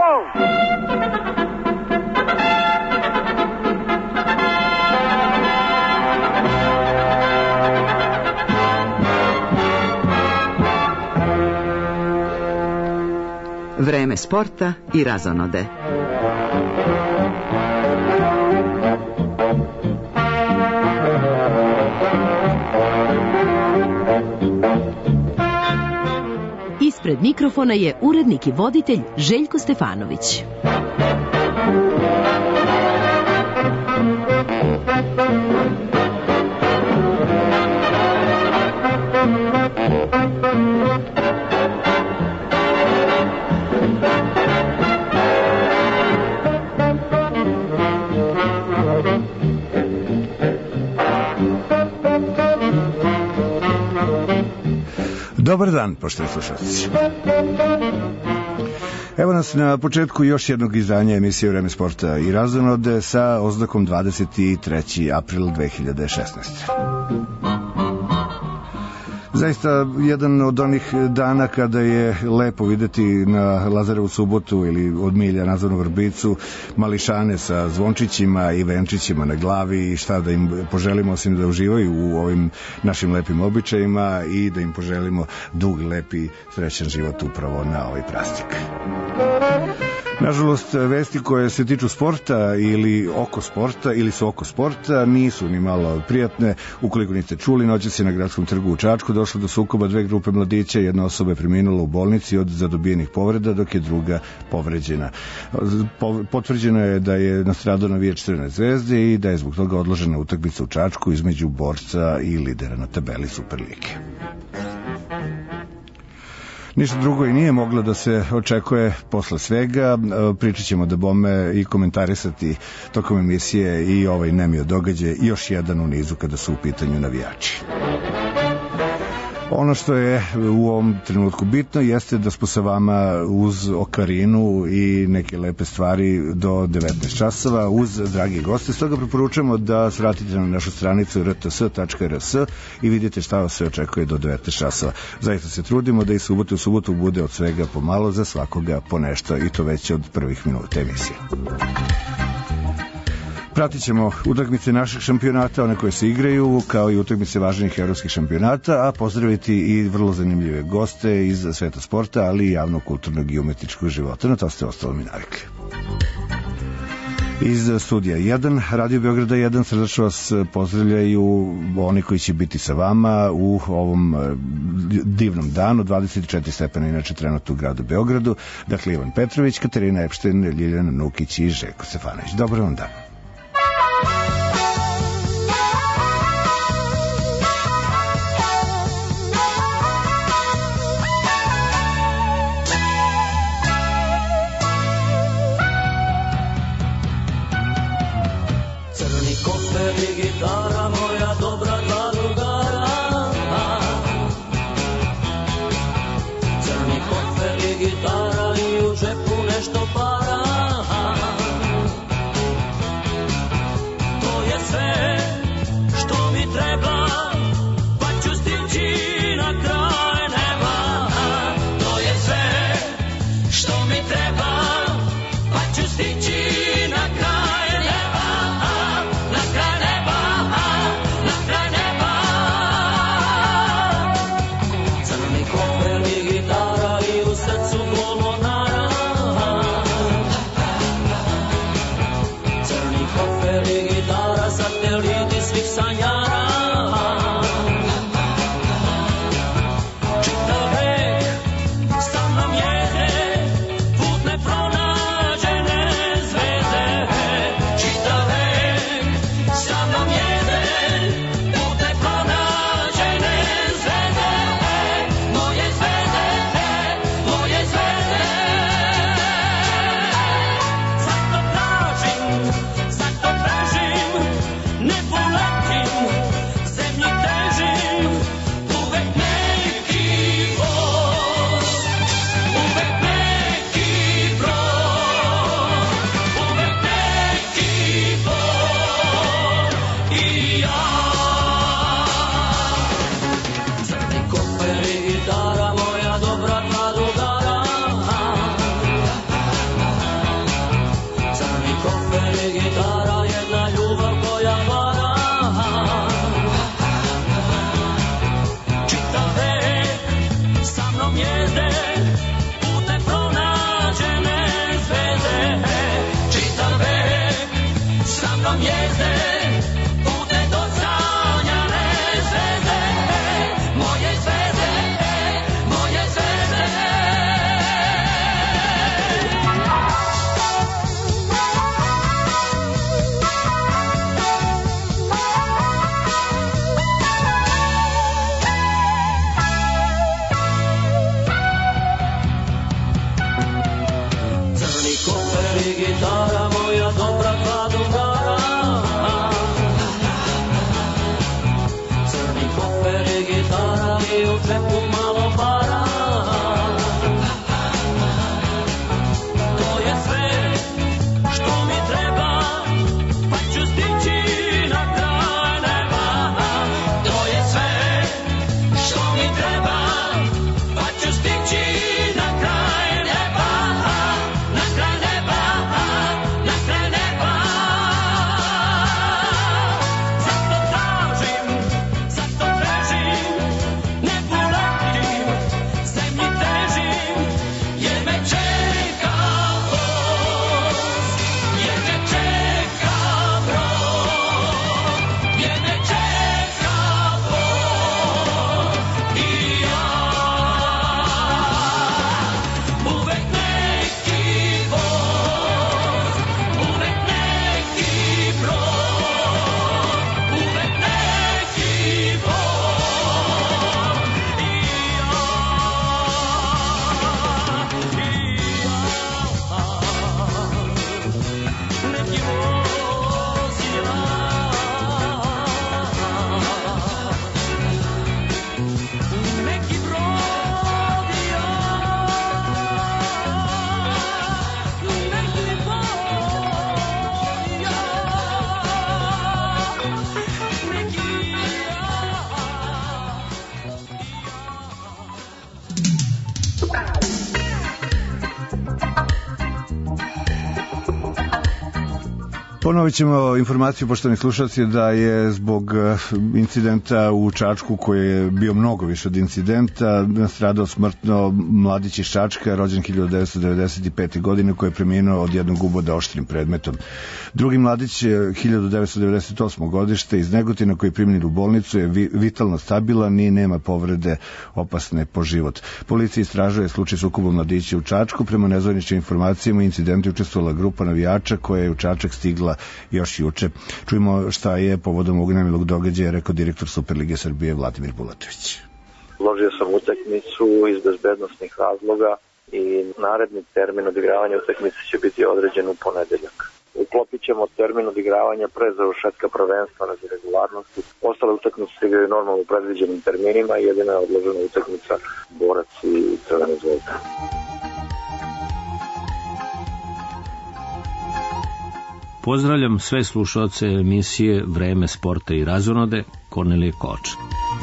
Vreme sporta i razonode. Ispred mikrofona je urednik i voditelj Željko Stefanović. Dobar dan, poštovani slušalci. Evo nas na početku još jednog izdanja emisije Vreme sporta i razonode sa oznakom 23. april 2016. Zaista jedan od onih dana kada je lepo videti na Lazarevu subotu ili od milja nazvanu Vrbicu mališane sa zvončićima i venčićima na glavi i šta da im poželimo osim da uživaju u ovim našim lepim običajima i da im poželimo dug, lepi, srećan život upravo na ovaj praznik. Nažalost, vesti koje se tiču sporta ili oko sporta ili su oko sporta nisu ni malo prijatne. Ukoliko niste čuli, noćas je na Gradskom trgu u Čačku došlo do sukoba dve grupe mladića. Jedna osoba je preminula u bolnici od zadobijenih povreda, dok je druga povređena. Potvrđeno je da je nastradao navijač Crvene zvezde i da je zbog toga odložena utakmica u Čačku između borca i lidera na tabeli Superlige. Ništa drugo i nije moglo da se očekuje posle svega. Pričat ćemo da bome i komentarisati tokom emisije i ovaj nemio događaj, još jedan u nizu kada su u pitanju navijači. Ono što je u ovom trenutku bitno jeste da smo sa vama uz okarinu i neke lepe stvari do 19 časova uz dragi goste. Stoga preporučujemo da svratite na našu stranicu rts.rs i vidite šta vas se očekuje do 19 časova. Zaista se trudimo da i subotu u subotu bude od svega pomalo, za svakoga po nešto i to već od prvih minuta emisije. Pratit ćemo utakmice naših šampionata, one koje se igraju, kao i utakmice važnih evropskih šampionata, a pozdraviti i vrlo zanimljive goste iz sveta sporta, ali i javnog, kulturnog i umetničkog života. Na to ste ostalo mi navikli. Iz studija 1, Radio Beograda 1, srdačno vas pozdravljaju oni koji će biti sa vama u ovom divnom danu, 24 stepena inače trenutno u gradu Beogradu. Dakle, Ivan Petrović, Katarina Epšten, Ljiljana Nukić i Željko Stefanović. Dobar vam dan. Gitara moja dobra dva drugara, crni kofer i gitara i u džepu nešto para. Ponovit ćemo informaciju, poštovani slušalci, da je zbog incidenta u Čačku, koji je bio mnogo više od incidenta, nastradao smrtno mladić iz Čačka, rođen 1995. godine, koji je preminuo od jednog uboda oštrim predmetom. Drugi mladić je 1998. godište iz Negotina, koji je primljen u bolnicu, je vitalno stabilan i nema povrede opasne po život. Policija istražuje slučaj sukoba mladića u Čačku. Prema nezvaničnim informacijama, incidentu je učestvovala grupa navijača koja je u Čačak stigla još juče. Čujemo šta je povodom ovog nemilog događaja rekao direktor Superlige Srbije Vladimir Bulatović. Uložio sam utakmicu iz bezbednosnih razloga i naredni termin odigravanja utakmice će biti određen u ponedeljak. Uklopit ćemo termin odigravanja pre završetka prvenstva radi regularnosti. Ostale utakmice se igraju normalno u predviđenim terminima i jedina je odložena utakmica Borac i Crvena Zvezda. Pozdravljam sve slušalce emisije Vreme sporta i razonode, Kornelije Koč.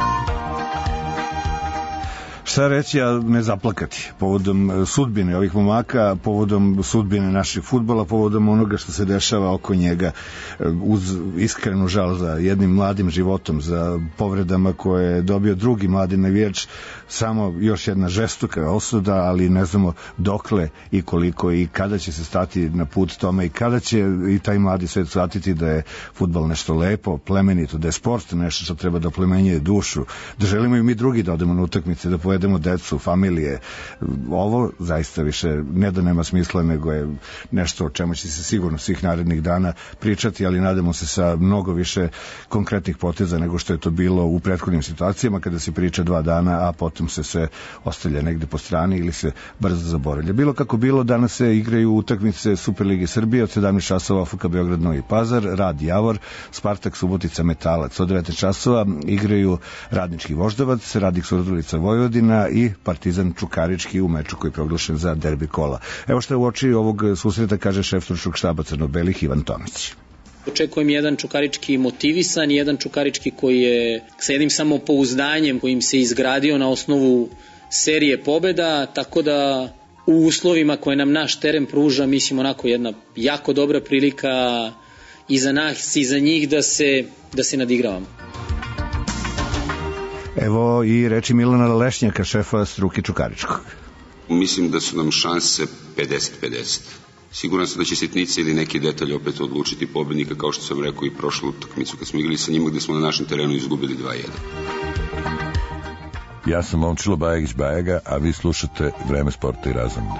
Šta reći, a ne zaplakati povodom sudbine ovih momaka, povodom sudbine naših fudbala, povodom onoga što se dešava oko njega, uz iskrenu žal za jednim mladim životom, za povredama koje je dobio drugi mladi navijač. Samo još jedna žestoka osuda, ali ne znamo dokle i koliko i kada će se stati na put tome i kada će i taj mladi svet shvatiti da je fudbal nešto lepo, plemenito, da je sport nešto što treba da oplemenjuje dušu, da želimo i mi drugi da odemo na utakmice, da povedemo decu, familije. Ovo zaista više ne da nema smisla, nego je nešto o čemu će se sigurno svih narednih dana pričati, ali nadamo se sa mnogo više konkretnih poteza nego što je to bilo u prethodnim situacijama kada se priča 2 dana, a potom se sve ostavlja negde po strani ili se brzo zaboravlja. Bilo kako bilo, danas se igraju utakmice Superlige Srbije od 17 časova FK Beograd Novi Pazar, Rad Javor, Spartak Subotica Metalac. Od 9 časova igraju Radnički Voždovac, Radnik Surdulica Vojvodina i Partizan Čukarički u meču koji je proglašen za derbi kola. Evo što je u oči ovog susreta kaže šef stručnog štaba crno-belih Ivan Tomić. Očekujem jedan Čukarički motivisan, jedan Čukarički koji je sa jednim samopouzdanjem kojim se izgradio na osnovu serije pobeda, tako da u uslovima koje nam naš teren pruža, mislim onako jedna jako dobra prilika i za nas i za njih da se nadigravamo. Evo i reči Milana Lešnjaka, šefa struke Čukaričkog. Mislim da su nam šanse 50-50. Siguran sam da će sitnice ili neki detalj opet odlučiti pobednika, kao što sam rekao i prošlu utakmicu kad smo igrali sa njima, gde smo na našem terenu izgubili 2-1. Ja sam Momčilo Bajagić-Bajaga, a vi slušate Vreme sporta i razonode.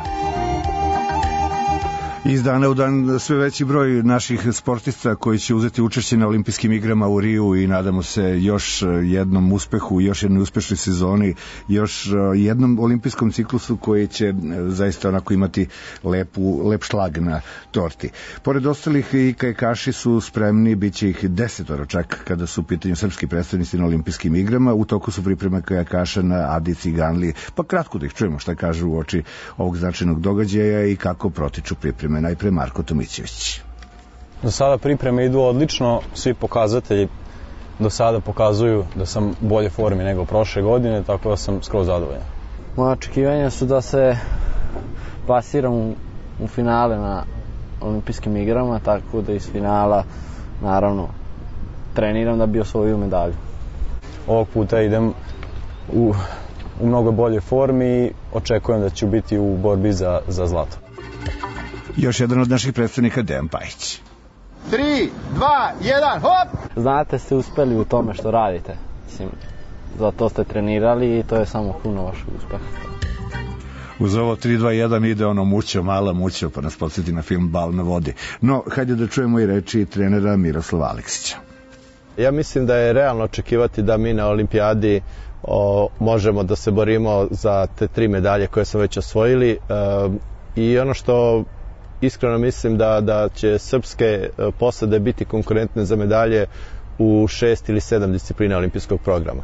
Iz dana u dan sve veći broj naših sportista koji će uzeti učešće na olimpijskim igrama u Riju i nadamo se još jednom uspehu, još jednoj uspešnoj sezoni, još jednom olimpijskom ciklusu koji će zaista onako imati lep šlag na torti. Pored ostalih i kajakaši su spremni, bit će ih 10 čak kada su u pitanju srpski predstavnici na olimpijskim igrama. U toku su pripreme kajakaša na Adici i Ganliji. Pa kratko da ih čujemo šta kažu u oči ovog značajnog događaja i kako protiču pripreme. Najpre Marko Tomićević. Do sada pripreme idu odlično, svi pokazatelji do sada pokazuju da sam u bolje formi nego prošle godine, tako da sam skroz zadovoljan. Moje očekivanja su da se plasiram u finale na olimpijskim igrama, tako da iz finala naravno treniram da bi osvojio medalju. Ovog puta idem u mnogo bolje formi i očekujem da ću biti u borbi za zlato. Još jedan od naših predstavnika, Dejan Pajić. 3, 2, 1, hop! Znate, ste uspeli u tome što radite. Mislim, za to ste trenirali i to je samo puno vašeg uspeha. Uz ovo 3, 2, 1 ide ono mućo, mala mućo, pa nas podsjeti na film Bal na vodi. No, hajde da čujemo i reči trenera Miroslava Aleksića. Ja mislim da je realno očekivati da mi na olimpijadi možemo da se borimo za te 3 medalje koje smo već osvojili i ono što iskreno mislim da će srpske posade biti konkurentne za medalje u 6 ili 7 disciplina olimpijskog programa.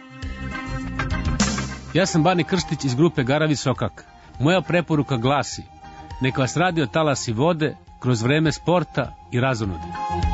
Ja sam Bani Krstić iz grupe Garavi Sokak. Moja preporuka glasi: neka vas radio talasi vode kroz vreme sporta i razonode.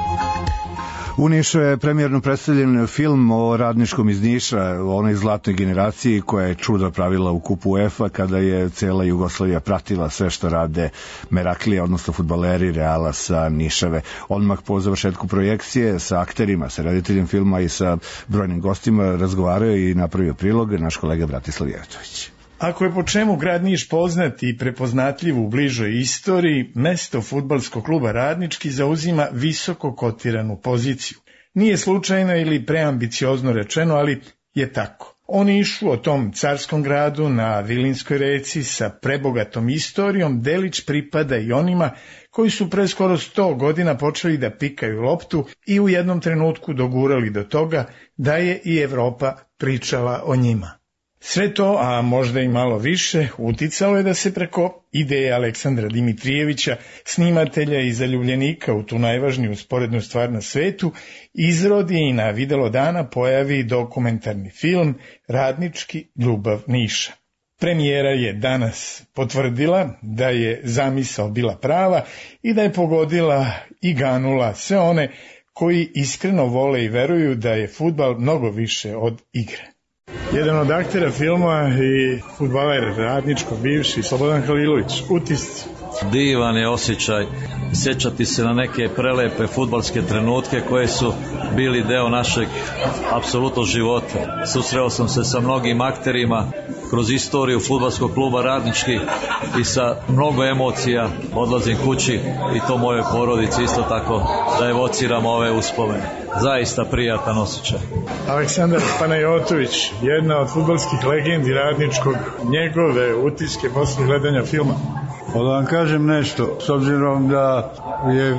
U Nišu je premijerno predstavljen film o radničkom iz Niša, o onoj zlatnoj generaciji koja je čudo pravila u kupu UEFA kada je cela Jugoslavija pratila sve što rade Meraklija, odnosno fudbaleri Reala sa Nišave. Odmah po završetku projekcije sa akterima, sa rediteljem filma i sa brojnim gostima razgovarao i napravio prilog naš kolega Bratislav Jevtović. Ako je po čemu grad Niš poznat i prepoznatljiv u bližoj istoriji, mesto fudbalskog kluba Radnički zauzima visoko kotiranu poziciju. Nije slučajno ili preambiciozno rečeno, ali je tako. O Nišu, o tom carskom gradu na Vilinskoj reci sa prebogatom istorijom, delić pripada i onima koji su pre skoro 100 godina počeli da pikaju loptu i u jednom trenutku dogurali do toga da je i Evropa pričala o njima. Sve to, a možda i malo više, uticalo je da se preko ideje Aleksandra Dimitrijevića, snimatelja i zaljubljenika u tu najvažniju sporednu stvar na svetu, izrodi i na videlo dana pojavi dokumentarni film Radnički ljubav Niša. Premijera je danas potvrdila da je zamisao bila prava i da je pogodila i ganula sve one koji iskreno vole i veruju da je fudbal mnogo više od igre. Jedan od aktera filma i fudbaler Radničkog, bivši Slobodan Halilović. Utisci. Divan je osjećaj sjećati se na neke prelepe fudbalske trenutke koje su bili deo našeg apsolutno života. Susreo sam se sa mnogim akterima kroz istoriju fudbalskog kluba Radnički i sa mnogo emocija odlazim kući i to moje porodici isto tako da evociram ove uspomene. Zaista prijatan osjećaj. Aleksandar Panajotović, jedna od fudbalskih legendi Radničkog, njegove utiske posle gledanja filma. Da vam kažem nešto, s obzirom da je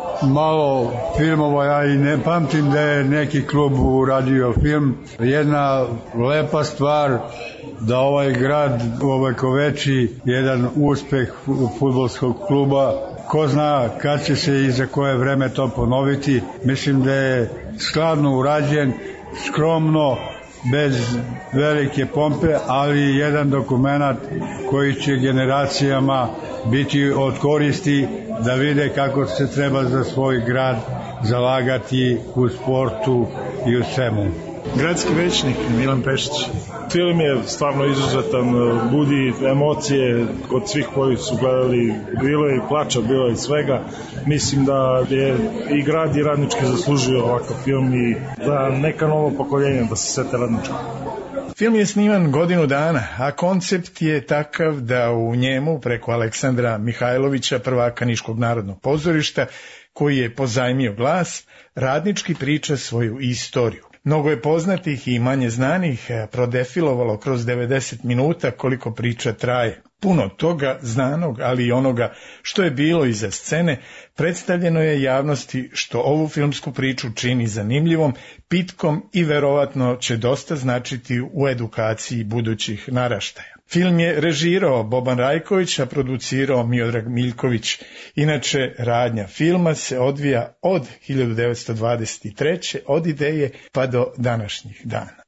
malo filmova, ja i ne pamtim da je neki klub uradio film. Jedna lepa stvar da ovaj grad ovekoveči jedan uspeh fudbalskog kluba. Ko zna kad će se i za koje vreme to ponoviti. Mislim da je skladno urađen, skromno, bez velike pompe, ali jedan dokumenat koji će generacijama biti od koristi da vide kako se treba za svoj grad zalagati u sportu i u svemu. Gradski većnik Milan Pešić. Film je stvarno izuzetan, budi emocije kod svih koji su gledali, bilo je i plača, bilo je i svega. Mislim da je i grad i Radnički zaslužio ovakav film i da neka novo pokoljenja da se sete Radnička. Film je sniman godinu dana, a koncept je takav da u njemu preko Aleksandra Mihajlovića, prvaka Niškog narodnog pozorišta, koji je pozajmio glas, Radnički priča svoju istoriju. Mnogo je poznatih i manje znanih prodefilovalo kroz 90 minuta koliko priča traje. Puno toga znanog, ali i onoga što je bilo iza scene, predstavljeno je javnosti, što ovu filmsku priču čini zanimljivom, pitkom i verovatno će dosta značiti u edukaciji budućih naraštaja. Film je režirao Boban Rajković, a producirao Miodrag Miljković. Inače, radnja filma se odvija od 1923. od ideje pa do današnjih dana.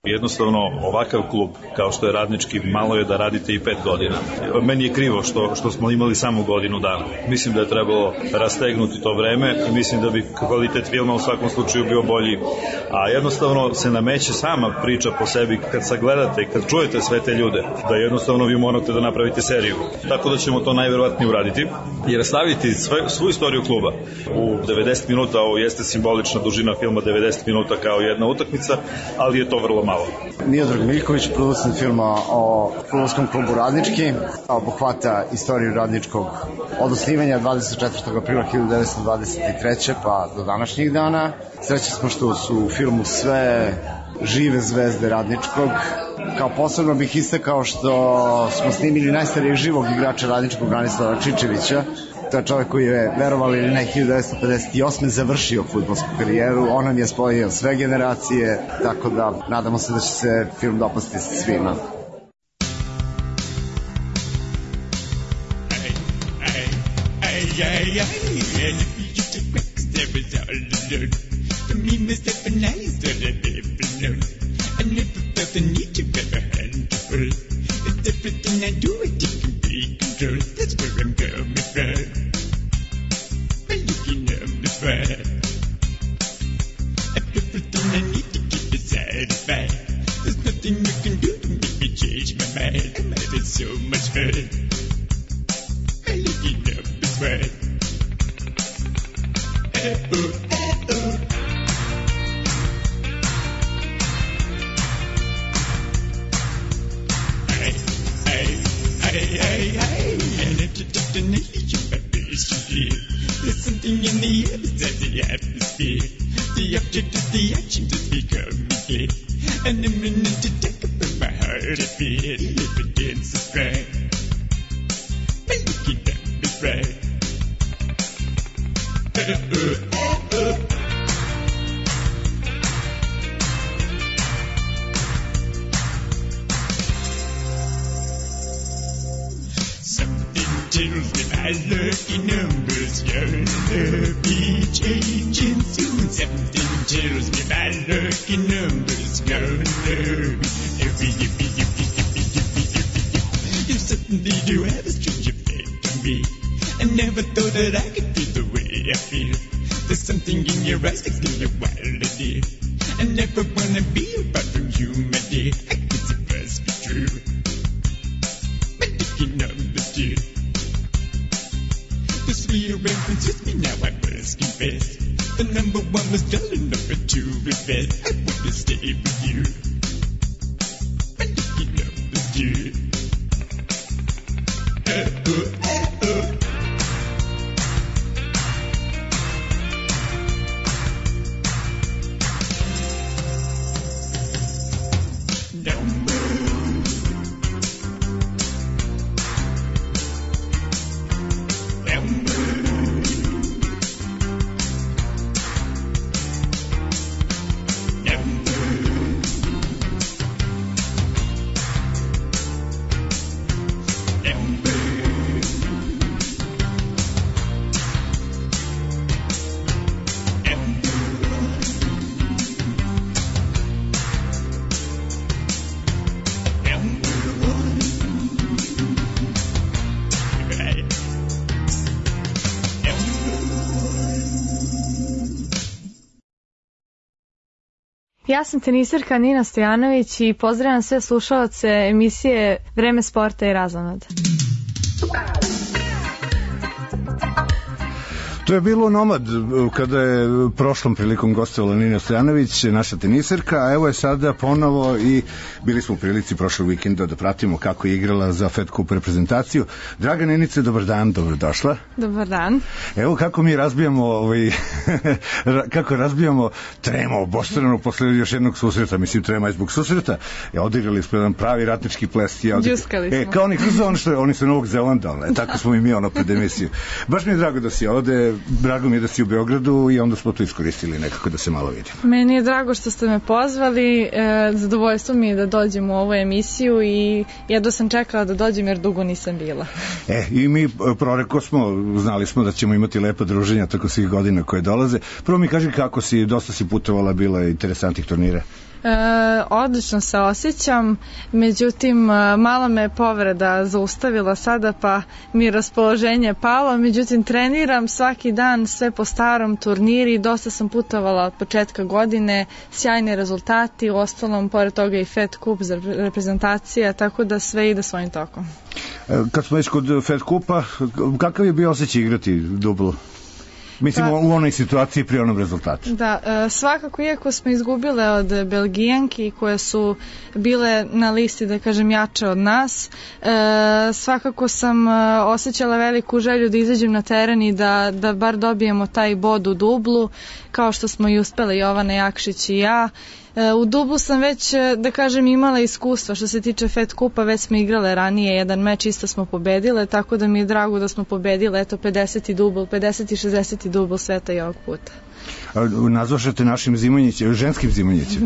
Jednostavno, ovakav klub, kao što je Radnički, malo je da radite i 5 godina. Meni je krivo što smo imali samo godinu dana. Mislim da je trebalo rastegnuti to vreme i mislim da bi kvalitet filma u svakom slučaju bio bolji. A jednostavno se nameće sama priča po sebi kad sagledate i kad čujete sve te ljude, da jednostavno vi morate da napravite seriju. Tako da ćemo to najverovatnije uraditi, jer staviti svu istoriju kluba u 90 minuta, ovo jeste simbolična dužina filma, 90 minuta kao jedna utakmica, ali je to vrlo malo. Miodrag Miljković, producent filma o fudbalskom klubu Radnički, obuhvata istoriju Radničkog od osnivanja 24. aprila 1923. pa do današnjih dana. Srećni smo što su u filmu sve žive zvezde Radničkog. Kao posebno bih istakao što smo snimili najstarijeg živog igrača Radničkog, Branislava Čičevića. To je čovjek koji je, verovali ili ne, 1958. završio fudbalsku karijeru. On nam je spojio sve generacije, tako da nadamo se da će se film dopasti svima. That's where I'm coming from. I'm looking up the front. Everything I need to keep me satisfied. There's nothing you can do to make me change my mind. I'm having so much fun. I'm looking up the front. There's something in the air that's the atmosphere. The object of the action just become clear. An imminent attack upon my heart and fear. The evidence is right. My looking up is right. Something tells me my lucky number's gonna be changing soon. Something tells me my lucky number's gonna be You certainly do have a strange effect on me. I never thought that I could feel the way I feel. There's something in your eyes that gives me wild idea. I never wanna be apart from you, my dear. I guess it must be true. My lucky number's dear. The sweet arrangement suits me now, I must confess. The number one was dull enough to refess. I want to stay with you. My lucky number's dear. Ja sam teniserka Nina Stojanović i pozdravljam sve slušalce emisije Vreme sporta i razonoda. To je bilo Nomad kada je prošlom prilikom gostovala Nina Stojanović, naša teniserka, a evo je sada ponovo i bili smo u prilici prošlog vikenda da pratimo kako je igrala za Fed Cup reprezentaciju. Draga Nenice, dobar dan, dobrodošla. Dobar dan. Evo kako mi razbijamo kako razbijamo Trema u Bostonu posle još jednog susreta, mislim Trema je zbog susreta. Odigrali smo jedan pravi ratnički ples. Džuskali smo. Kao oni su Novog Zelanda, tako smo i mi pred emisiju. Baš mi je drago da si ovde, drago mi je da si u Beogradu i onda smo to iskoristili nekako da se malo vidimo. Meni je drago što ste me pozvali, zadovoljstvo mi je da dođem u ovu emisiju i jedva sam čekala da dođem jer dugo nisam bila. I mi proreko smo, znali smo da ćemo imati lepa druženja tako svih godina koje dolaze. Prvo mi kaži kako si, dosta si putovala, bilo je interesantnih turnira. Odlično se osjećam, međutim malo me povreda zaustavila sada pa mi je raspoloženje palo, međutim treniram svaki dan, sve po starom, turniri, dosta sam putovala od početka godine, sjajni rezultati, u ostalom pored toga i Fed Cup za reprezentacija, tako da sve ide svojim tokom. Kad smo već kod Fed Cupa, kakav je bio osjećaj igrati dubl? Mislim, u onoj situaciji pri onom rezultatu. Da, svakako, iako smo izgubile od Belgijanki koje su bile na listi, da kažem, jače od nas, svakako sam osjećala veliku želju da izađem na teren i da bar dobijemo taj bod u dublu, kao što smo i uspele Jovana Jakšić i ja. U dublu sam već, da kažem, imala iskustva što se tiče Fed Kupa, već smo igrale ranije jedan meč, isto smo pobedile, tako da mi je drago da smo pobedile, eto 50. dubl, 50. i 60. dubl sveta i ovog puta. Nazvašate našim Zimonjićem, ženskim Zimonjićem.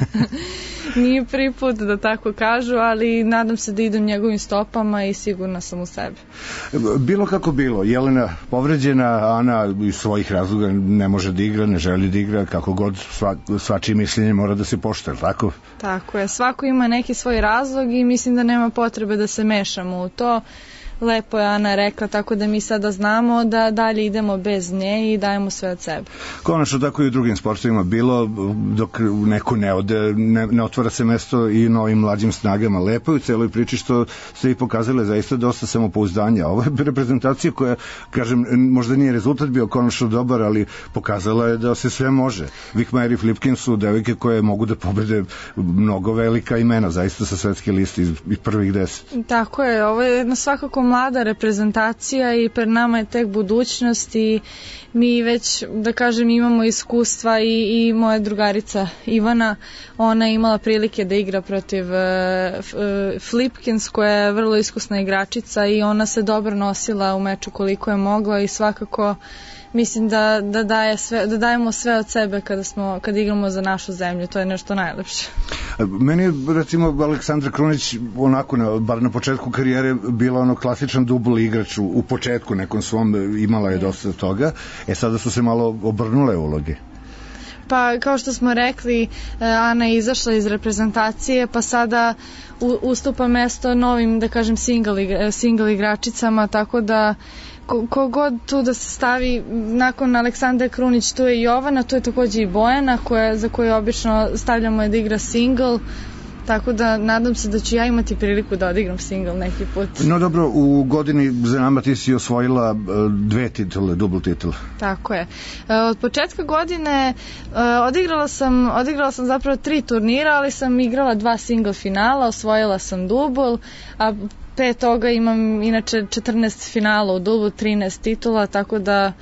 Nije prvi put da tako kažu, ali nadam se da idem njegovim stopama i sigurna sam u sebe. Bilo kako bilo, Jelena povređena, Ana iz svojih razloga ne može da igra, ne želi da igra, kako god svačije mišljenje mora da se poštuje, tako? Tako je, svako ima neki svoj razlog i mislim da nema potrebe da se mešamo u to. Lepo je Ana rekla, tako da mi sada znamo da dalje idemo bez nje i dajemo sve od sebe. Konačno tako i u drugim sportovima bilo, dok neko ne ode, ne otvara se mesto i novim mlađim snagama. Lepo je u celoj priči što ste i pokazali zaista dosta samopouzdanja. Ovo je reprezentacija koja, kažem, možda nije rezultat bio konačno dobar, ali pokazala je da se sve može. Vikmajer i Flipkin su devojke koje mogu da pobede mnogo velika imena, zaista sa svetske liste iz prvih 10. Tako je, ovo je jedna svakako mlada reprezentacija i pred nama je tek budućnost i mi već, da kažem, imamo iskustva i moja drugarica Ivana, ona je imala prilike da igra protiv Flipkins koja je vrlo iskusna igračica i ona se dobro nosila u meču koliko je mogla i svakako mislim da dajemo sve od sebe kada igramo za našu zemlju, to je nešto najlepše. Meni je, recimo, Aleksandra Krunić onako, bar na početku karijere, bila ono klasičan dubl igrač u početku nekom svom, imala je dosta toga, sada su se malo obrnule uloge. Pa, kao što smo rekli, Ana je izašla iz reprezentacije, pa sada ustupa mesto novim, da kažem, single igračicama, tako da kogod tu da se stavi nakon Aleksandre Krunić, tu je Jovana, tu je takođe i Bojana za koju obično stavljamo da igra single, tako da nadam se da ću ja imati priliku da odigram single neki put. No dobro, u godini za nama ti si osvojila 2 titule, dubl titule. Tako je. Od početka godine odigrala sam zapravo 3 turnira, ali sam igrala 2 single finala, osvojila sam dubl, a pre toga imam inače 14 finala u dublu, 13 titula, tako da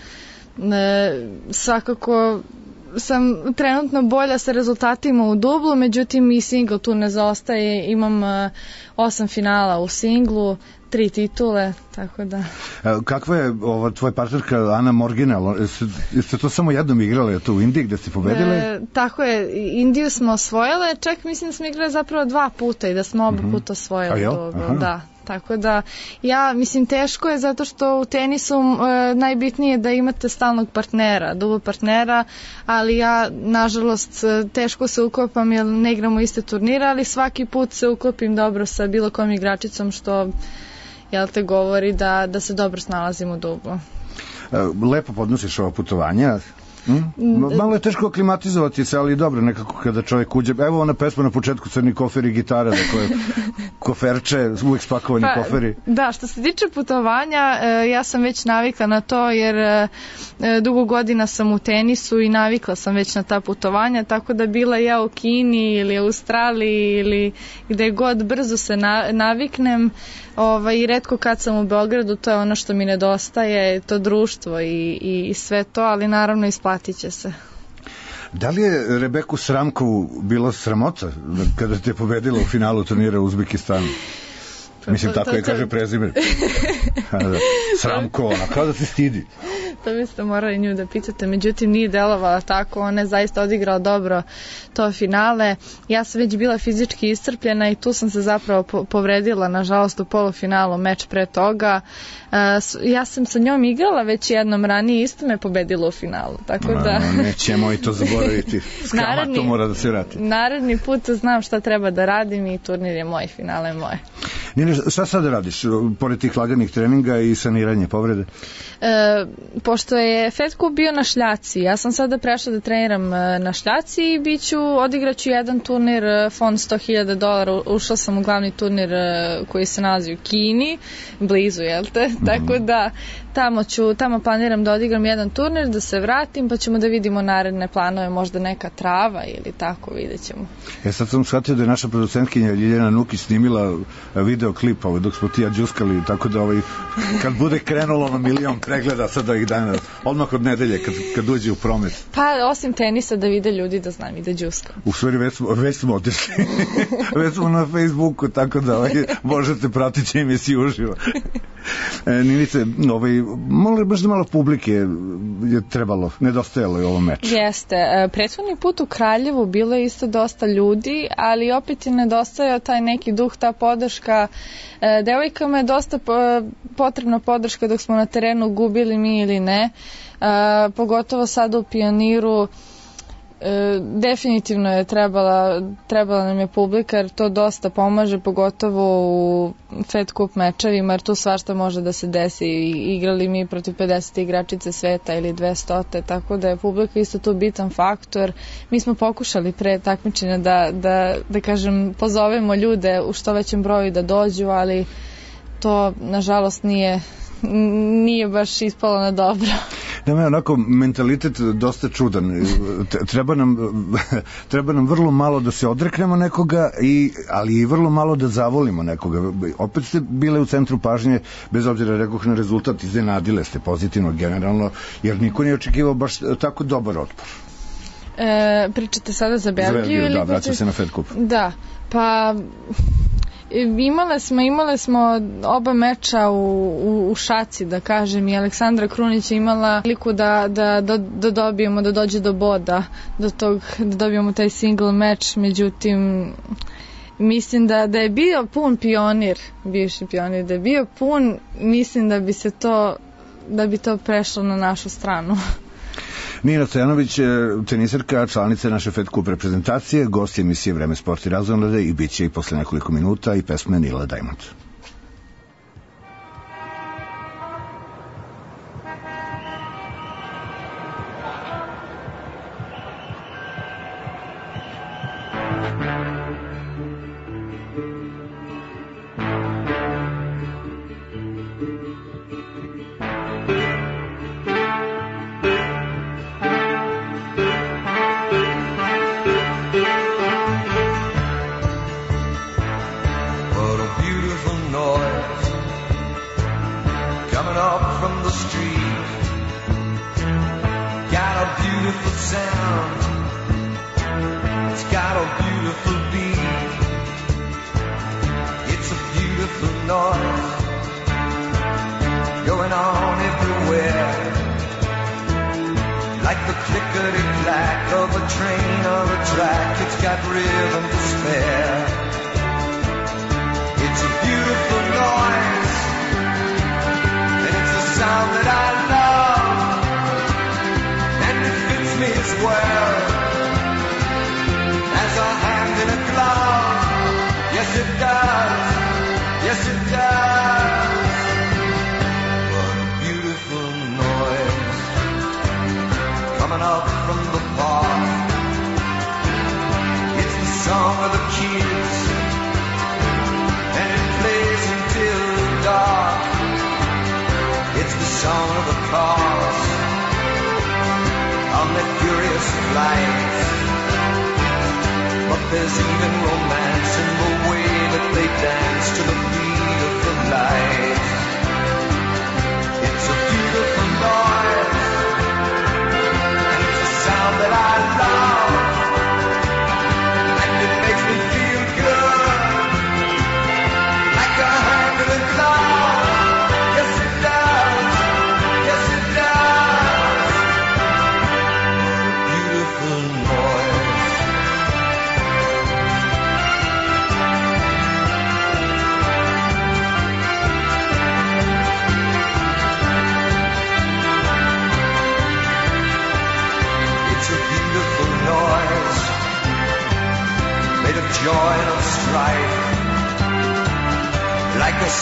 svakako sam trenutno bolja sa rezultatima u dublu, međutim i single tu ne zaostaje, imam 8 finala u singlu, 3 titule, tako da... Kakva je tvoja partnerka Ana Morginal? Jeste to samo jednom igrali tu u Indiji gde ste pobedile? Tako je, Indiju smo osvojile, čak mislim da smo igrali zapravo 2 puta i da smo oba puta osvojili. Da, tako da mislim teško je zato što u tenisu najbitnije je da imate stalnog partnera, dubl partnera, ali ja nažalost teško se uklopam jer ne igramo iste turnire, ali svaki put se uklopim dobro sa bilo kom igračicom što te govori da se dobro snalazim u dublu. Lepo podnosiš ova putovanja. Malo je teško aklimatizovati se, ali dobro, nekako kada čovjek uđe, evo ona pesma na početku, crni kofer i gitara, dakle koferče, uvijek spakovani koferi. Da, što se tiče putovanja, ja sam već navikla na to jer dugo godina sam u tenisu i navikla sam već na ta putovanja, tako da bila ja u Kini ili Australiji ili gde god, brzo se naviknem i retko kad sam u Beogradu, to je ono što mi nedostaje, to društvo i sve to, ali naravno isplatit će se. Da li je Rebeku Sramkovu bilo sramota kada te pobedila u finalu turnira u Uzbekistanu? Mislim, tako je kaže prezime. Sramko, ona kao da se stidi. To biste morali nju da pitate, međutim nije delovala tako, ona je zaista odigrala dobro to finale. Ja sam već bila fizički iscrpljena i tu sam se zapravo povredila, nažalost, u polufinalu, meč pre toga. Ja sam sa njom igrala već jednom ranije, isto me pobedila u finalu, tako da... Nećemo i to zaboraviti, s kamatom mora da se vrati. Naredni put znam šta treba da radim i turnir je moj, finale je moje. Nine, šta sad radiš, pored tih laganih treninga i saniranje povrede? Pošto je Fed Cup bio na šljaci, ja sam sada prešla da treniram na šljaci i odigraću jedan turnir, fond $100,000, ušla sam u glavni turnir koji se nalazi u Kini, blizu, jel te? Tako da tamo planiram da odigram jedan turnir, da se vratim, pa ćemo da vidimo naredne planove, možda neka trava ili tako, vidjet ćemo. Sad sam shvatio da je naša producentkinja Ljiljana Nukić snimila videoklip dok smo ti ja džuskali, tako da kad bude krenulo na 1.000.000 pregleda sad ovih dana, odmah od nedelje kad uđe u promet. Pa osim tenisa da vide ljudi da znam i da džuskam. U stvari već smo otišli. Već smo na Facebooku, tako da možete pratiti emisiju uživo. Ninice, možda malo publike je trebalo, nedostajalo je ovo meč. Jeste. Prethodni put u Kraljevu bilo je isto dosta ljudi, ali opet je nedostajao taj neki duh, ta podrška. Devojkama je dosta potrebna podrška dok smo na terenu, gubili mi ili ne. Pogotovo sada u Pioniru. Definitivno je trebala nam je publika, jer to dosta pomaže, pogotovo u Fed Cup mečevima, jer tu svašta može da se desi. Igrali mi protiv 50 igračice sveta ili 200, tako da je publika isto tu bitan faktor. Mi smo pokušali pre takmičenja da kažem, pozovemo ljude u što većem broju da dođu, ali to nažalost nije baš ispalo na dobro. Da je onako mentalitet dosta čudan. Treba nam vrlo malo da se odreknemo nekoga, ali i vrlo malo da zavolimo nekoga. Opet ste bile u centru pažnje, bez obzira rekoh na rezultat, iznenadile ste pozitivno generalno, jer niko nije očekivao baš tako dobar otpor. Pričate sada za Belgiju? Da, vraća se na Fed Cup. Da, pa... Imale smo oba meča u šaci, da kažem, i Aleksandra Krunić je imala priliku da dobijemo, da dođe do boda, da dobijemo taj single meč, međutim mislim da je bio pun Pionir, bivši Pionir, da je bio pun, mislim da bi to prešlo na našu stranu. Nina Stojanović, tenisarka, članica naše Fed Cup reprezentacije, gost emisije Vreme, sport i razonode i bit će i posle nekoliko minuta i pesme Nila Diamond. Like a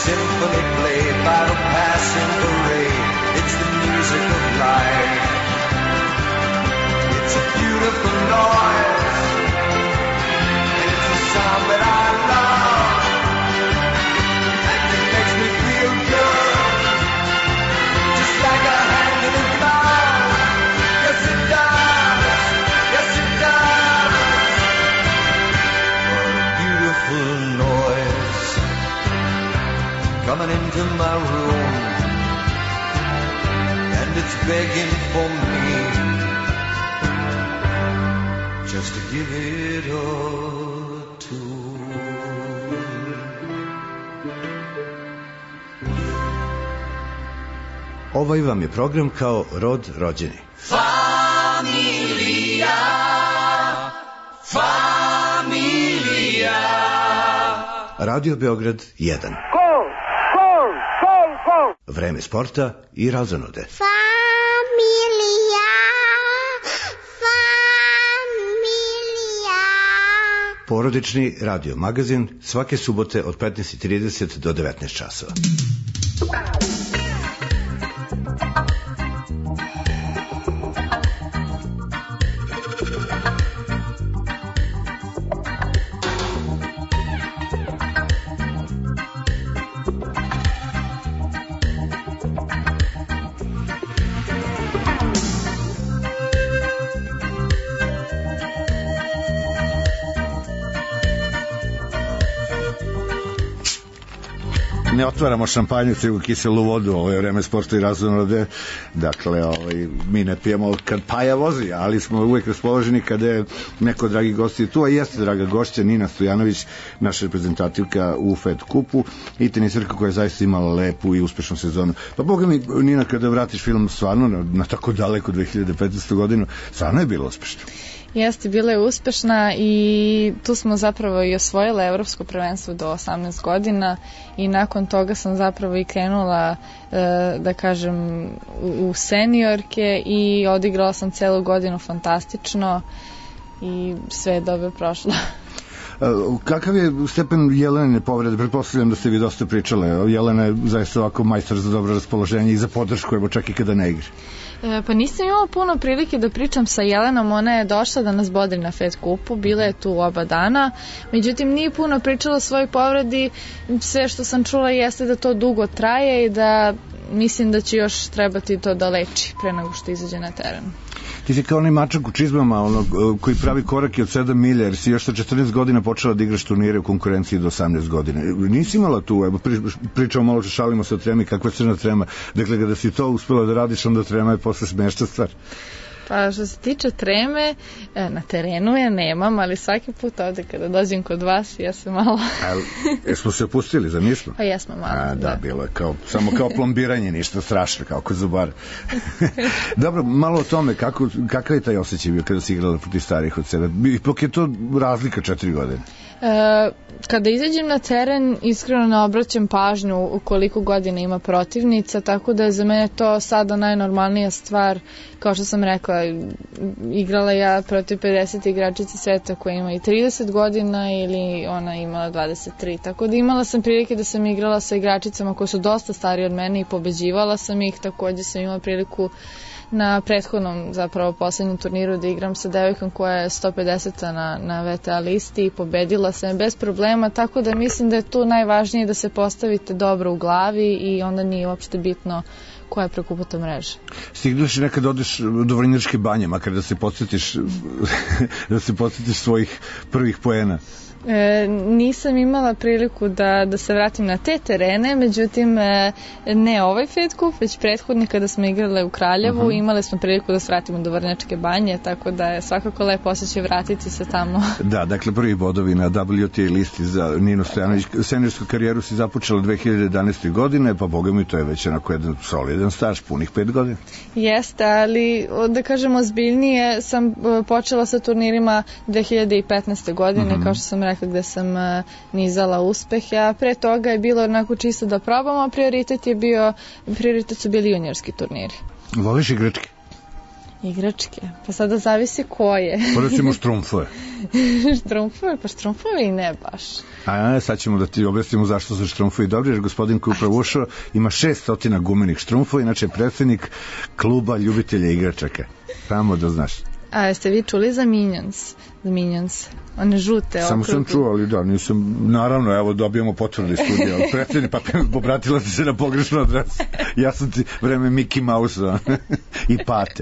symphony played by a passing parade. It's the music of life. It's a beautiful noise. It's a sound that I love. And it makes me feel good. Just like a hand in a glove. Yes it does. Yes it does. What a beautiful noise coming into my room, and it's begging for me just to give it a tune. Ovaj vam je program kao rod rođeni. Familija, familija. Radio Beograd 1. Gol, gol, gol, gol. Vreme sporta i razonode. Familija, familija. Porodični radio magazin svake subote od 15:30 do 19 časova. Ne otvaramo šampanjicu i kiselu vodu, ovo je vreme sporta i razonode, dakle mi ne pijemo kad Paja vozi, ali smo uvek raspoloženi kada je neko dragi gosti tu, a jeste draga gošća Nina Stojanović, naša reprezentativka u Fed kupu i tenisirka koja je zaista imala lepu i uspešnu sezonu. Pa boga mi, Nina, kada vratiš film stvarno na tako daleko 2015. godinu, stvarno je bilo uspešno. Jeste, bila je uspešna i tu smo zapravo i osvojile evropsko prvenstvo do 18 godina i nakon toga sam zapravo i krenula, da kažem, u seniorke i odigrala sam celu godinu fantastično i sve je dobro prošlo. Kakav je stepen Jelenine povrede? Pretpostavljam da ste vi dosta pričale. Jelena je zaista ovako majstor za dobro raspoloženje i za podršku, evo čak i kada ne igra. Pa nisam imala puno prilike da pričam sa Jelenom, ona je došla da nas bodri na Fed kupu, bila je tu oba dana, međutim nije puno pričala o svojoj povredi, sve što sam čula jeste da to dugo traje i da mislim da će još trebati to da leči pre nego što izađe na teren. Ti si kao onaj mačak u čizmama koji pravi korake od 7 milja, jer si još sa 14 godina počela da igraš turnire u konkurenciji do 18 godina. Nisi imala tu, evo pričamo malo, šalimo se o tremi, kakva je crna trema, dakle kada si to uspela da radiš, onda trema je posle smešna stvar. Pa što se tiče treme, na terenu je nemam, ali svaki put ovde kada dođem kod vas, ja se malo... Jesmo se opustili, za nismo? Pa jesmo malo, da. Bilo je samo kao plombiranje, ništa strašno, kao kod zubara. Dobro, malo o tome, kakav je taj osjećaj bio kada si igrala protiv starih od sebe? Ipak je to razlika 4 godine. Kada izađem na teren, iskreno ne obraćam pažnju u koliko godina ima protivnica, tako da je za mene to sada najnormalnija stvar. Kao što sam rekla, igrala ja protiv 50 igračica sveta koja ima i 30 godina ili ona imala 23, tako da imala sam prilike da sam igrala sa igračicama koje su dosta starije od mene i pobeđivala sam ih. Takođe sam imala priliku na prethodnom, zapravo poslednjem turniru da igram sa devojkom koja je 150 na VTA listi i pobedila sam bez problema, tako da mislim da je tu najvažnije da se postavite dobro u glavi i onda nije uopšte bitno koja je preko puta mreže. Stiglaš i nekad odeš do Vrnjačke banje, makar da se podsjetiš svojih prvih poena? Nisam imala priliku da se vratim na te terene, međutim ne ovaj Fed kup, već prethodni kada smo igrale u Kraljevu, imali smo priliku da se vratimo do Vrnjačke banje, tako da je svakako lepo osjećaj vratiti se tamo. Da, dakle prvi bodovi na WTA listi za Ninu Stojanović. Seniorsku karijeru si započela 2011. godine, pa boga mi to je već onako jedan solidan staž, punih 5 godina. Jeste, ali da kažem ozbiljnije sam počela sa turnirima 2015. godine, kao što sam rekla, gde sam nizala uspehe, a pre toga je bilo onako čisto da probamo, a prioritet su bili juniorski turniri. Voliš igračke? Igračke, pa sada zavisi koje. Pa recimo štrumfove. Štrumfove, pa štrumfove i ne baš. A sad ćemo da ti objasnimo zašto su štrumfovi dobri, jer gospodin koji upravo ušao ima 600 gumenih štrumfova, inače je predsjednik kluba ljubitelja igračaka. Samo da znaš. A jeste vi čuli za Minions? Za Minions, one žute. Samo sam čuo, ali da, nisam, naravno, evo dobijamo potvrdu iz studija, ali predsjednik, pa popratila ti se na pogrešnu adresu. Ja sam ti vreme Mickey Mouse i Pate.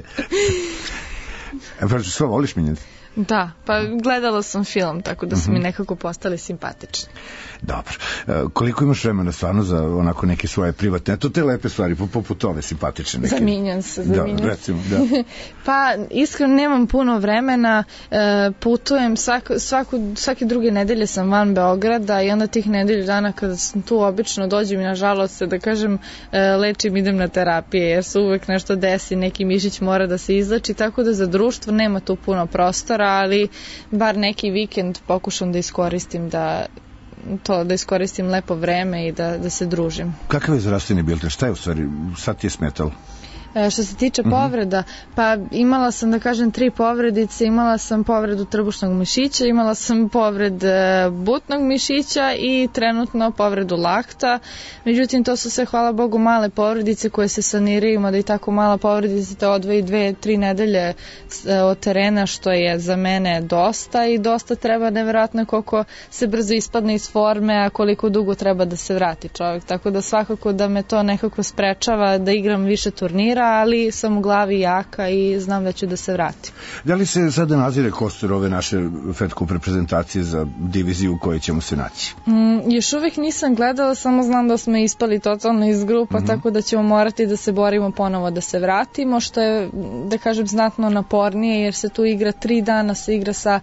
Što voliš Minions? Da, pa gledala sam film, tako da su mi nekako postali simpatični. Dobro. Koliko imaš vremena stvarno za onako neke svoje privatne, eto te lepe stvari, poput ove simpatične neke? Za Minions. Recimo, da. Pa, iskreno nemam puno vremena, putujem, svake druge nedelje sam van Beograda i onda tih nedelju dana kada sam tu obično dođem i nažalost se da kažem lečim, idem na terapije, jer se uvek nešto desi, neki mišić mora da se izleči, tako da za društvo nema tu puno prostora, ali bar neki vikend pokušam da iskoristim da iskoristim lepo vreme i da se družim. Kakav je zdravstveni bilten? Šta je u stvari sad ti je smetalo? Što se tiče povreda, pa imala sam da kažem 3 povredice, imala sam povredu trbušnog mišića, imala sam povred butnog mišića i trenutno povredu lakta, međutim to su sve hvala Bogu male povredice koje se saniraju, da i tako mala povredica te odvoji 2-3 nedelje od terena, što je za mene dosta i dosta treba, nevjerojatno koliko se brzo ispadne iz forme, a koliko dugo treba da se vrati čovjek, tako da svakako da me to nekako sprečava da igram više turnira, ali sam u glavi jaka i znam da ću da se vratim. Da li se sada nazire kostur ove naše Fed Cup reprezentacije za diviziju u kojoj ćemo se naći? Još uvijek nisam gledala, samo znam da smo ispali totalno iz grupa, tako da ćemo morati da se borimo ponovo da se vratimo, što je, da kažem, znatno napornije, jer se tu igra 3 dana, se igra sa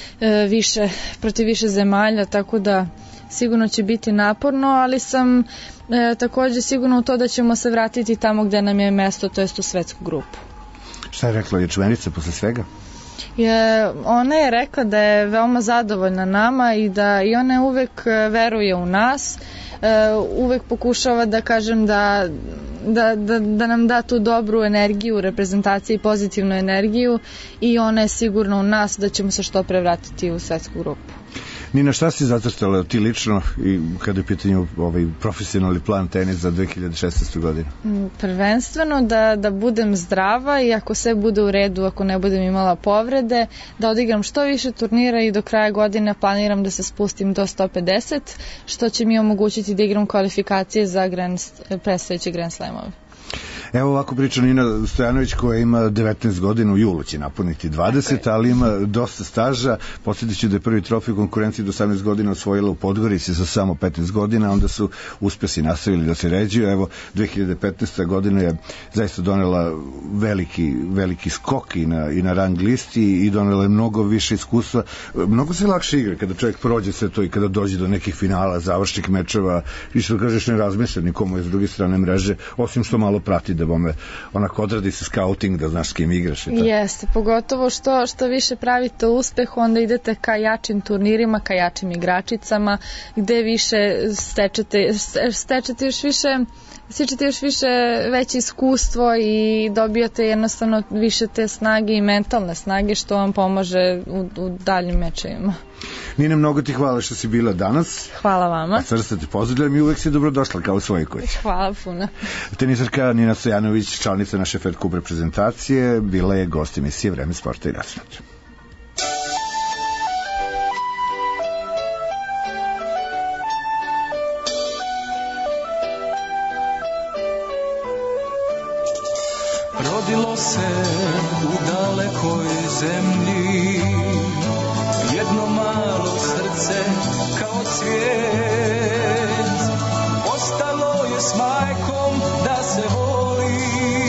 protiv više zemalja, tako da sigurno će biti naporno, ali sam također sigurno u to da ćemo se vratiti tamo gde nam je mesto, to jest u svetsku grupu. Šta je rekla Ječmenica posle svega? Ona je rekla da je veoma zadovoljna nama i da i ona uvek veruje u nas, uvek pokušava da kažem da nam da tu dobru energiju u reprezentaciji, pozitivnu energiju, i ona je sigurna u nas da ćemo se što pre vratiti u svetsku grupu. Nina, šta si zacrtala ti lično i kada je pitanju profesionalni plan tenis za 2016. godinu? Prvenstveno da budem zdrava i ako sve bude u redu, ako ne budem imala povrede, da odigram što više turnira i do kraja godine planiram da se spustim do 150, što će mi omogućiti da igram kvalifikacije za predstojeće Grand Slamove. Evo ovako priča Nina Stojanović, koja ima 19 godina, u julu će napuniti 20, ali ima dosta staža. Podsjetit ću da je prvi trofej u konkurenciji do 18 godina osvojila u Podgorici sa samo 15 godina, onda su uspesi nastavili da se ređuju. Evo, 2015. godina je zaista donela veliki skok i na rang listi i donela je mnogo više iskustva. Mnogo se lakše igra kada čovjek prođe sve to i kada dođe do nekih finala, završnih mečeva, i što kažeš, ne razmišlja nikomu je s druge strane mreže, osim što malo prati da bome onako odradi se scouting, da znaš s kim igraš. Jeste, pogotovo što više pravite uspeh, onda idete ka jačim turnirima, ka jačim igračicama, gde više stečete još više, stičete još više veće iskustvo i dobijate jednostavno više te snage i mentalne snage, što vam pomaže u daljim mečevima. Nina, mnogo ti hvala što si bila danas. Hvala vama. A srce ti pozdravljam i uvek si dobrodošla kao u svojoj kući. Hvala puno. Tenisarka Nina Stojanović, članica naše Fed Cup reprezentacije, bila je gost emisije Vreme sporta i razonode. Rodilo se u dalekoj zemlji jedno malo srce kao cvijet, ostalo je s majkom da se voli,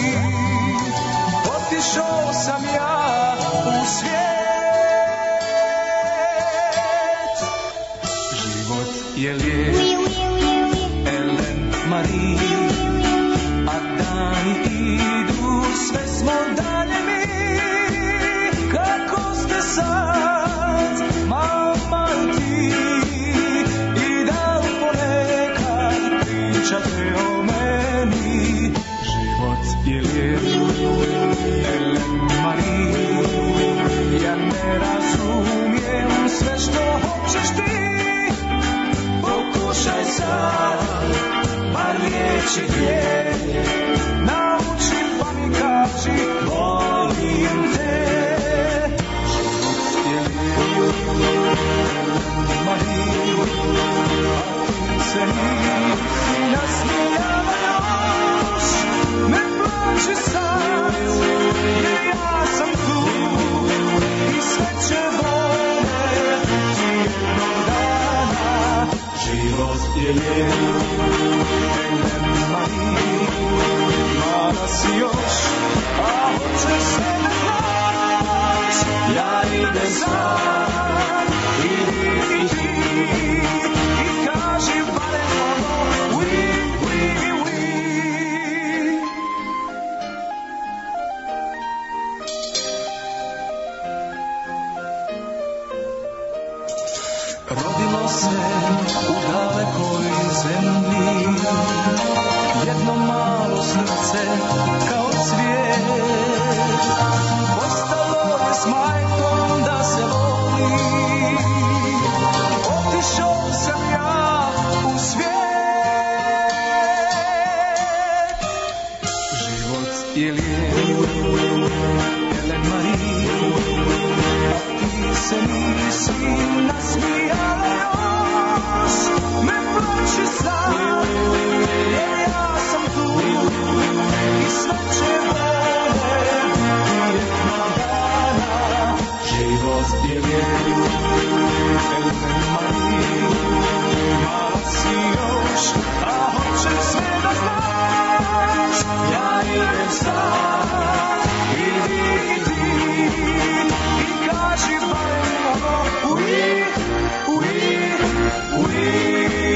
otišao sam ja u svijet. Život je lijep, Ellen Marie, a dani idu, sve smo dalje mi. Kako ste sad, mama i ti, i da li ponekad pričate o meni? kao cvijet. Ostalo je s majkom da se voli, otišao sam ja u svijet. Život je lijep, Ellen Marie, a ti se nisi nasmijala još. Ne plaći sad, jer ja sam tu i sve će bolje jedna dana. Život je lijep, Ellen Marie, mala si još, a hoćem sve da znaš. Ja idem sad, idi i ti, i kaži barem ono ui, ui, ui.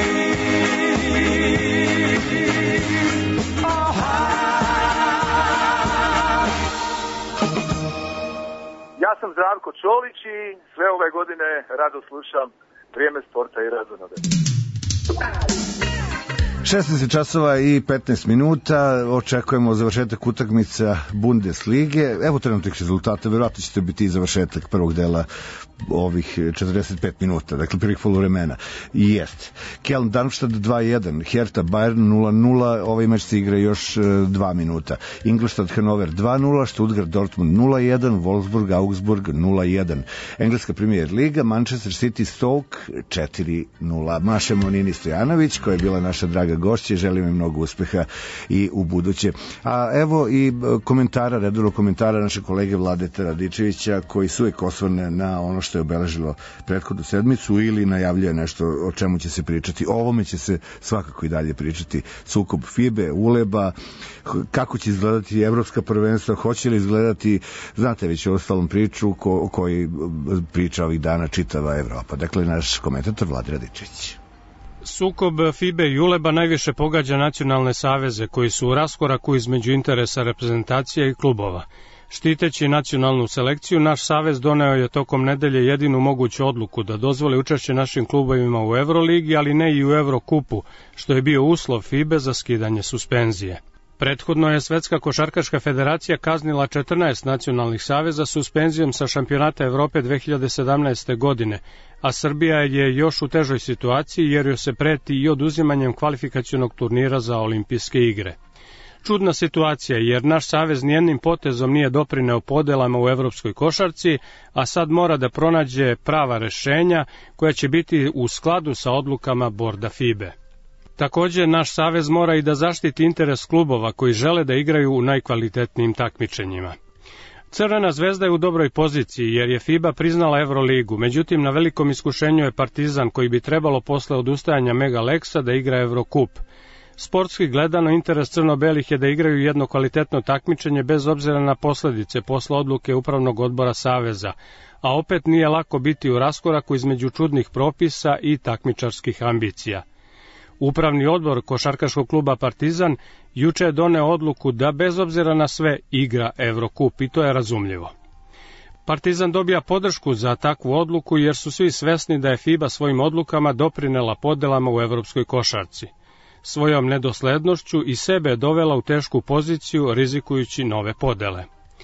Ja sam Zdravko Čolić i sve ove godine rado slušam Vrijeme sporta i razonode. 16 časova i 15 minuta, očekujemo završetak utakmica Bundeslige. Evo trenutnih rezultata, verovatno će to biti i završetak prvog dela ovih 45 minuta, dakle prvih poluvremena. I jest. Köln Darmstadt 2-1, Hertha Bayern 0-0, ovaj meč se igra još 2 minuta. Ingolstadt Hannover 2-0, Stuttgart Dortmund 0-1, Wolfsburg Augsburg 0-1. Engleska Premier Liga, Manchester City Stoke 4-0. Maša Monini Stojanović, koja je bila naša draga gošća, želim im mnogo uspeha i u buduće. A evo i komentara, redovno komentara naše kolege Vladeta Radičevića, koji su uvijek osvrne na ono što je obeležilo prethodnu sedmicu ili najavljuje nešto o čemu će se pričati. O ovome će se svakako i dalje pričati. Sukob FIBE, Uleba, kako će izgledati evropska prvenstva, hoće li izgledati, znate već o ostalom priču o kojoj priča ovih dana čitava Evropa. Dakle, naš komentator Vlad Radičević. Sukob FIBE i Uleba najviše pogađa nacionalne saveze koji su u raskoraku između interesa reprezentacija i klubova. Štiteći nacionalnu selekciju, naš savez doneo je tokom nedelje jedinu moguću odluku da dozvoli učešće našim klubovima u Euroligi, ali ne i u Eurokupu, što je bio uslov FIBE za skidanje suspenzije. Prethodno je Svetska košarkaška federacija kaznila 14 nacionalnih saveza suspenzijom sa šampionata Evrope 2017. godine, a Srbija je još u težoj situaciji jer joj se preti i oduzimanjem kvalifikacionog turnira za olimpijske igre. Čudna situacija jer naš savez nijednim potezom nije doprineo podelama u evropskoj košarci, a sad mora da pronađe prava rešenja koja će biti u skladu sa odlukama borda FIBE. Također, naš savez mora i da zaštiti interes klubova koji žele da igraju u najkvalitetnijim takmičenjima. Crvena zvezda je u dobroj poziciji jer je FIBA priznala Euroligu, međutim na velikom iskušenju je Partizan koji bi trebalo posle odustajanja Mega Lexa da igra Eurokup. Sportski gledano, interes crno-belih je da igraju jedno kvalitetno takmičenje bez obzira na posledice posle odluke Upravnog odbora Saveza, a opet nije lako biti u raskoraku između čudnih propisa i takmičarskih ambicija. Upravni odbor košarkaškog kluba Partizan juče je doneo odluku da bez obzira na sve igra Eurokup i to je razumljivo. Partizan dobija podršku za takvu odluku jer su svi svesni da je FIBA svojim odlukama doprinela podelama u evropskoj košarci. Svojom nedoslednošću i sebe je dovela u tešku poziciju rizikujući nove podele.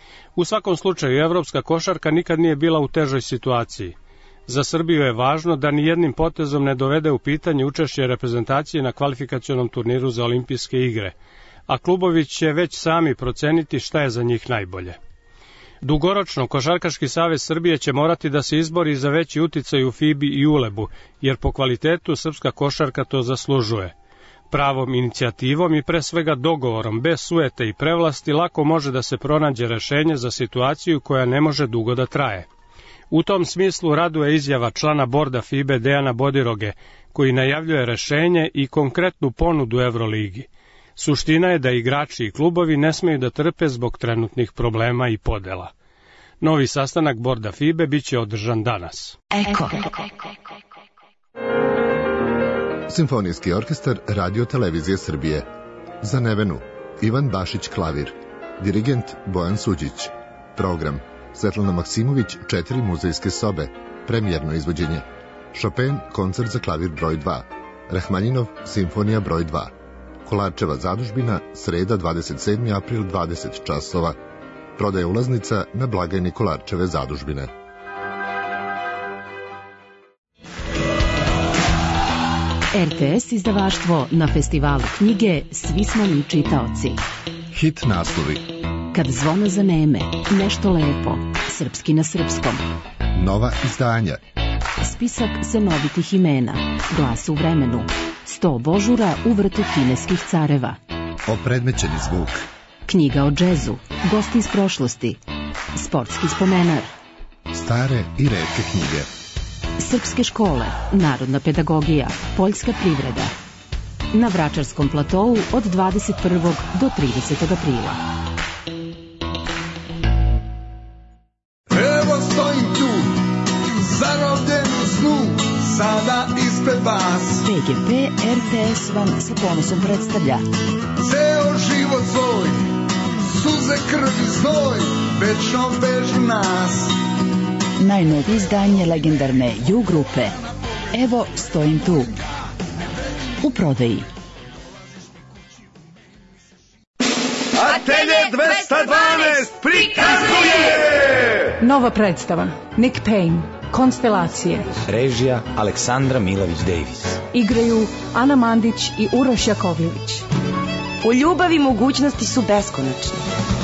U svakom slučaju, evropska košarka nikad nije bila u težoj situaciji. Za Srbiju je važno da ni jednim potezom ne dovede u pitanje učešće reprezentacije na kvalifikacionom turniru za olimpijske igre, a klubovi će već sami proceniti šta je za njih najbolje. Dugoročno, Košarkaški savez Srbije će morati da se izbori za veći uticaj u FIBI i Ulebu, jer po kvalitetu srpska košarka to zaslužuje. Pravom inicijativom i pre svega dogovorom, bez sujete i prevlasti, lako može da se pronađe rešenje za situaciju koja ne može dugo da traje. U tom smislu raduje izjava člana borda FIBE Dejana Bodiroge, koji najavljuje rešenje i konkretnu ponudu Euroligi. Suština je da igrači i klubovi ne smeju da trpe zbog trenutnih problema i podela. Novi sastanak borda FIBE biće održan danas. Eko. Simfonijski orkestar Radio Televizije Srbije. Za Nevenu, Ivan Bašić klavir. Dirigent Bojan Suđić. Program Svetlana Maksimović, 4 muzejske sobe. Premijerno izvođenje. Chopin, koncert za klavir broj 2. Rahmaninov, simfonija broj 2. Kolarčeva zadužbina, sreda 27. april 20 časova. Prodaja ulaznica na blagajni Kolarčeve zadužbine. RTS izdavaštvo na festivalu knjige Svi smo mi čitaoci. Hit naslovi. Kad zvono zaneme, nešto lepo, srpski na srpskom. Nova izdanja. Spisak senovitih imena, Glas u vremenu, 100 božura u vrtu kineskih careva. Opredmećeni zvuk. Knjiga o džezu, gosti iz prošlosti, sportski spomenar. Stare i retke knjige. Srpske škole, narodna pedagogija, poljska privreda. Na Vračarskom platovu od 21. do 30. aprila. Evo stojim tu, zarobljen u snu, sada ispred vas. PGP RTS vam sa ponosom predstavlja Ceo život svoj, suze, krv i znoj, večno vežu nas. najnovije izdanje legendarne U grupe. Evo stojim tu. U prodaji. Atelje 212 prikazuje! Nova predstava. Nick Payne. Konstelacije. Režija Aleksandra Milović-Davis. Igraju Ana Mandić i Uroš Jakovljević. U ljubavi mogućnosti su beskonačne.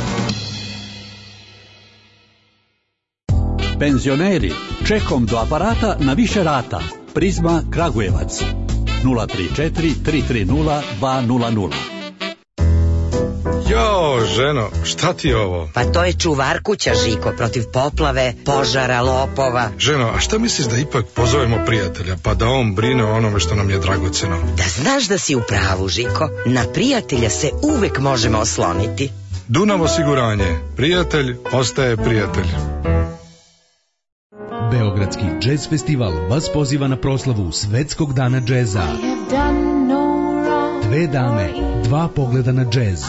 Penzioneri, čekom do aparata na više rata. Prizma Kragujevac. 034 330 200. Jo, ženo, šta ti je ovo? Pa to je čuvar kuća, Žiko, protiv poplave, požara, lopova. Ženo, a šta misliš da ipak pozovemo prijatelja, pa da on brine o onome što nam je dragoceno? Da znaš da si u pravu, Žiko, na prijatelja se uvek možemo osloniti. Dunav osiguranje, prijatelj ostaje prijatelj. Beogradski džez festival vas poziva na proslavu Svetskog dana džeza. 2 dame, 2 pogleda na džez.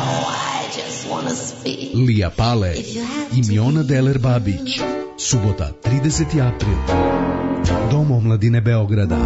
Lija Pale i Miona Deler Babić. Subota, 30. april. Dom omladine Beograda.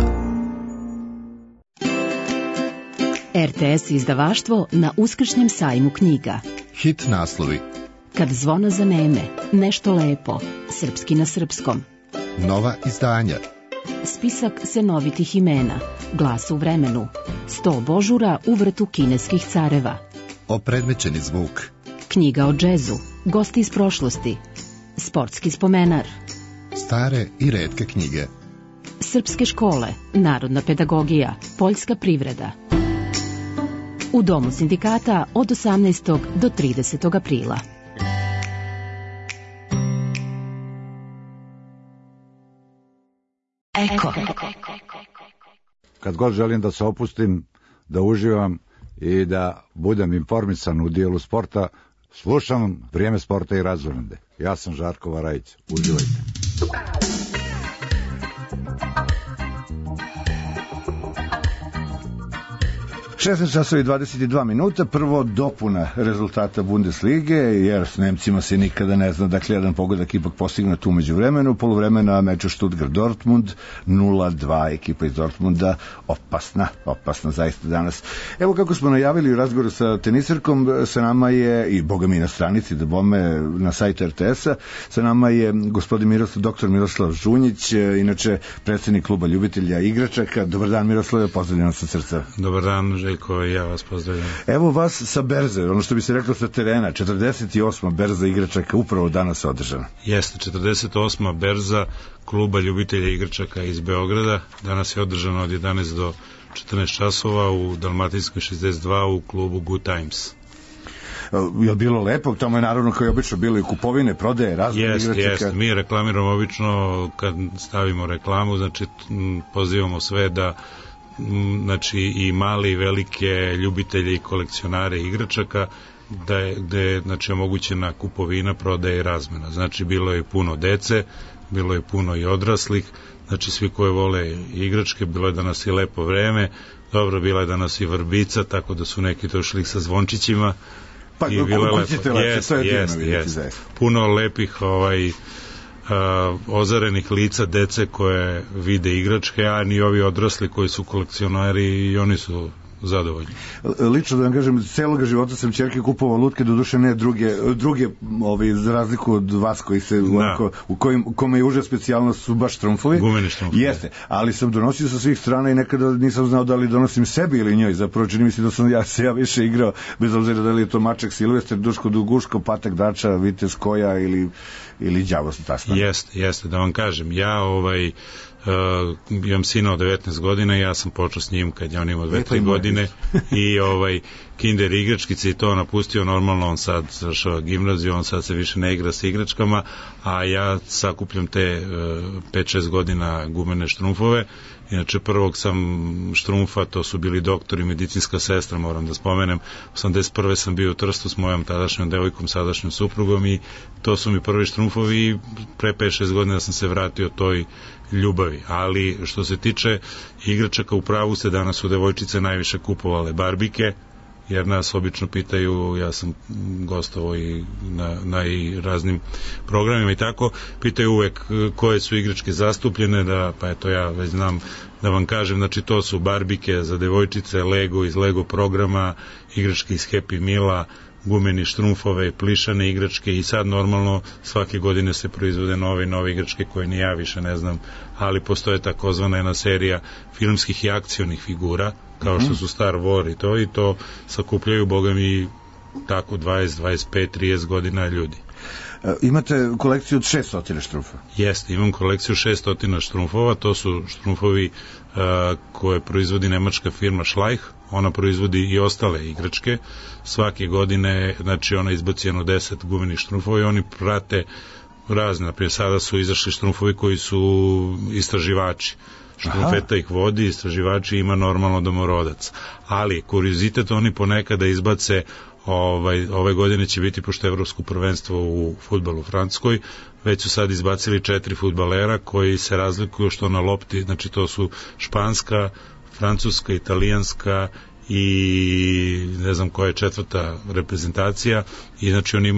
RTS izdavaštvo na Uskršnjem sajmu knjiga. Hit naslovi. Kad zvono zaneme, nešto lepo, srpski na srpskom. Nova izdanja. Spisak senovitih imena, Glas u vremenu, 100 božura u vrtu kineskih careva. Opredmećeni zvuk. Knjiga o džezu, gosti iz prošlosti, sportski spomenar. Stare i retke knjige. Srpske škole, narodna pedagogija, poljska privreda. U Domu sindikata od 18. do 30. aprila. Eko. Kad god želim da se opustim, da uživam i da budem informisan u dijelu sporta, slušam Vrijeme sporta i razonode. Ja sam Žarko Varajić. Uživajte. 16 časova i 22 minuta, prvo dopuna rezultata Bundeslige, jer s Nemcima se nikada ne zna, dakle jedan pogodak ipak postigna tu među vremenu, poluvremena meča Stuttgart-Dortmund, 0-2, ekipa iz Dortmunda, opasna zaista danas. Evo kako smo najavili u razgovoru sa tenisarkom, sa nama je, i boga mi na stranici, da bome na sajtu RTS-a, sa nama je gospodin doktor Miroslav Žunjić, inače predsjednik kluba ljubitelja igračaka. Dobar dan Miroslave, pozdravljam sa srca. Dobar dan Željko, ja vas pozdravljam. Evo vas sa berze, ono što bi se reklo sa terena, 48. berza igračaka upravo danas održana. Jeste, 48. berza kluba ljubitelja igračaka iz Beograda. Danas je održana od 11 do 14 časova u Dalmatinskoj 62 u klubu Good Times. Je bilo lepo? Tamo je naravno kao i obično bilo i kupovine, prodaje, razne igračaka. Jeste, mi reklamiramo obično kad stavimo reklamu, znači pozivamo sve da znači i mali i velike ljubitelje i kolekcionare igračaka da je znači omogućena kupovina, prodaja i razmena. Znači bilo je puno dece, bilo je puno i odraslih, znači svi koji vole igračke, bilo je danas i lepo vreme, dobro, bila je danas i vrbica, tako da su neki došli sa zvončićima. Pa i bilo je lepo. Jest. Puno lepih ozarenih lica dece koje vide igračke, a ni ovi odrasli koji su kolekcionari i oni su zadovoljni. Lično da vam kažem, celog života sam ćerke kupovao lutke, doduše ne druge za razliku od vas koji se u kome je uža specijalnost su baš štrumfovi. Gumeni štrumfovi. Jeste, ali sam donosio sa svih strana i nekada nisam znao da li donosim sebi ili njoj. Zapravo čini mi se da sam ja više igrao, bez obzira da li je to Maček Silvester, Duško Duguško, Patak Dača, Vitez Koja ili Đavo Tasman. Jeste, da vam kažem, ja imam sina od 19 godina i ja sam počeo s njim kad je on imao 2-3 godine i kinder igračkice i to napustio, normalno on sad završava gimnaziju, on sad se više ne igra sa igračkama, a ja sakupljam te 5-6 godina gumene štrumfove. Inače, prvog sam štrumfa, to su bili doktori, medicinska sestra, moram da spomenem. 81. sam bio u Trstu s mojom tadašnjom devojkom, sadašnjom suprugom i to su mi prvi štrumfovi i pre 5-6 godina sam se vratio toj ljubavi. Ali što se tiče igračaka, u pravu ste, danas su devojčice najviše kupovale barbike, jer nas obično pitaju, ja sam gostovao i na i raznim programima i tako, pitaju uvek koje su igračke zastupljene, pa eto ja već znam da vam kažem, znači to su barbike za devojčice, Lego iz Lego programa, igračke iz Happy Meala, gumeni štrumfove, plišane igračke i sad normalno svake godine se proizvode nove igračke koje ni ja više ne znam, ali postoje takozvana jedna serija filmskih i akcionih figura, kao što su Star War i to sakupljaju, boga mi, tako 20, 25, 30 godina ljudi. Imate kolekciju od 600 štrumfa? Jeste, imam kolekciju 600 štrumfova, to su štrumfovi koje proizvodi nemačka firma Schleich, ona proizvodi i ostale igračke, svake godine, znači ona izbaci jedno 10 gumenih štrumfova i oni prate razne, naprijed sada su izašli štrumfovi koji su istraživači, štrumfeta ih vodi, istraživači, ima normalno domorodac, ali kuriozitet, oni ponekada izbace ove godine će biti, pošto je evropsko prvenstvo u fudbalu u Francuskoj, već su sad izbacili 4 fudbalera koji se razlikuju što na lopti, znači to su španska, francuska, italijanska i ne znam koja je četvrta reprezentacija i znači oni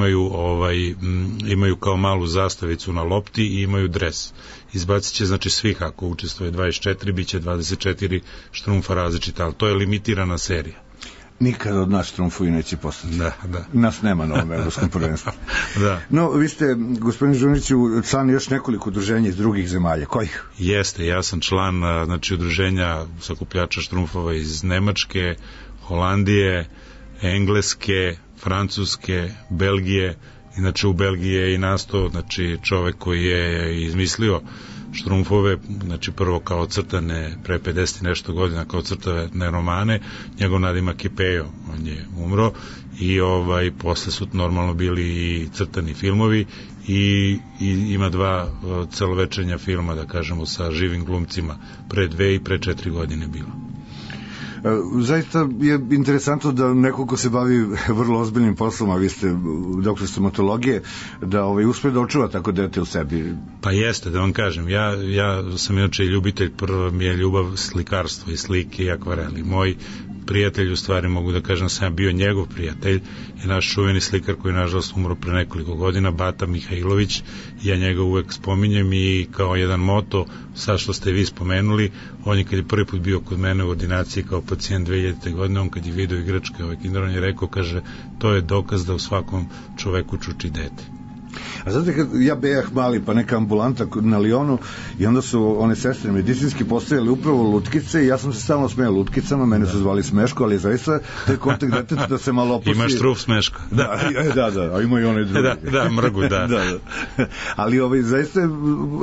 imaju kao malu zastavicu na lopti i imaju dres. Izbacit će znači svih, ako učestvuje 24, bit će 24 štrumfa različita, ali to je limitirana serija. Nikada od nas štrumfovi neće postati. Da. Nas nema na ovom evropskom prvenstvu. Da. No, vi ste, gospodin Žuniću, član još nekoliko udruženja iz drugih zemalja. Kojih? Jeste, ja sam član udruženja sakupljača štrumfova iz Nemačke, Holandije, Engleske, Francuske, Belgije. Inače u Belgiji je i nastao čovek koji je izmislio štrumfove, znači prvo kao crtane pre 50 nešto godina kao crtane romane, njegov nadimak je Pejo, on je umro i posle su normalno bili i crtani filmovi i ima 2 celovečernja filma, da kažemo, sa živim glumcima, pre 2 i pre 4 godine bilo. Zaista je interesantno da neko ko se bavi vrlo ozbiljnim poslom, a vi ste doktor stomatologije, da uspe da očuva tako dete u sebi. Pa jeste, da vam kažem, ja sam inače ljubitelj, prva mi je ljubav slikarstvo i slike i akvareli. Moj prijatelj, u stvari mogu da kažem, sam bio njegov prijatelj, je naš čuveni slikar koji nažalost umro pre nekoliko godina, Bata Mihajlović, ja njega uvek spominjem i kao jedan moto, sad što ste vi spomenuli, on je kad je prvi put bio kod mene u ordinaciji kao pacijent 2000. godine, on kad je video igračke kinder, on je rekao, kaže, to je dokaz da u svakom čoveku čuči dete. A znate, kad ja bejah mali, pa neka ambulanta na Lionu i onda su one sestre medicinski postavili upravo lutkice i ja sam se stalno smejao lutkicama, mene su zvali Smeško, ali zaista taj kontakt deteta da se malo opusti. Ima štruf Smeško. Da, a ima i onaj drugi. Da, mrgu, da. Ali zaista je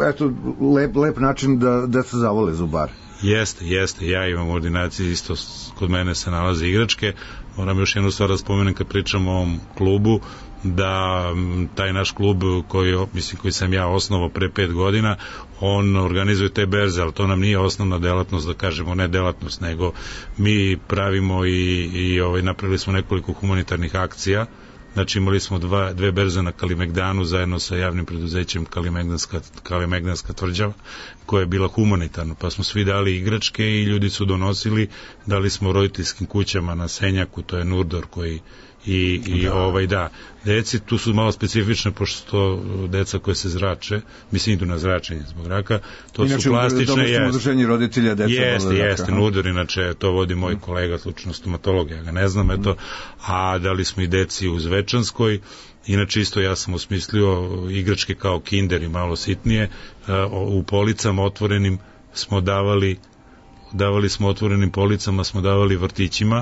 lep način da deca zavole zubar. Jeste, ja imam u ordinaciji, isto kod mene se nalaze igračke. Moram još jednu stvar da spomenem kad pričam o ovom klubu, da taj naš klub koji sam ja osnovao pre 5 godina, on organizuje te berze, ali to nam nije osnovna delatnost, da kažemo, ne delatnost, nego mi pravimo i napravili smo nekoliko humanitarnih akcija. Znači imali smo 2 berze na Kalimegdanu zajedno sa javnim preduzećem Kalimegdanska tvrđava, koja je bila humanitarna, pa smo svi dali igračke i ljudi su donosili, dali smo roditeljskim kućama na Senjaku, to je Nurdor koji da, deci tu su malo specifične, pošto deca koje se zrače, mislim idu na zračenje zbog raka, to inače, su plastične, jeste, nudor, inače to vodi moj kolega, slučajno stomatolog, ja ga ne znam, eto, a dali smo i deci u Zvečanskoj. Inače isto ja sam osmislio igračke kao Kinder i malo sitnije, u policama otvorenim smo davali smo otvorenim policama, smo davali vrtićima,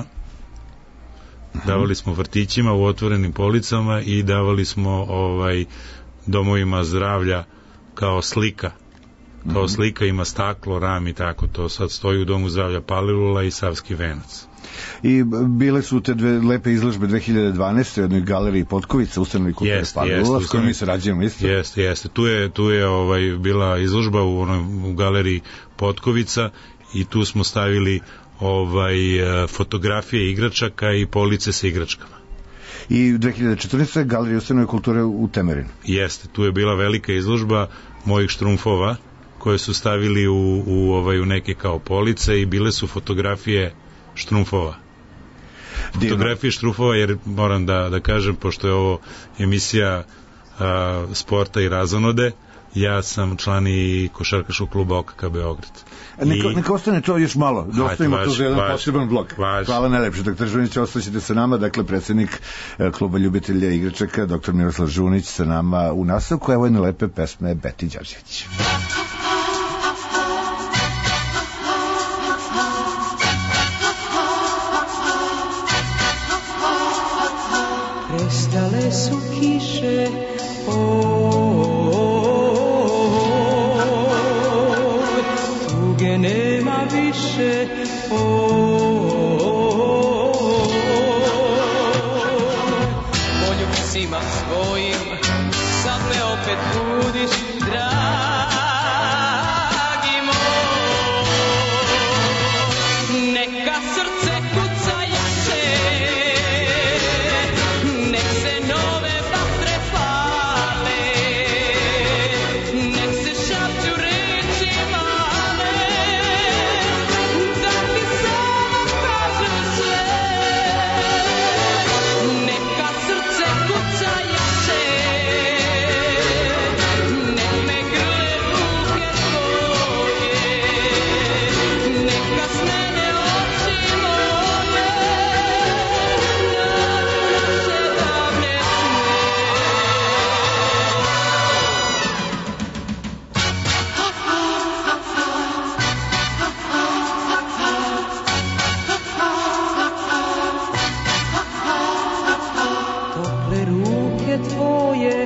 u otvorenim policama i davali smo domovima zdravlja kao slika. Kao slika ima staklo, ram i tako, to sad stoji u domu zdravlja Palilula i Savski venac. I bile su te dve lepe izložbe 2012. u jednoj galeriji Potkovica, ustanovi kulture Palilula, s kojom mi sarađujemo isto. Jeste. Tu je bila izložba u galeriji Potkovica i tu smo stavili fotografije igračaka i police sa igračkama. I 2014. galerija ustanove kulture u Temerinu. Jeste, tu je bila velika izložba mojih štrumfova koje su stavili u neke kao police i bile su fotografije štrumfova. Fotografije štrumfova, jer moram da kažem, pošto je ovo emisija sporta i razonode, ja sam član i košarkaškog kluba OKK Beograd. Neka ostane to još malo, da ostavimo to za jedan poseban blok. Hvala najlepše, dr. Žunić, ostaćete sa nama, dakle predsjednik kluba ljubitelja igračaka, dr. Miroslav Žunić sa nama u nastavku, evo jedne lepe pesme Beti Đorđević. Prestale su kiše, tuge nema više, poljubcima svojim sad me opet budiš, dragi moj. Neka srce kuca jače, nek se nove vatre pale, nek se šapću reči male, da ti samo kažem sve. Neka srce kuca jače, nek me grle ruke tvoje, neka smene oči moje, naše davne tople ruke tvoje,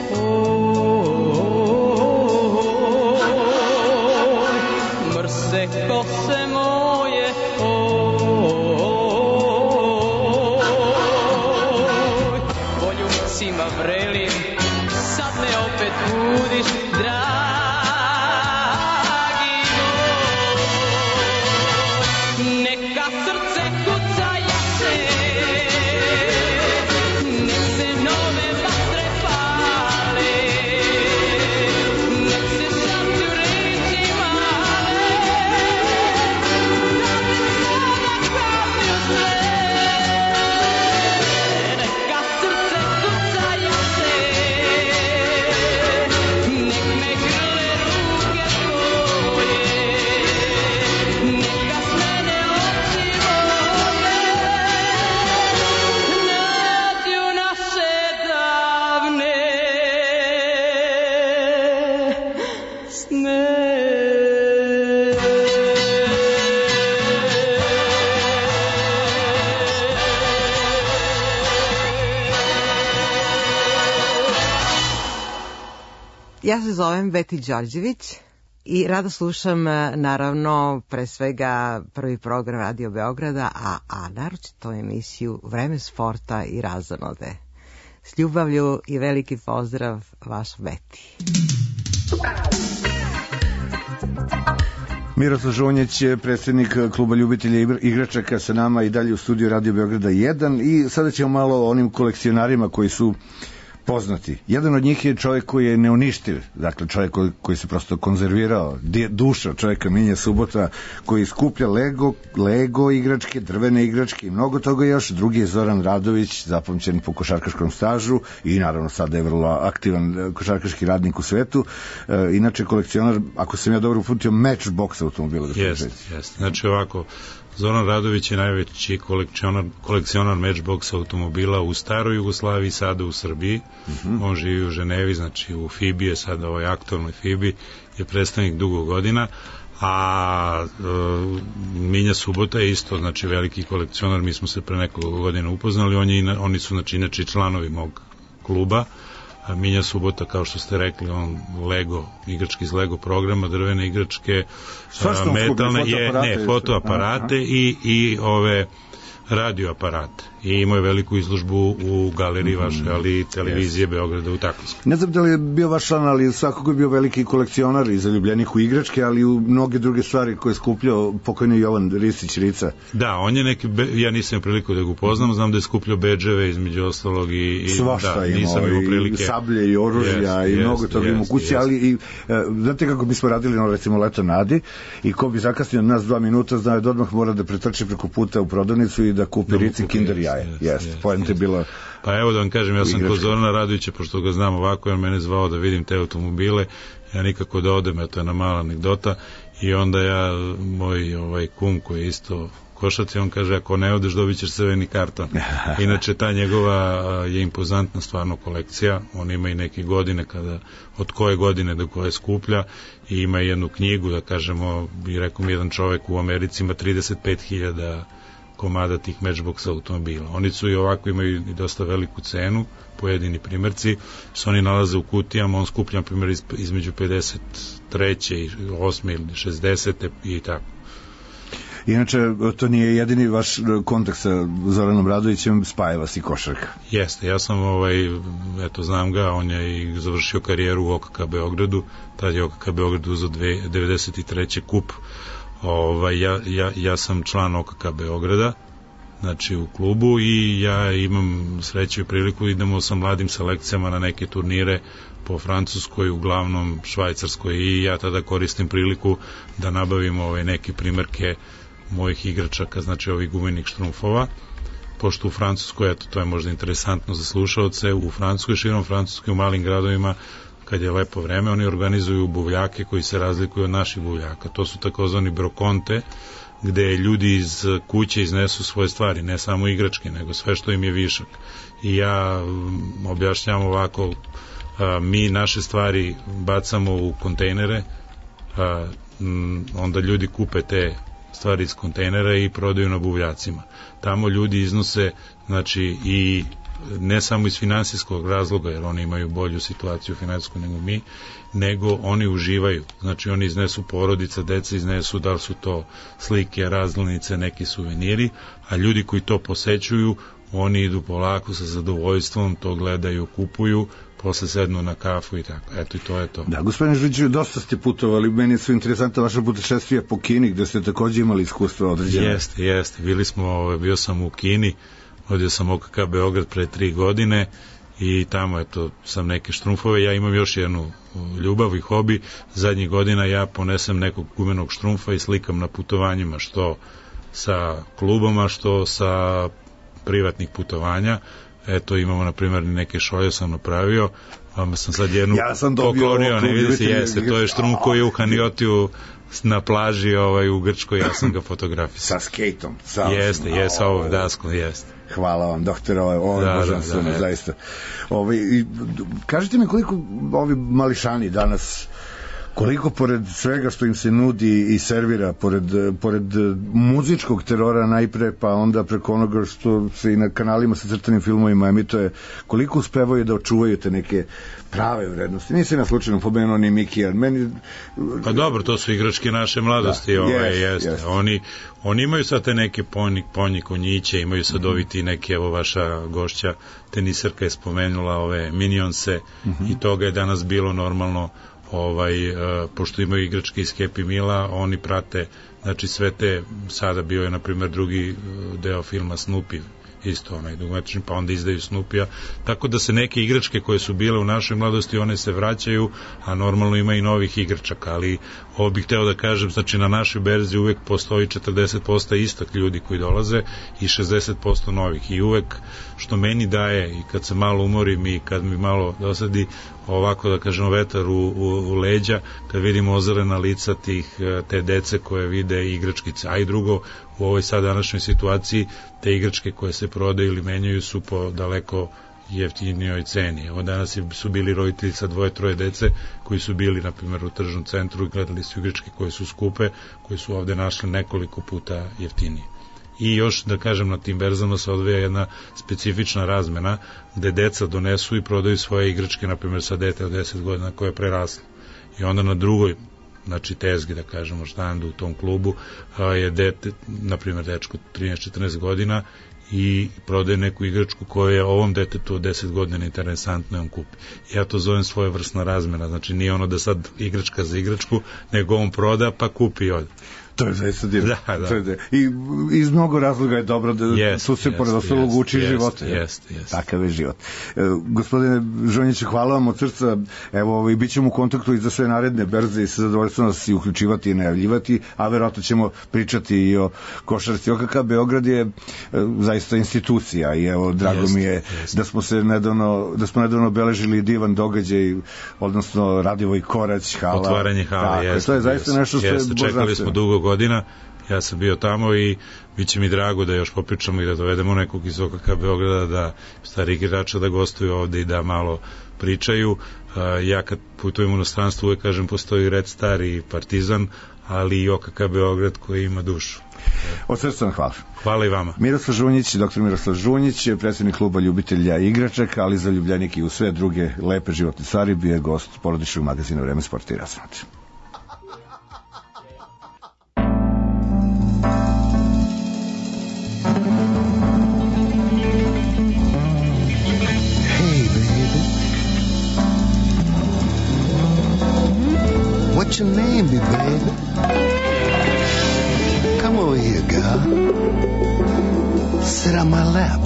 mrse kose moje, poljubcima vrelim, sad me opet budiš, dragi moj. Neka srce kuca jače, nek se nove vatre pale, nek se šapću reči male, da ti sada kažem sve. Neka srce kuca jače, nek me grle ruke tvoje, neka smene oči moje, nađu naše davne sne. Ja se zovem Beti Đorđević i rado slušam, naravno, pre svega prvi program Radio Beograda, a naročito emisiju Vreme sporta i razonode. S ljubavlju i veliki pozdrav, vaš Beti. Miroslav Žunjeć je predsjednik kluba ljubitelja igračaka sa nama i dalje u studiju Radio Beograda 1 i sada ćemo malo o onim kolekcionarima koji su poznati. Jedan od njih je čovjek koji je neuništiv, dakle čovjek koji se prosto konzervirao, duša čovjeka Minja Subota, koji skuplja Lego igračke, drvene igračke i mnogo toga još. Drugi je Zoran Radović, zapamćen po košarkaškom stažu i naravno sada je vrlo aktivan košarkaški radnik u svetu. Inače kolekcionar, ako sam ja dobro uputio, Matchbox automobila. Jeste. Znači ovako, Zoran Radović je najveći kolekcionar Matchbox automobila u staroj Jugoslaviji, sada u Srbiji. On živi u Ženevi, znači u FIBI je sada, ovoj aktualnoj FIBI je predstavnik dugo godina, a Minja Subota je isto, znači veliki kolekcionar. Mi smo se pre nekoliko godina upoznali, oni su znači inače članovi mog kluba. Minja Subota, kao što ste rekli, on igrački iz Lego programa, drvene igračke, metalne, fotoaparate i ove radioaparate. I imao je veliku izložbu u galeriji vašoj, ali televizije Beograda u Takovskoj. Ne znam da li je bio vaš član, ali svakako je bio veliki kolekcionar i zaljubljenih u igračke, ali i u mnoge druge stvari koje je skupljao pokojni Jovan Ristić-Rica. Da, on je neki, ja nisam priliku da ga upoznam, znam da je skupljao bedževe između ostalog i svašta imao, i sablje i oružja i mnogo toga ima u kući, ali i znate kako bismo radili, recimo Leto Nadi, i ko bi zakasnio nas 2 minuta, znao da odmah mora da pretrči preko puta u prodavnicu i da kupi Rici Kinder jaje. Poenta je bila... Pa evo da vam kažem, ja sam kod Zorana Radovića, pošto ga znam ovako, on mene zvao da vidim te automobile, ja nikako da odem, to je jedna mala anegdota, i onda moj kum koji je isto košac, i on kaže, ako ne odeš dobit ćeš crveni karton. Inače, ta njegova je impozantna stvarno kolekcija, on ima i neke godine od koje godine do koje skuplja, i ima jednu knjigu, da kažemo, i rekao mi jedan čovek u Americi ima 35.000 komada tih Matchbox automobila. Oni su i ovako imaju i dosta veliku cenu, pojedini primjerci, se oni nalaze u kutijama, on skuplja, na primjer, između 53. i 8. ili 60. i tako. Inače, to nije jedini vaš kontakt sa Zoranom Radovićem, spaja vas i košarka. Jeste, ja sam, znam ga, on je i završio karijeru u OKK Beogradu, tad je OKK Beograd uzeo 93. kup. Ja sam član OKK Beograda, znači u klubu, i ja imam sreću i priliku, idemo sa mladim selekcijama na neke turnire po Francuskoj, uglavnom Švajcarskoj, i ja tada koristim priliku da nabavim neke primerke mojih igračaka, znači ovih gumenih štrumfova, pošto u Francuskoj, to je možda interesantno za slušaoce, u Francuskoj, širom Francuskoj, u malim gradovima, kad je lepo vreme, oni organizuju buvljake koji se razlikuju od naših buvljaka. To su takozvani brokonte, gde ljudi iz kuće iznesu svoje stvari, ne samo igračke, nego sve što im je višak. I ja objašnjavam ovako, mi naše stvari bacamo u kontejnere, onda ljudi kupe te stvari iz kontejnera i prodaju na buvljacima. Tamo ljudi iznose, znači, i ne samo iz finansijskog razloga, jer oni imaju bolju situaciju finansijsku nego mi, nego oni uživaju. Znači, oni iznesu porodica, deca iznesu, da li su to slike, razglednice, neki suveniri, a ljudi koji to posećuju, oni idu polako sa zadovoljstvom, to gledaju, kupuju, posle sednu na kafu i tako. Eto, i to je to. Da, gospodine Žuđiću, dosta ste putovali, meni su interesantna vaša putešestvija po Kini, gde ste takođe imali iskustva određene. Jeste. Bio sam u Kini, vodio sam OKK Beograd pre 3 godine i tamo, sam neke štrumfove. Ja imam još jednu ljubav i hobi. Zadnjih godina ja ponesem nekog gumenog štrumfa i slikam na putovanjima, što sa klubama, što sa privatnih putovanja. Imamo, na primjer, neke šolje sam napravio, vama sam sad jednu poklonio, ne vidite, jeste, to je štrumf koji je u Haniotiju na plaži u Grčkoj, ja sam ga fotografisao. Sa skejtom. Jeste, sa ovom daskom, jeste. Hvala vam, doktore, možem sam, zaista. Kažite mi koliko ovi mališani danas, koliko pored svega što im se nudi i servira, pored muzičkog terora najpre, pa onda preko onoga što se i na kanalima sa crtanim filmovima emituje, koliko uspevaju da očuvaju te neke prave vrednosti? Nisam ja slučajno pomenuo ni Mikija. Pa dobro, to su igračke naše mladosti. Jeste. Oni imaju sad te neke ponji konjiće, imaju sad oviti neke, evo vaša gošća teniserka je spomenula ove Minionse, i toga je danas bilo normalno. Pošto imaju igračke iz Happy Meala, oni prate, znači sve te, sada bio je na primjer drugi deo filma Snoopy, isto onaj dugometačni, pa onda izdaju Snupija, tako da se neke igračke koje su bile u našoj mladosti, one se vraćaju, a normalno ima i novih igračaka, ali ovo bih hteo da kažem, znači na našoj berzi uvek postoji 40% istak ljudi koji dolaze i 60% novih, i uvek što meni daje, i kad se malo umorim i kad mi malo dosadi, ovako da kažemo vetar u leđa, kad vidimo ozarena lica te dece koje vide igračkice, a i drugo, u ovoj sad današnjoj situaciji te igračke koje se prodaju ili menjaju su po daleko jeftinijoj ceni. Evo danas su bili roditelji sa 2-3 dece koji su bili, na primjer, u tržnom centru i gledali su igračke koje su skupe, koje su ovde našli nekoliko puta jeftinije. I još da kažem, na tim berzama se odvija jedna specifična razmena gde deca donesu i prodaju svoje igračke, na primjer sa dete od 10 godina koje je preraslo. I onda na drugoj, znači tezgi, da kažemo, štandu u tom klubu je dete, na primjer dečko 13-14 godina i prodaje neku igračku koja je ovom detetu od 10 godina interesantno i on kupi. Ja to zovem svojevrsna razmena, znači nije ono da sad igračka za igračku, nego on proda pa kupi i ode. To je zaista divno. Da. I iz mnogo razloga je dobro da su se pored ostalog uči života. Takav je život. Gospodine Žonjiću, hvala vam od srca. Evo, i bit ćemo u kontaktu i za sve naredne berze i sa zadovoljstvom nas i uključivati i najavljivati, a verovatno ćemo pričati i o košarci. OKK Beograd je zaista institucija i evo, drago mi je da smo nedavno obeležili divan događaj, odnosno Radivoj Korać, hala. Otvaranje hala, to je zaista nešto što je božanstveno. Čekali smo dugo godina, ja sam bio tamo i bit će mi drago da još popričamo i da dovedemo nekog iz OKK Beograda, da stari igrača da gostuju ovde i da malo pričaju. Ja kad putujem u inostranstvo uvek kažem postoji Red Star i Partizan, ali i OKK Beograd koji ima dušu. Od srca hvala. Hvala i vama. Miroslav Žunjić, doktor Miroslav Žunjić, predsjednik kluba ljubitelja igračaka, ali za ljubljenike i u sve druge lepe životne stvari, bio je gost porodičnog magazina Vreme sporta i razonode. What's your name, baby? Come over here, girl. Sit on my lap.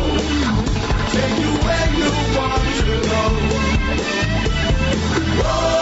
Whoa!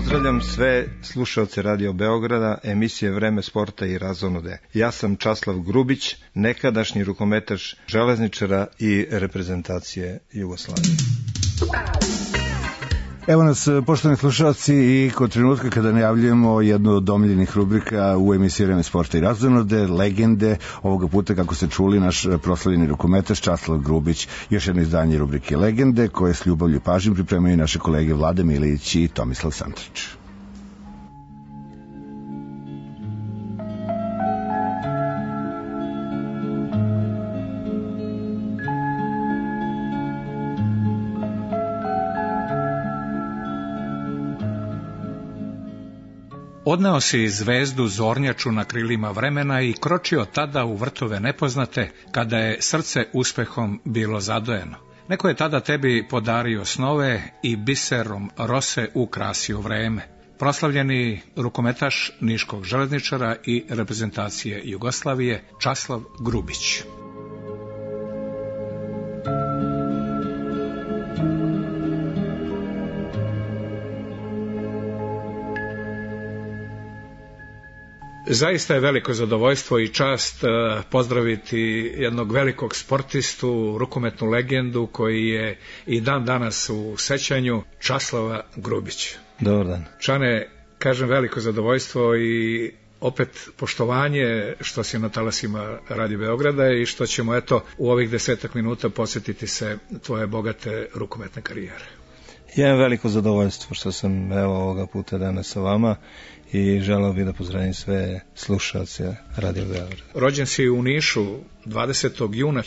Pozdravljam sve slušaoce Radio Beograda, emisije Vreme sporta i razonode. Ja sam Časlav Grubić, nekadašnji rukometaš Železničara i reprezentacije Jugoslavije. Evo nas, poštovani slušalci, i kod trenutka kada najavljujemo jednu od omiljenih rubrika u emisiji Vreme sporta i razonode, legende, ovoga puta, kako ste čuli, naš proslavljeni rukometaš Časlav Grubić, još jedno izdanje rubrike Legende, koje s ljubavlju i pažnjom pripremaju naše kolege Vlada Milić i Tomislav Santrić. Odneo si zvezdu zornjaču na krilima vremena i kročio tada u vrtove nepoznate, kada je srce uspehom bilo zadojeno. Neko je tada tebi podario snove i biserom rose ukrasio vreme. Proslavljeni rukometaš Niškog Železničara i reprezentacije Jugoslavije Časlav Grubić. Zaista je veliko zadovoljstvo i čast pozdraviti jednog velikog sportistu, rukometnu legendu koji je i dan danas u sećanju, Časlava Grubić. Dobar dan. Čane, kažem veliko zadovoljstvo i opet poštovanje što si na talasima Radio Beograda i što ćemo eto u ovih 10 minuta posjetiti se tvoje bogate rukometne karijere. Ja imam veliko zadovoljstvo što sam evo ovoga puta danas sa vama i želeo bih da pozdravim sve slušalce Radio Beograd. Rođen si u Nišu 20. juna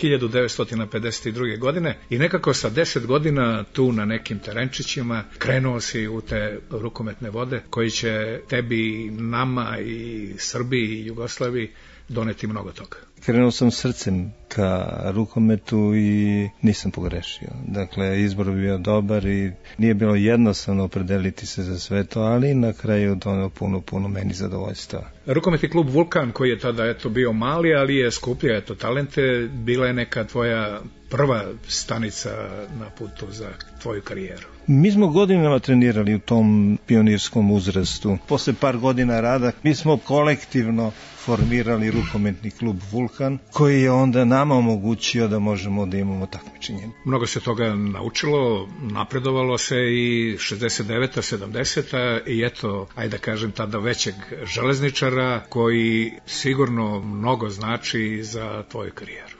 1952. godine i nekako sa 10 godina tu na nekim terenčićima krenuo si u te rukometne vode koji će tebi, nama i Srbiji i Jugoslaviji doneti mnogo toga. Krenuo sam srcem ka rukometu i nisam pogrešio. Dakle, izbor bi bio dobar i nije bilo jednostavno opredeliti se za sve to, ali na kraju doneo puno meni zadovoljstva. Rukometni klub Vulkan, koji je tada eto bio mali, ali je skupljao eto talente, bila je neka tvoja prva stanica na putu za tvoju karijeru. Mi smo godinama trenirali u tom pionirskom uzrastu. Posle par godina rada mi smo kolektivno formirali rukometni klub Vulkan, koji je onda nama omogućio da možemo da imamo takmičenje. Mnogo se toga naučilo, napredovalo se i 69. 70. i eto, ajde da kažem, tada većeg železničara koji sigurno mnogo znači za tvoju karijeru.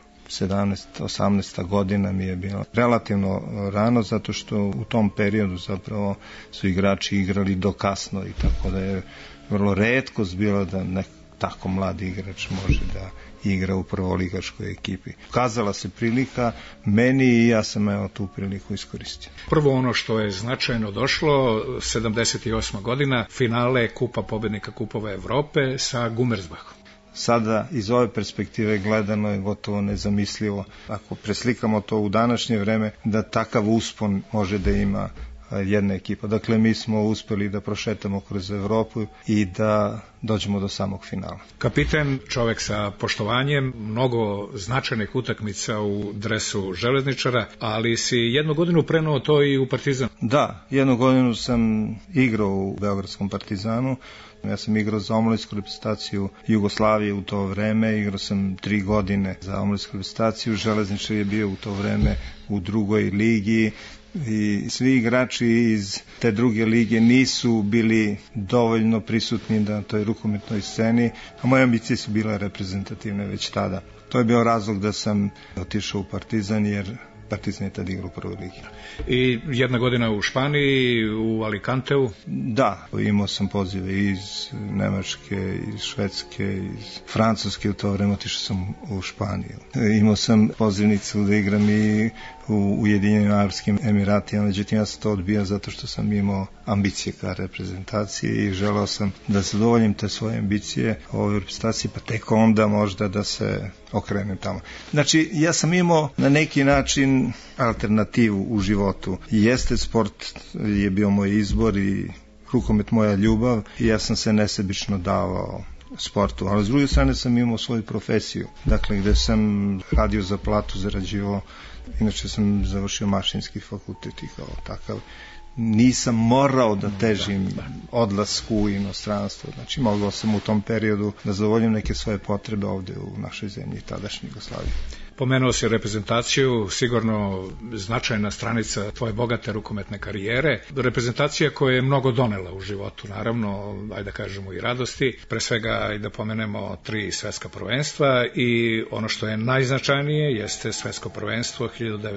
17-18 godina mi je bilo relativno rano, zato što u tom periodu zapravo su igrači igrali do kasno i tako da je vrlo retkost bilo da tako mladi igrač može da igra u prvoligaškoj ekipi. Ukazala se prilika meni i ja sam evo tu priliku iskoristio. Prvo ono što je značajno došlo, 78. godina, finale Kupa pobednika Kupova Evrope sa Gumersbachom. Sada iz ove perspektive gledano je gotovo nezamislivo, ako preslikamo to u današnje vreme, da takav uspon može da ima jedna ekipa. Dakle, mi smo uspeli da prošetamo kroz Evropu i da dođemo do samog finala. Kapiten, čovek sa poštovanjem, mnogo značajnih utakmica u dresu Železničara, ali si jednu godinu prenuo to i u Partizan. Da, jednu godinu sam igrao u Beogradskom Partizanu. Ja sam igrao za omladinsku reprezentaciju Jugoslavije u to vreme, igrao sam 3 godine za omladinsku reprezentaciju, Železničar je bio u to vreme u drugoj ligi i svi igrači iz te druge lige nisu bili dovoljno prisutni na toj rukometnoj sceni, a moje ambicije su bile reprezentativne već tada. To je bio razlog da sam otišao u Partizan, jer Partizan je tada igrao u prvoj ligi. I jedna godina u Španiji, u Alicanteu? Da, imao sam pozive iz Nemačke, iz Švedske, iz Francuske, u to vreme otišao sam u Španiju. Imao sam pozivnicu da igram i u Ujedinjenim Arapskim Emiratima, međutim ja sam to odbijao zato što sam imao ambicije ka reprezentaciji i želeo sam da zadovoljim te svoje ambicije u ovoj reprezentaciji, pa tek onda možda da se okrenem tamo. Znači, ja sam imao na neki način alternativu u životu. Jeste, sport je bio moj izbor i rukomet moja ljubav i ja sam se nesebično davao sportu, ali s druge strane sam imao svoju profesiju, dakle gde sam radio za platu, zarađivao. Inače sam završio mašinski fakultet i kao takav nisam morao da težim odlasku u inostranstvo. Znači, mogao sam u tom periodu da zadovoljim neke svoje potrebe ovde u našoj zemlji, tadašnjoj Jugoslaviji. Pomenuo si reprezentaciju, sigurno značajna stranica tvoje bogate rukometne karijere. Reprezentacija koja je mnogo donela u životu, naravno, ajde da kažemo i radosti. Pre svega, ajde da pomenemo 3 svetska prvenstva i ono što je najznačajnije jeste svetsko prvenstvo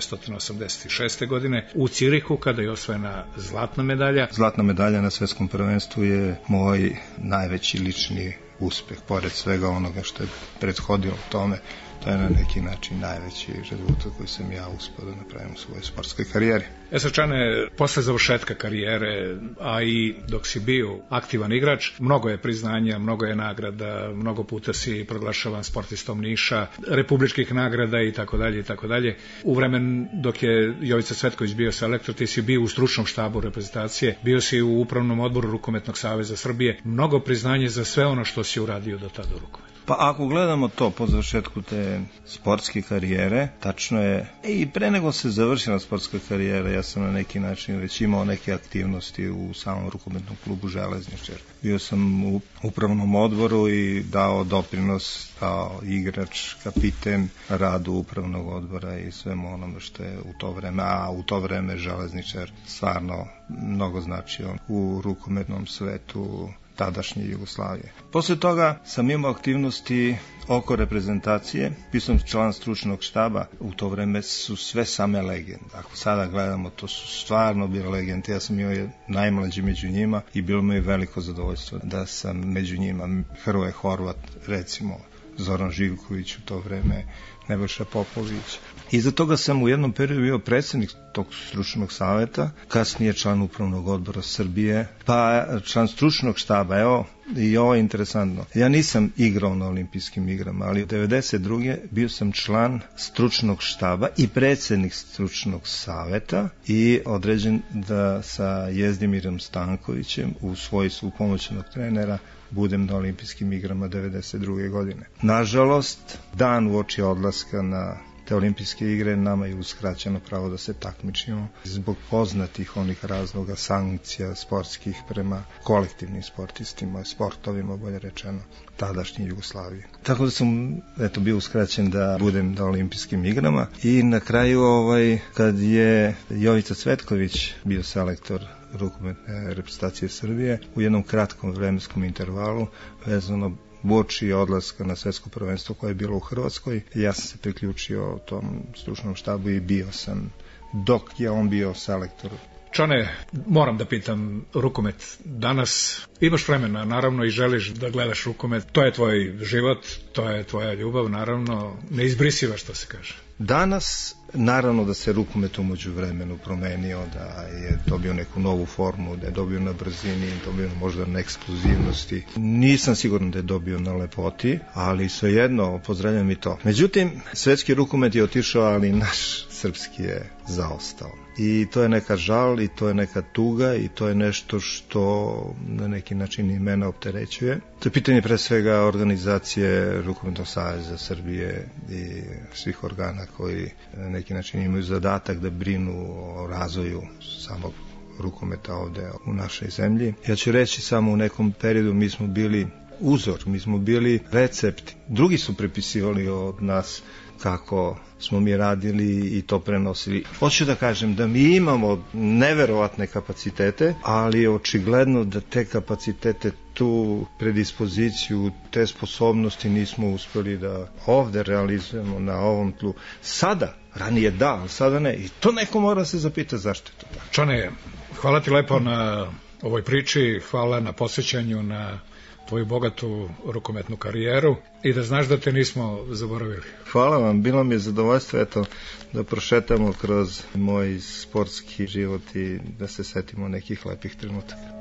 1986. godine u Cirihu, kada je osvojena zlatna medalja. Zlatna medalja na svetskom prvenstvu je moj najveći lični uspeh, pored svega onoga što je prethodilo tome. To je na neki način najveći rezultat koji sam ja uspio da napravim u svojoj sportskoj karijeri. Srčane, posle završetka karijere, a i dok si bio aktivan igrač, mnogo je priznanja, mnogo je nagrada, mnogo puta si proglašavan sportistom Niša, republičkih nagrada i tako dalje i tako dalje. U vremen dok je Jovica Cvetković bio selektor, ti si bio u stručnom štabu reprezentacije, bio si u upravnom odboru Rukometnog saveza Srbije. Mnogo priznanje za sve ono što si uradio do tada u rukometu. Pa ako gledamo to po završetku te sportske karijere, tačno je, i pre nego se završila sportska karijera, ja sam na neki način već imao neke aktivnosti u samom rukometnom klubu Železničar. Bio sam u upravnom odboru i dao doprinos kao igrač, kapiten radu upravnog odbora i svemu onome što je u to vreme, a u to vreme Železničar stvarno mnogo značio u rukometnom svetu tadašnje Jugoslavije. Posle toga sam imao aktivnosti oko reprezentacije, bio sam član stručnog štaba, u to vreme su sve same legende. Ako sada gledamo, to su stvarno bile legende, ja sam bio najmlađi među njima i bilo mi je veliko zadovoljstvo da sam među njima. Hrvoje Horvat, recimo, Zoran Živković u to vreme, Nebojša Popović. Iza toga sam u jednom periodu bio predsjednik tog stručnog saveta, kasnije član upravnog odbora Srbije, pa član stručnog štaba. Evo, i ovo je interesantno. Ja nisam igrao na olimpijskim igrama, ali u 1992. bio sam član stručnog štaba i predsjednik stručnog saveta i određen da sa Jezdimirom Stankovićem u svojstvu pomoćnog trenera budem na olimpijskim igrama 1992. godine. Nažalost, dan uoči odlaska na te olimpijske igre nama je uskraćeno pravo da se takmičimo zbog poznatih onih razloga, sankcija sportskih prema kolektivnim sportistima, sportovima, bolje rečeno, tadašnje Jugoslavije. Tako da sam bio uskraćen da budem na olimpijskim igrama i na kraju kad je Jovica Cvetković bio selektor rukometne reprezentacije Srbije, u jednom kratkom vremenskom intervalu vezano uoči odlaska na svetsko prvenstvo koje je bilo u Hrvatskoj, ja sam se priključio tom stručnom štabu i bio sam dok je on bio selektor. Čane, moram da pitam, rukomet danas, imaš vremena naravno i želiš da gledaš rukomet, to je tvoj život, to je tvoja ljubav, naravno, neizbrisiva, što se kaže. Danas, naravno da se rukomet umeđu vremenu promenio, da je dobio neku novu formu, da je dobio na brzini, dobio možda na eksplozivnosti. Nisam siguran da je dobio na lepoti, ali svejedno pozdravljam i to. Međutim, svetski rukomet je otišao, ali naš srpski je zaostao. I to je neka žal i to je neka tuga i to je nešto što na neki način i mene opterećuje. To je pitanje pre svega organizacije Rukometnog saveza Srbije i svih organa koji na neki način imaju zadatak da brinu o razvoju samog rukometa ovde u našoj zemlji. Ja ću reći samo u nekom periodu mi smo bili uzor, mi smo bili recept. Drugi su prepisivali od nas kako smo mi radili i to prenosili. Hoću da kažem da mi imamo neverovatne kapacitete, ali je očigledno da te kapacitete, tu predispoziciju, te sposobnosti nismo uspeli da ovde realizujemo na ovom tlu. Sada, ranije da, ali sada ne. I to neko mora se zapitati zašto je to tako. Čane, hvala ti lepo na ovoj priči, hvala na posjećanju na tvoju bogatu rukometnu karijeru i da znaš da te nismo zaboravili. Hvala vam, bilo mi je zadovoljstvo da prošetamo kroz moj sportski život i da se setimo nekih lepih trenutaka.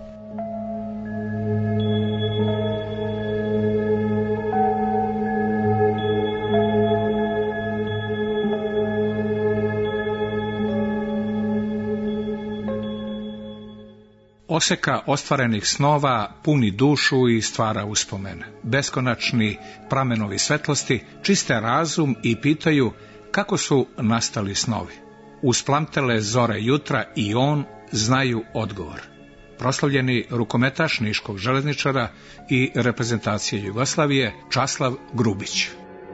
Oseka ostvarenih snova puni dušu i stvara uspomene. Beskonačni pramenovi svetlosti čiste razum i pitaju kako su nastali snovi. usplamtele zore jutra i on znaju odgovor. Proslavljeni rukometaš niškog železničara i reprezentacije Jugoslavije Časlav Grubić.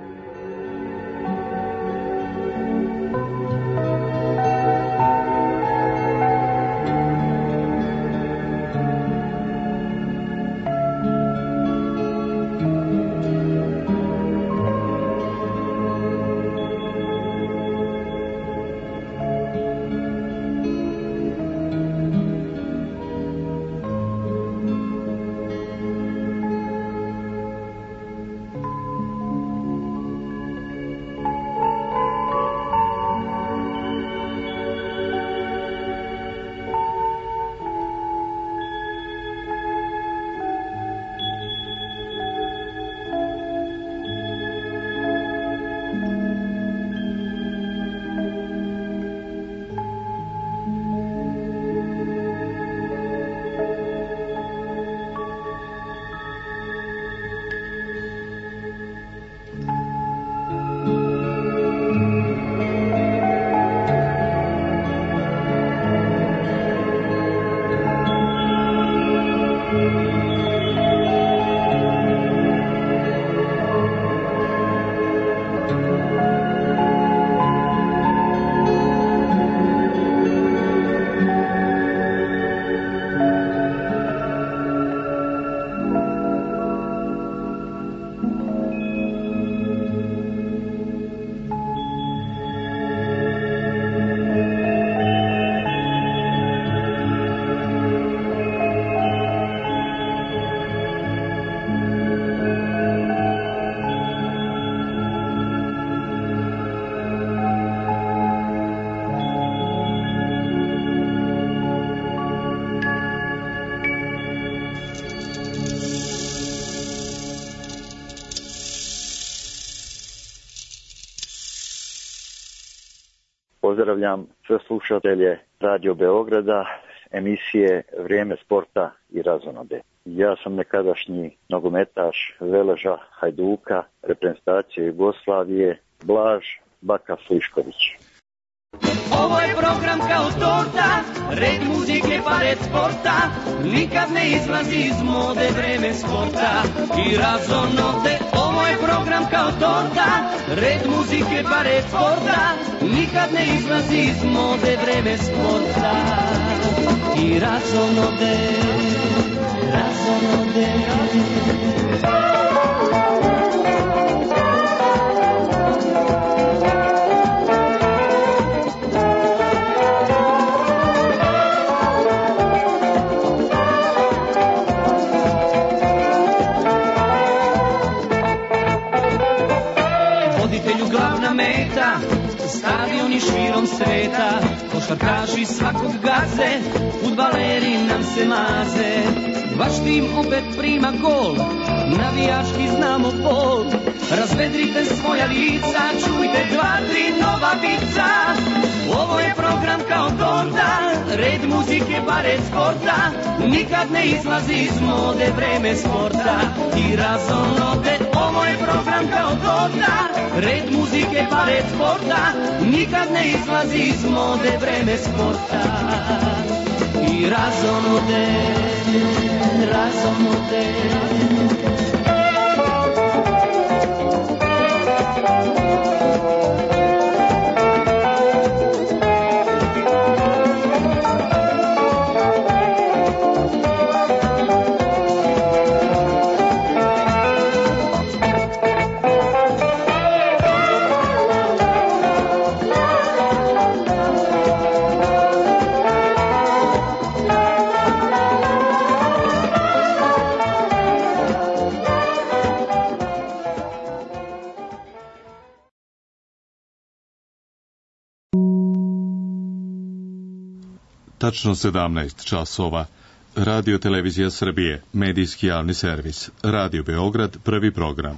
Pozdravljam sve slušatelje Radio Beograda, emisije Vrijeme sporta i razonode. Ja sam nekadašnji nogometaš Veleža, Hajduka, reprezentacije Jugoslavije, Blaž Baka Flišković. Ovo je program kao torta, red muzike pa red sporta, nikad ne izlazi iz mode vreme sporta i razonode. Ovo je program kao torta, red muzike pa red sporta, nikad ne izlazi iz mode vreme sporta i razonode, razonode. Stadioni širom sveta, košarkaši svakog gaze, fudbaleri nam se maze. Vaš tim opet prima gol, navijački znamo bol. Razvedrite svoja lica, čujte 2-3 nova vica. Ovo je program kao torta, red muzike pa red sporta, nikad ne izlazi iz mode vreme sporta i razonode. Ovo je program kao torta, red muzike pa red sporta, nikad ne izlazi iz mode vreme sporta i razonode, razonode. Tačno 17 časova. Radio Televizija Srbije, medijski javni servis. Radio Beograd, prvi program.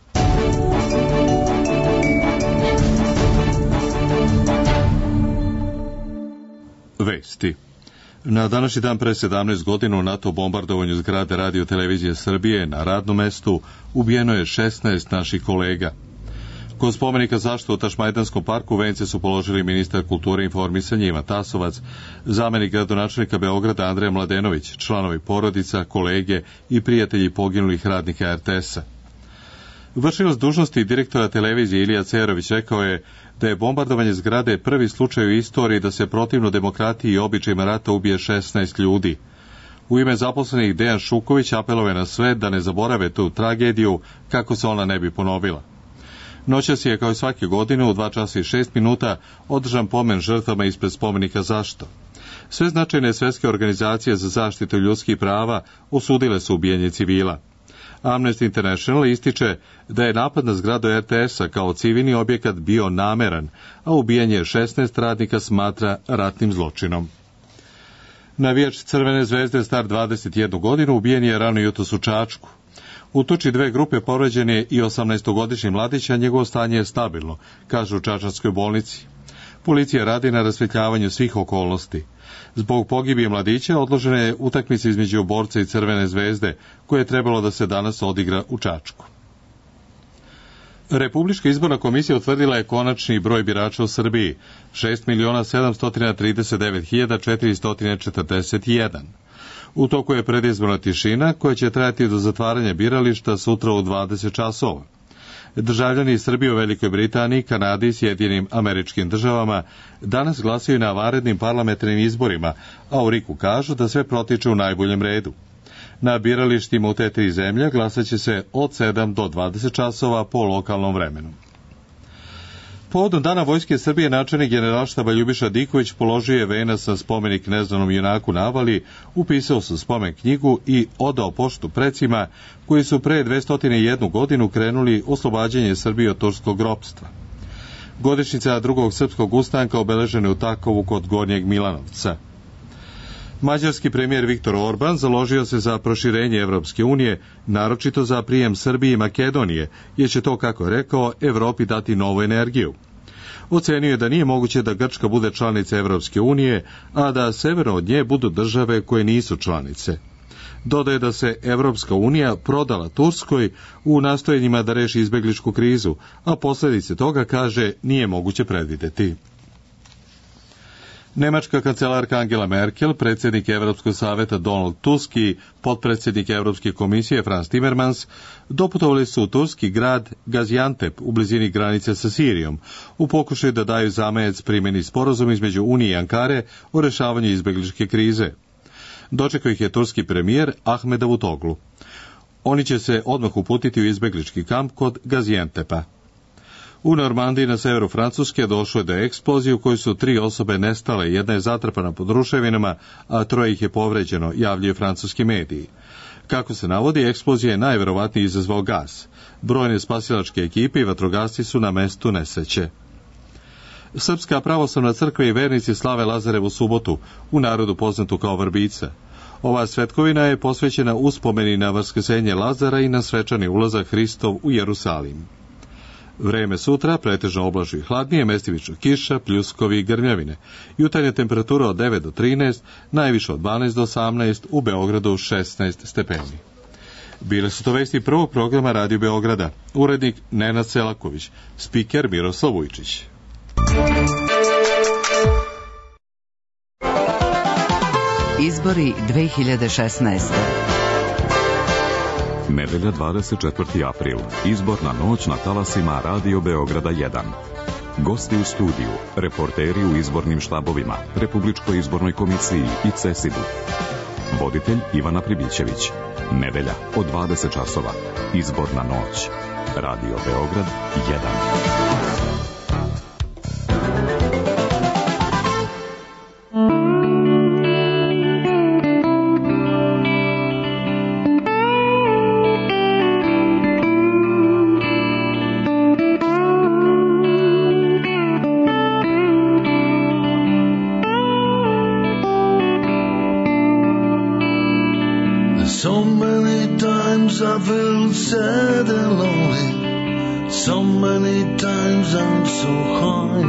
Vesti. Na današnji dan pre 17 godina u NATO bombardovanju zgrade Radio Televizije Srbije na radnom mestu ubijeno je 16 naših kolega. Kod spomenika zaštite u Tašmajdanskom parku vence su položili ministar kulture i informisanja Ivan Tasovac, zamenik gradonačelnika Beograda Andreja Mladenović, članovi porodica, kolege i prijatelji poginulih radnika RTS-a. Vršilac dužnosti direktora televizije Ilija Cerović rekao je da je bombardovanje zgrade prvi slučaj u istoriji da se protivno demokratiji i običajima rata ubije 16 ljudi. U ime zaposlenih Dejan Šuković apelovao je na sve da ne zaborave tu tragediju kako se ona ne bi ponovila. Noćas je, kao i svake godine, u 2 časa i 6 minuta održan pomen žrtvama ispred spomenika Zašto. Sve značajne svetske organizacije za zaštitu ljudskih prava osudile su ubijanje civila. Amnesty International ističe da je napad na zgradu RTS-a kao civilni objekat bio nameran, a ubijanje 16 radnika smatra ratnim zločinom. Navijač Crvene zvezde star 21 godinu ubijen je rano jutros u Čačku. U tuči 2 grupe povređen je i 18-godišnji mladić, a njegovo stanje je stabilno, kažu u čačanskoj bolnici. Policija radi na rasvetljavanju svih okolnosti. Zbog pogibije mladića odložena je utakmica između borca i Crvene zvezde, koja je trebalo da se danas odigra u Čačku. Republička izborna komisija utvrdila je konačni broj birača u Srbiji, 6.739.441. U toku je predizborna tišina koja će trajati do zatvaranja birališta sutra u 20 časova. Državljani Srbije u Velikoj Britaniji, Kanadi i Sjedinim Američkim Državama danas glasaju na vanrednim parlamentarnim izborima, a u RIK-u kažu da sve protiče u najboljem redu. Na biralištima u te 3 zemlje glasaće se od 7 do 20 časova po lokalnom vremenu. Povodom Dana Vojske Srbije načelnik Generalštaba Ljubiša Diković položio je venac na spomenik neznanom junaku na Avali, upisao su spomen knjigu i odao poštu precima koji su pre 201 godinu krenuli oslobađanje Srbije od turskog ropstva. Godišnjica drugog srpskog ustanka obeležena je u Takovu kod Gornjeg Milanovca. Mađarski premijer Viktor Orban založio se za proširenje Evropske unije, naročito za prijem Srbije i Makedonije, jer će to, kako je rekao, Evropi dati novu energiju. Ocenio je da nije moguće da Grčka bude članica Evropske unije, a da severno od nje budu države koje nisu članice. Dodaje da se Evropska unija prodala Turskoj u nastojanjima da reši izbegličku krizu, a posljedice toga, kaže, nije moguće predvideti. Nemačka kancelarka Angela Merkel, predsjednik Evropskog saveta Donald Tusk i potpredsjednik Evropske komisije Franz Timmermans doputovali su u turski grad Gaziantep u blizini granice sa Sirijom u pokušaju da daju zamajac primjeni sporazum između Unije i Ankare o rešavanju izbegličke krize. Dočekao ih je turski premijer Ahmed Davutoglu. Oni će se odmah uputiti u izbeglički kamp kod Gaziantepa. U Normandiji na severu Francuske došlo je do eksplozije u kojoj su 3 osobe nestale, jedna je zatrpana pod ruševinama, a 3 ih je povređeno, javljaju francuski mediji. Kako se navodi, eksplozija je najverovatnije izazvao gas. Brojne spasilačke ekipe i vatrogasci su na mestu nesreće. Srpska pravoslavna crkva i vernici slave Lazarevu subotu, u narodu poznatu kao Vrbica. Ova svetkovina je posvećena uspomeni na vaskrsenje Lazara i na svečani ulazak Hristov u Jerusalim. Vreme sutra pretežno oblačno i hladnije, mestimično kiša, pljuskovi i grmljavine. Jutarnja temperatura od 9 do 13, najviše od 12 do 18, u Beogradu 16 stepeni. Bile su to vesti prvog programa Radio Beograda. Urednik Nenad Selaković, spiker Miroslav Vujčić. Izbori 2016. Nedelja 24. april. Izborna noć na talasima Radio Beograda 1. Gosti u studiju, reporteri u izbornim štabovima, Republičkoj izbornoj komisiji i CESID-u. Voditelj Ivana Pribićević. Nedelja od 20 časova. Izborna noć. Radio Beograd 1. I feel sad and lonely. So many times I'm so high.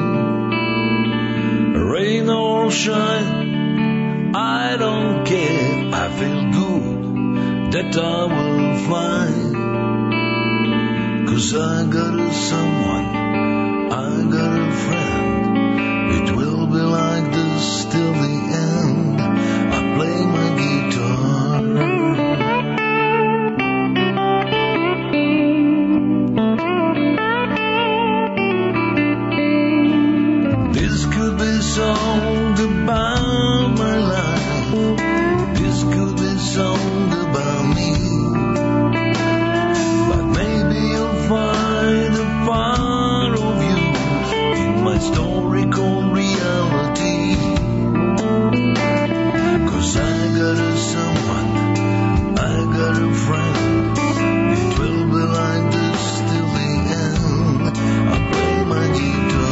Rain or shine, I don't care. I feel good that I will fly. 'Cause I got someone song about my life. This could be a song about me. But maybe you'll find a part of you in my story called reality. 'Cause I got a someone, I got a friend. It will be like this till the end. I play my guitar.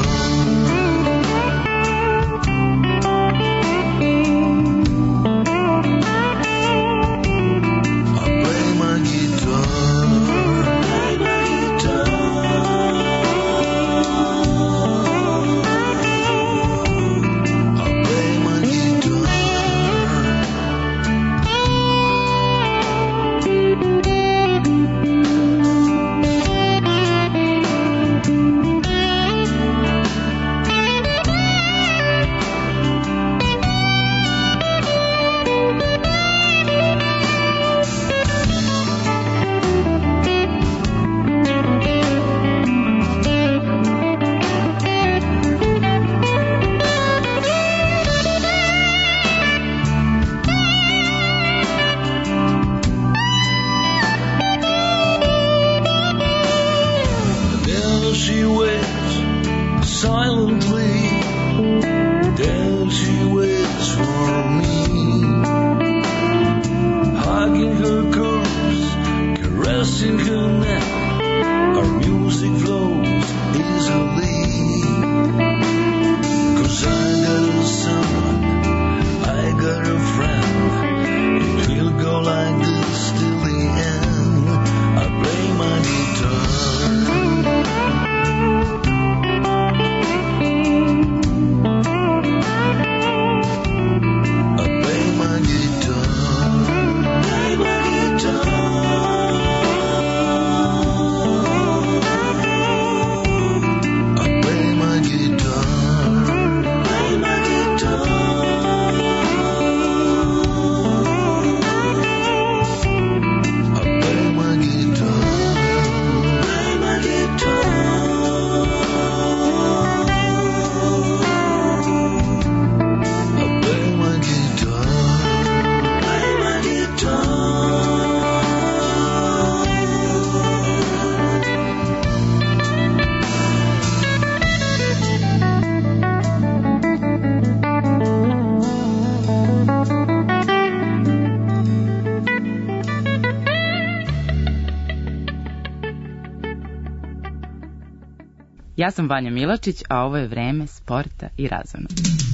Ja sam Vanja Milačić, a ovo je vreme sporta i razona.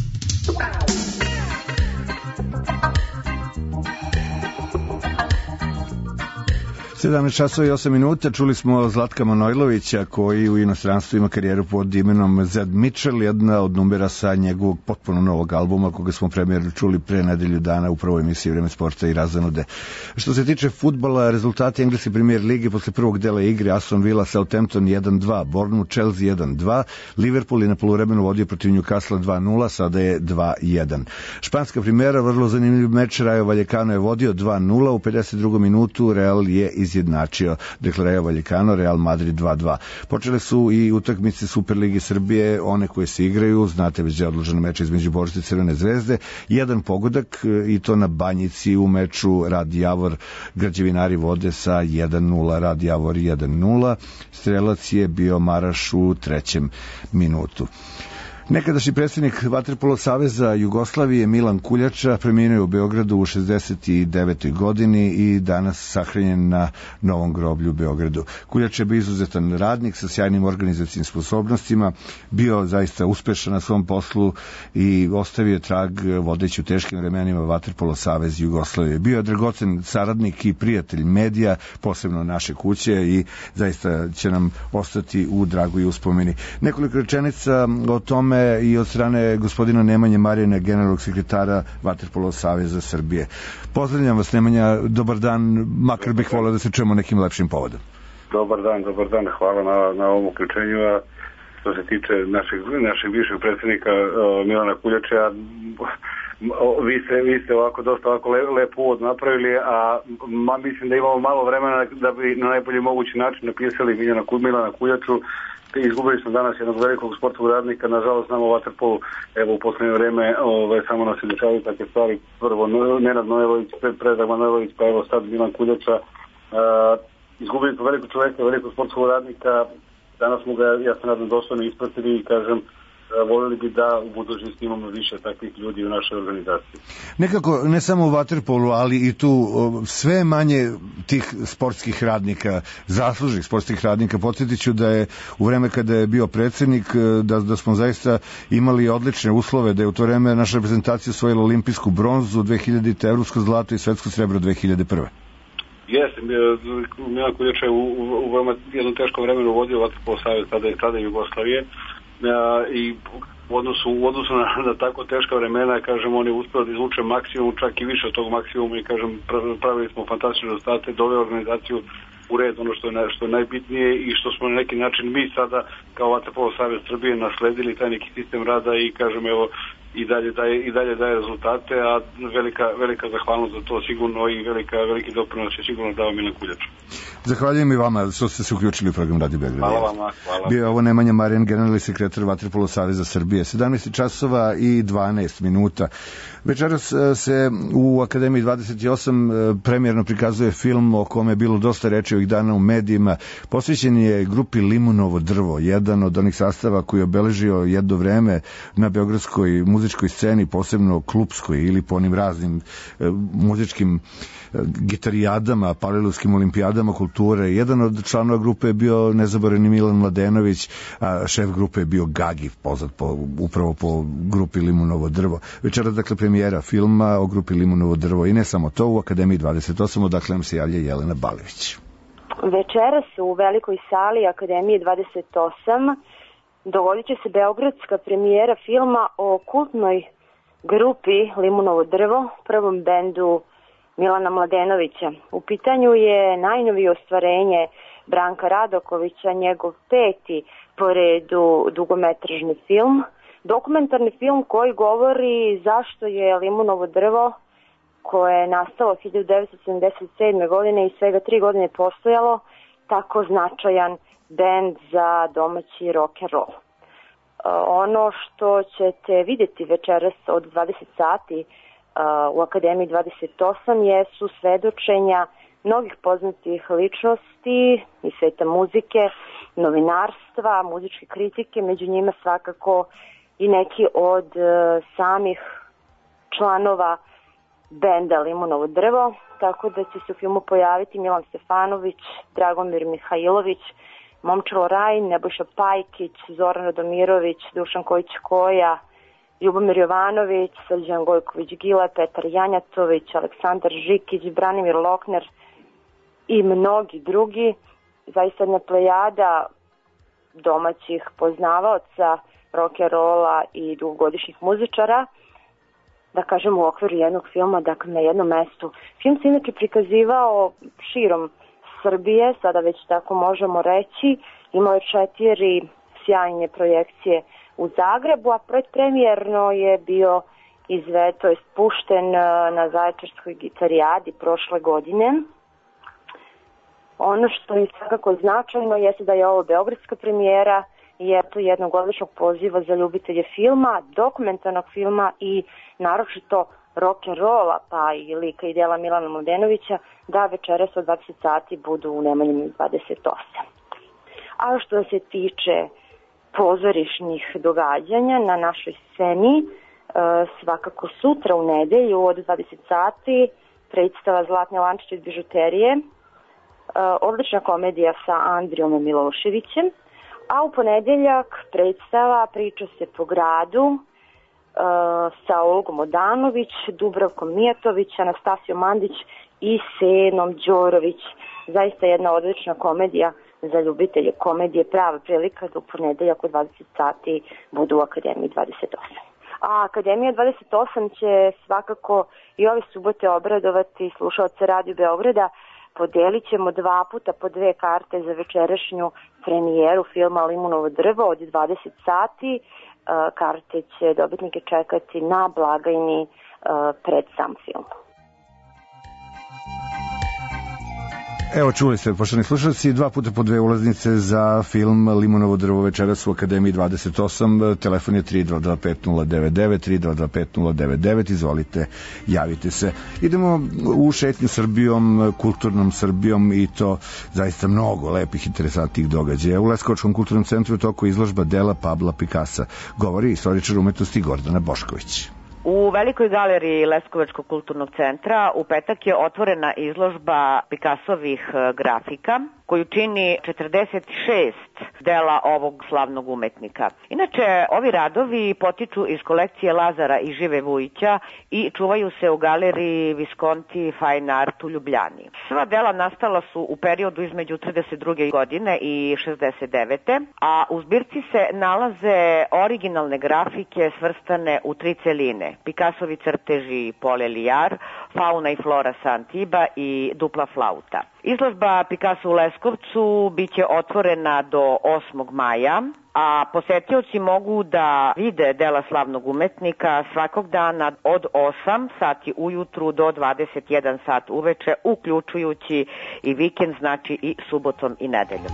17 časova i 8 minuta, čuli smo Zlatka Manojlovića koji u inostranstvu ima karijeru pod imenom Zed Mitchell, jedna od numera sa njegovog potpuno novog albuma koga smo premijerno čuli pre nedelju dana u prvoj emisiji Vreme sporta i razonude. Što se tiče fudbala, rezultati engleske premier lige posle prvog dela igre: Aston Villa Southampton 1-2, Bournemouth Chelsea 1-2, Liverpool je na poluvremenu vodio protiv Newcastle 2-0, sada je 2-1. Španska primera, vrlo zanimljiv meč, Rayo Vallecano je vodio 2-0, u 52. minutu Real je izjednačio, dakle Rayo Vallecano, Real Madrid 2-2. Počele su i utakmice Superligi Srbije, one koje se igraju, znate već je odložen meč između Božice i Crvene zvezde, jedan pogodak i to na Banjici u meču Rad Javor, građevinari vode sa 1-0, Rad Javor 1-0, strelac je bio Maraš u 3. minutu. Nekadašnji predsjednik Vaterpolo saveza Jugoslavije Milan Kuljača preminuo je u Beogradu u 69. godini i danas sahranjen na Novom groblju u Beogradu. Kuljača je bio izuzetan radnik sa sjajnim organizacijnim sposobnostima, bio zaista uspešan na svom poslu i ostavio trag vodeći u teškim vremenima Vaterpolo savez Jugoslavije. Bio je dragocen saradnik i prijatelj medija, posebno naše kuće, i zaista će nam ostati u dragu i uspomeni. Nekoliko rečenica o tome i od strane gospodina Nemanje Marijana, generalnog sekretara Vaterpolo saveza Srbije. Pozdravljam vas, Nemanja, dobar dan, makar bih voleo da se čujemo nekim lepšim povodom. Dobar dan, hvala na ovom uključenju. Što se tiče našeg bivšeg predsjednika Milana Kuljača, vi ste ovako dosta lep uvod napravili, a mislim da imamo malo vremena da bi na najbolji mogući način napisali Milana Kuljaču. Izgubili smo danas jednog velikog sportskog radnika, nažalost nam u vaterpolu, evo u poslednje vreme samo nas izučavaju takve stvari, prvo Nenad Nojelović, Predrag Manojlović, pa evo sad Milan Kuljača. Izgubili smo velikog čoveka, velikog sportskog radnika, danas smo ga, ja se nadam, dostojno ispratili i kažem, voljeli bi da u budućnosti imamo više takvih ljudi u našoj organizaciji. Nekako, ne samo u vaterpolu, ali i tu sve manje tih sportskih radnika, zaslužnih sportskih radnika. Podsjetit ću da je u vreme kada je bio predsjednik, da smo zaista imali odlične uslove, da je u to vreme naša reprezentacija osvojila olimpijsku bronzu 2000, evropsko zlato i svetsko srebro 2001. Jeste, Milan Kuljača je u veoma jednom teškom vremenu vodio vaterpolo savez tada Jugoslavije, i u odnosu na tako teška vremena, kažem, on je uspio da izvuče maksimum, čak i više od tog maksimuma, i kažem, pravili smo fantastične rezultate, doveli organizaciju u red, ono što je najbitnije i što smo na neki način mi sada kao Vaterpolo savez Srbije nasledili taj neki sistem rada i kažem, evo, i dalje daje rezultate, a velika zahvalnost za to sigurno i veliki doprinos je sigurno dao Milan Kuljač. Zahvaljujem i vama što ste se uključili u program Radio Beograd. Hvala vama. Hvala. Bio je ovo Nemanja Marijan, generalni sekretar Vaterpolo saveza Srbije. 17 časova i 12 minuta. Večeras se u Akademiji 28 premijerno prikazuje film o kome je bilo dosta reči ovih dana u medijima. Posvećen je grupi Limunovo drvo, jedan od onih sastava koji je obeležio jedno vreme na beogradskoj muzičkoj sceni, posebno klupskoj ili po onim raznim muzičkim gitarijadama, paralelskim olimpijadama kulture. Jedan od članova grupe je bio nezaboravni Milan Mladenović, a šef grupe je bio Gagi, poznat upravo po grupi Limunovo drvo. Večeras, dakle, premijera filma o grupi Limunovo drvo i ne samo to, u Akademiji 28, odakle nam se javlja Jelena Balević. Večeras u velikoj sali Akademije 28 dogodit će se beogradska premijera filma o kultnoj grupi Limunovo drvo, prvom bendu Milana Mladenovića. U pitanju je najnovije ostvarenje Branka Radokovića, njegov 5. po redu dugometražni film, dokumentarni film koji govori zašto je Limunovo drvo, koje je nastalo 1977. godine i svega 3 godine postojalo, tako značajan bend za domaći rock and roll. Ono što ćete vidjeti večeras od 20 sati u Akademiji 28 jesu svedočenja mnogih poznatih ličnosti iz sveta muzike, novinarstva, muzičke kritike, među njima svakako i neki od samih članova benda Limunovo drvo, tako da će se u filmu pojaviti Milan Stefanović, Dragomir Mihajlović, Momčilo Rajin, Nebojša Pajkić, Zoran Radomirović, Dušan Kojić-Koja, Ljubomir Jovanović, Srđan Gojković-Gile, Petar Janjatović, Aleksandar Žikić, Branimir Lokner i mnogi drugi. Zaista jedna plejada domaćih poznavaoca rock'n'rolla i dugogodišnjih muzičara, da kažem u okviru jednog filma, dakle na jednom mestu. Film se inače prikazivao širom Srbije, sada već tako možemo reći. Imao je 4 sjajne projekcije u Zagrebu, a predpremijerno je bio pušten na Zaječarskoj gitarijadi prošle godine. Ono što je svakako značajno jeste da je ovo beogradska premijera i eto jednog odličnog poziva za ljubitelje filma, dokumentarnog filma i naročito rock'n'rolla, pa i lika i dela Milana Mladenovića, da večeras od 20 sati budu u Nemanjini 28. A što se tiče pozorišnih događanja na našoj sceni, svakako sutra u nedelju od 20 sati predstava Zlatne lančiće iz bižuterije, odlična komedija sa Andrijom Miloševićem, a u ponedeljak predstava Priča se po gradu sa Olgom Odanović, Dubravkom Mijatović, Anastasijom Mandić i Senom Đorović. Zaista jedna odlična komedija za ljubitelje komedije, prava prilika da u ponedeljak u 20 sati budu u Akademiji 28. A Akademija 28 će svakako i ove subote obradovati slušaoce Radio Beograda. Podelit ćemo 2 puta po 2 karte za večerašnju premijeru filma Limunovo drvo od 20 sati. karte će dobitnike čekati na blagajni pred sam film. Evo, čuli ste, poštovani slušalci, 2 puta po 2 ulaznice za film Limunovo drvo večeras u Akademiji 28. Telefon je 3225-099, 3225-099, izvolite, javite se. Idemo u šetnju Srbijom, kulturnom Srbijom, i to zaista mnogo lepih, interesantnih događaja. U Leskovačkom kulturnom centru je toku izložba dela Pabla Pikasa. Govori istoričar umetnosti Gordana Bošković. U Velikoj galeriji Leskovačkog kulturnog centra u petak je otvorena izložba Pikasovih grafika, koju čini 46 dela ovog slavnog umetnika. Inače, ovi radovi potiču iz kolekcije Lazara i Žive Vujića i čuvaju se u galeriji Visconti Fine Art u Ljubljani. Sva dela nastala su u periodu između 32. godine i 69. a u zbirci se nalaze originalne grafike svrstane u 3 celine: Pikasovi crteži Paul Eluard, Fauna i flora Santiba i Dupla flauta. Izložba Picasso u Leskovcu biće otvorena do 8. maja, a posetioci mogu da vide dela slavnog umetnika svakog dana od 8 sati ujutru do 21 sat uveče, uključujući i vikend, znači i subotom i nedeljom.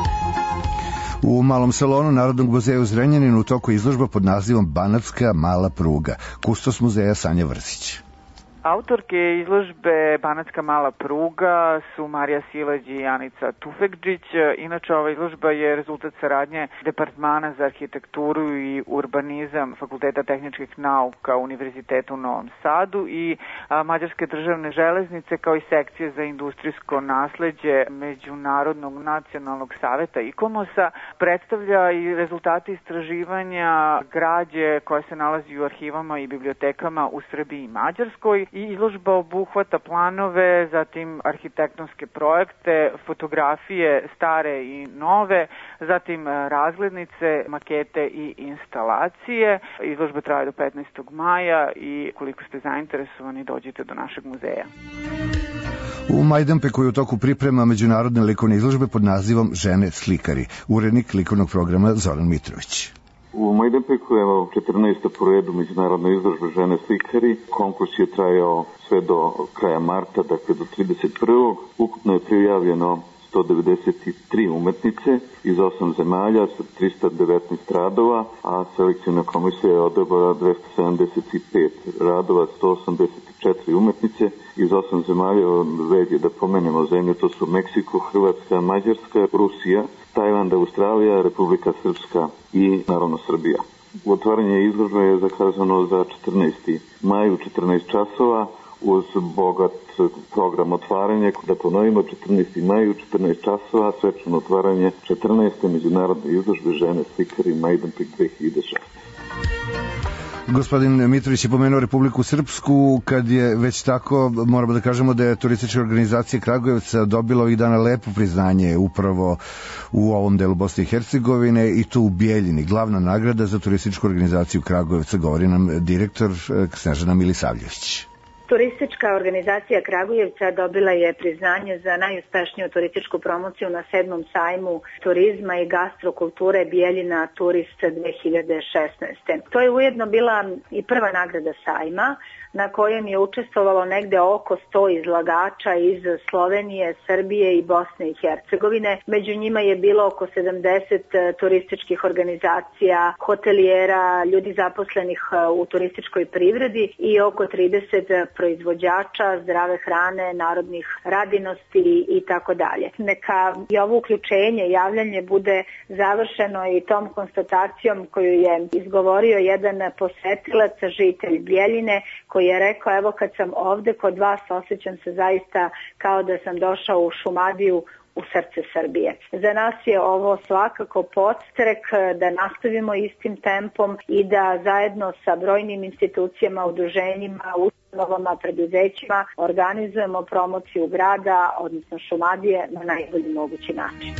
U malom salonu Narodnog muzeja u Zrenjaninu u toku izložba pod nazivom Banatska mala pruga. Kustos muzeja Sanja Vrsić. Autorke izložbe Banatska mala pruga su Marija Silađ i Anica Tufekđić. Inače, ova izložba je rezultat saradnje Departmana za arhitekturu i urbanizam Fakulteta tehničkih nauka Univerziteta u Novom Sadu i Mađarske državne železnice, kao i sekcije za industrijsko nasleđe Međunarodnog nacionalnog saveta ICOMOS-a. Predstavlja i rezultate istraživanja građe koja se nalazi u arhivama i bibliotekama u Srbiji i Mađarskoj. I izložba obuhvata planove, zatim arhitektonske projekte, fotografije stare i nove, zatim razglednice, makete i instalacije. Izložba traje do 15. maja i koliko ste zainteresovani, dođite do našeg muzeja. U Majdanpeku je u toku priprema međunarodne likovne izložbe pod nazivom Žene slikari. Urednik likovnog programa Zoran Mitrović. U Majdanpeku je 14. po redu međunarodna izložba Žene slikari. Konkurs je trajao sve do kraja marta, dakle do 31. Ukupno je prijavljeno 193 umetnice iz 8 zemalja sa 319 radova, a selekcijna komisija je odabrala 275 radova, 184 umetnice iz 8 zemalja. Red da pomenemo zemlje, to su Meksiko, Hrvatska, Mađarska, Rusija, Tajland, Australija, Republika Srpska i naravno Srbija. Otvaranje izložbe je zakazano za 14. maj u 14 časova uz bogat program otvaranja. Da ponovimo, 14. maj u 14 časova, svečano otvaranje 14. međunarodne izložbe Žene slikari Majdanpek 2006. Gospodin Mitrović je pomenuo Republiku Srpsku. Kad je već tako, moramo da kažemo da je turistička organizacija Kragujevca dobila ovih dana lepo priznanje upravo u ovom delu Bosne i Hercegovine, i to u Bijeljini. Glavna nagrada za turističku organizaciju Kragujevca, govori nam direktor Snežana Milisavljević. Turistička organizacija Kragujevca dobila je priznanje za najuspešniju turističku promociju na 7. sajmu turizma i gastrokulture Bijeljina Turist 2016. To je ujedno bila i prva nagrada sajma, na kojem je učestvovalo negde oko 100 izlagača iz Slovenije, Srbije i Bosne i Hercegovine. Među njima je bilo oko 70 turističkih organizacija, hotelijera, ljudi zaposlenih u turističkoj privredi i oko 30 proizvođača zdrave hrane, narodnih radinosti i tako dalje. Neka i ovo uključenje, javljanje bude završeno i tom konstatacijom koju je izgovorio jedan posetilac, žitelj Bijeljine, koji je rekao: evo, kad sam ovde kod vas, osjećam se zaista kao da sam došao u Šumadiju, u srce Srbije. Za nas je ovo svakako podstrek da nastavimo istim tempom i da zajedno sa brojnim institucijama, udruženjima, ustanovama, preduzećima organizujemo promociju grada, odnosno Šumadije, na najbolji mogući način.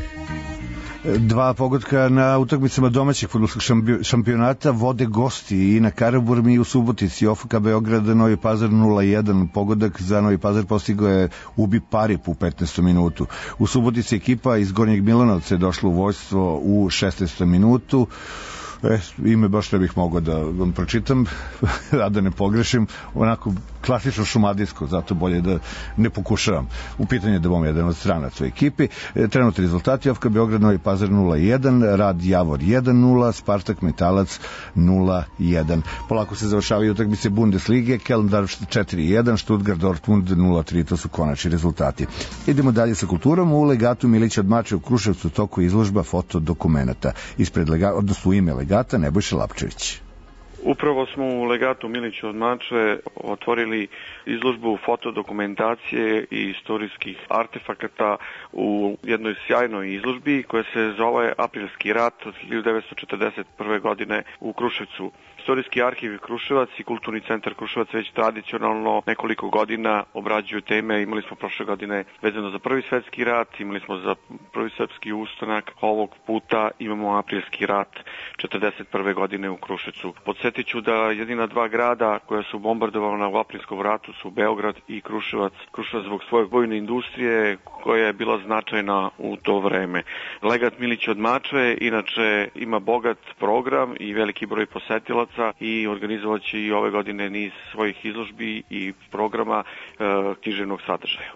2 pogotka na utakmicama domaćeg fudbalskog šampionata vode gosti i na Karaburmi i u Subotici. OFK Beograd Novi Pazar 0-1. Pogodak za Novi Pazar postigao je Ubi Parip u 15. minutu. U Subotici ekipa iz Gornjeg Milanovca je došla u vođstvo u 16. minutu. Ime baš ne bih mogao da vam pročitam, a da ne pogrešim, onako klasično šumadijsko, zato bolje da ne pokušavam. U pitanju je da bom jedan od stranaca u ekipi. Trenutni rezultati: OFK Beograd Novi Pazar 0-1, Rad Javor 1-0, Spartak Metalac 0-1. Polako se završavaju utakmice Bundeslige, Köln Darmstadt 4-1, Stuttgart Dortmund 0-3, to su konačni rezultati. Idemo dalje sa kulturom. U legatu Milića od Mače u Kruševcu toku izložba fotodokumenata. Ispred odnosno u ime legata Nebojša Lapčević. Upravo smo u legatu Milića od Mačve otvorili izložbu fotodokumentacije i istorijskih artefakata u jednoj sjajnoj izložbi koja se zove Aprilski rat od 1941. godine u Kruševcu. Istorijski arhiv Kruševac i Kulturni centar Kruševac već tradicionalno nekoliko godina obrađuju teme. Imali smo prošle godine vezano za Prvi svetski rat, imali smo za Prvi srpski ustanak, ovog puta imamo Aprilski rat 1941. godine u Kruševcu. Podsjetit ću da jedina dva grada koja su bombardovana u Aprilskom ratu su Beograd i Kruševac. Kruševac zbog svoje vojne industrije koja je bila značajna u to vreme. Legat Milića od Mačve inače ima bogat program i veliki broj posetilaca i organizovat će i ove godine niz svojih izložbi i programa književnog sadržaja.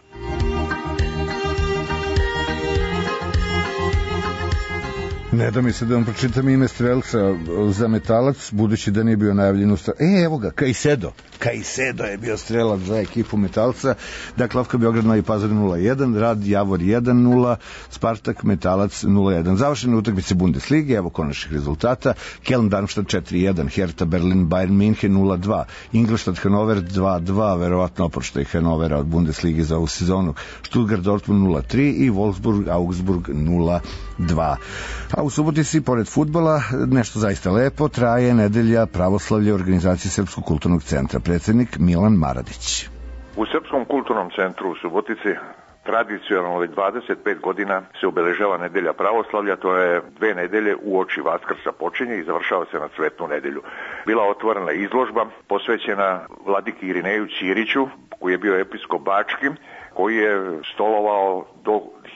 Ne da mi se da vam pročitam ime strelca za Metalac, budući da nije bio najavljen u evo ga, Kajsedo je bio strelac za ekipu Metalca. Dakle, OFK Beograd Novi Pazar 0-1, Rad Javor 1-0, Spartak Metalac 0-1. Završene utakmice Bundeslige, evo konačnih rezultata: Köln Darmstadt 4-1, Hertha Berlin Bayern München 0-2, Ingolstadt Hannover 2-2, verovatno oproštaj Hanovera od Bundeslige za ovu sezonu, Stuttgart Dortmund 0-3 i Wolfsburg Augsburg 0-2. A u Subotici, pored fudbala, nešto zaista lepo, traje nedelja pravoslavlja organizacije Srpskog kulturnog centra. Predsednik Milan Maradić. U Srpskom kulturnom centru u Subotici tradicionalno već 25 godina se obeležava nedelja pravoslavlja, to je 2 nedelje uoči Vaskrsa počinje i završava se na Cvetnu nedelju. Bila otvorena izložba posvećena vladiki Irineju Ćiriću, koji je bio episkop Bački, koji je stolovao do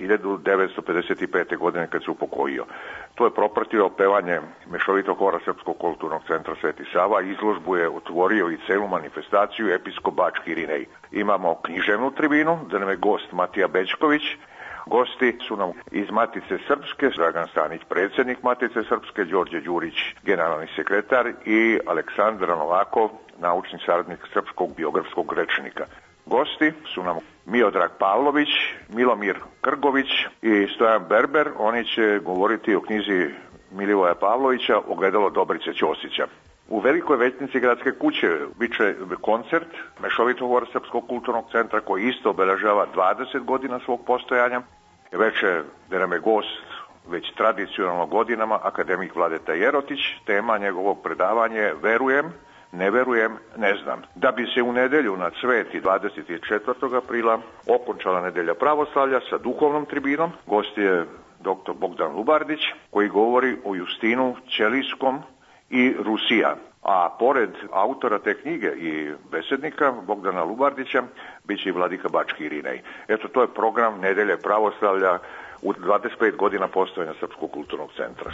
1955. godine kad se upokojio. To je propratio pevanje mešovitog hora Srpskog kulturnog centra Sveti Sava. Izložbu je otvorio i celu manifestaciju episkop Bački Irinej. Imamo književnu tribinu, da nam je gost Matija Bećković. Gosti su nam iz Matice Srpske, Dragan Stanić, predsjednik Matice Srpske, Đorđe Đurić, generalni sekretar i Aleksandar Novakov, naučni saradnik Srpskog biografskog rečnika. Gosti su nam Miodrag Pavlović, Milomir Krgović i Stojan Berber. Oni će govoriti o knjizi Milivoja Pavlovića Ogledalo Dobrice Ćosića. U Velikoj većnici gradske kuće biće koncert mešovitog hora Srpskog kulturnog centra koji isto obeležava 20 godina svog postojanja. Veče da nam je gost već tradicionalno godinama akademik Vladeta Jerotić. Tema njegovog predavanja je Verujem, ne verujem, ne znam. Da bi se u nedelju na Cveti 24. aprila okončala nedelja pravoslavlja sa duhovnom tribinom, gost je dr. Bogdan Lubardić koji govori o Justinu Ćelijskom i Rusija. A pored autora te knjige i besednika Bogdana Lubardića bit će i vladika Bački Irinej. Eto, to je program nedelje pravoslavlja u 25 godina postojanja Srpskog kulturnog centra.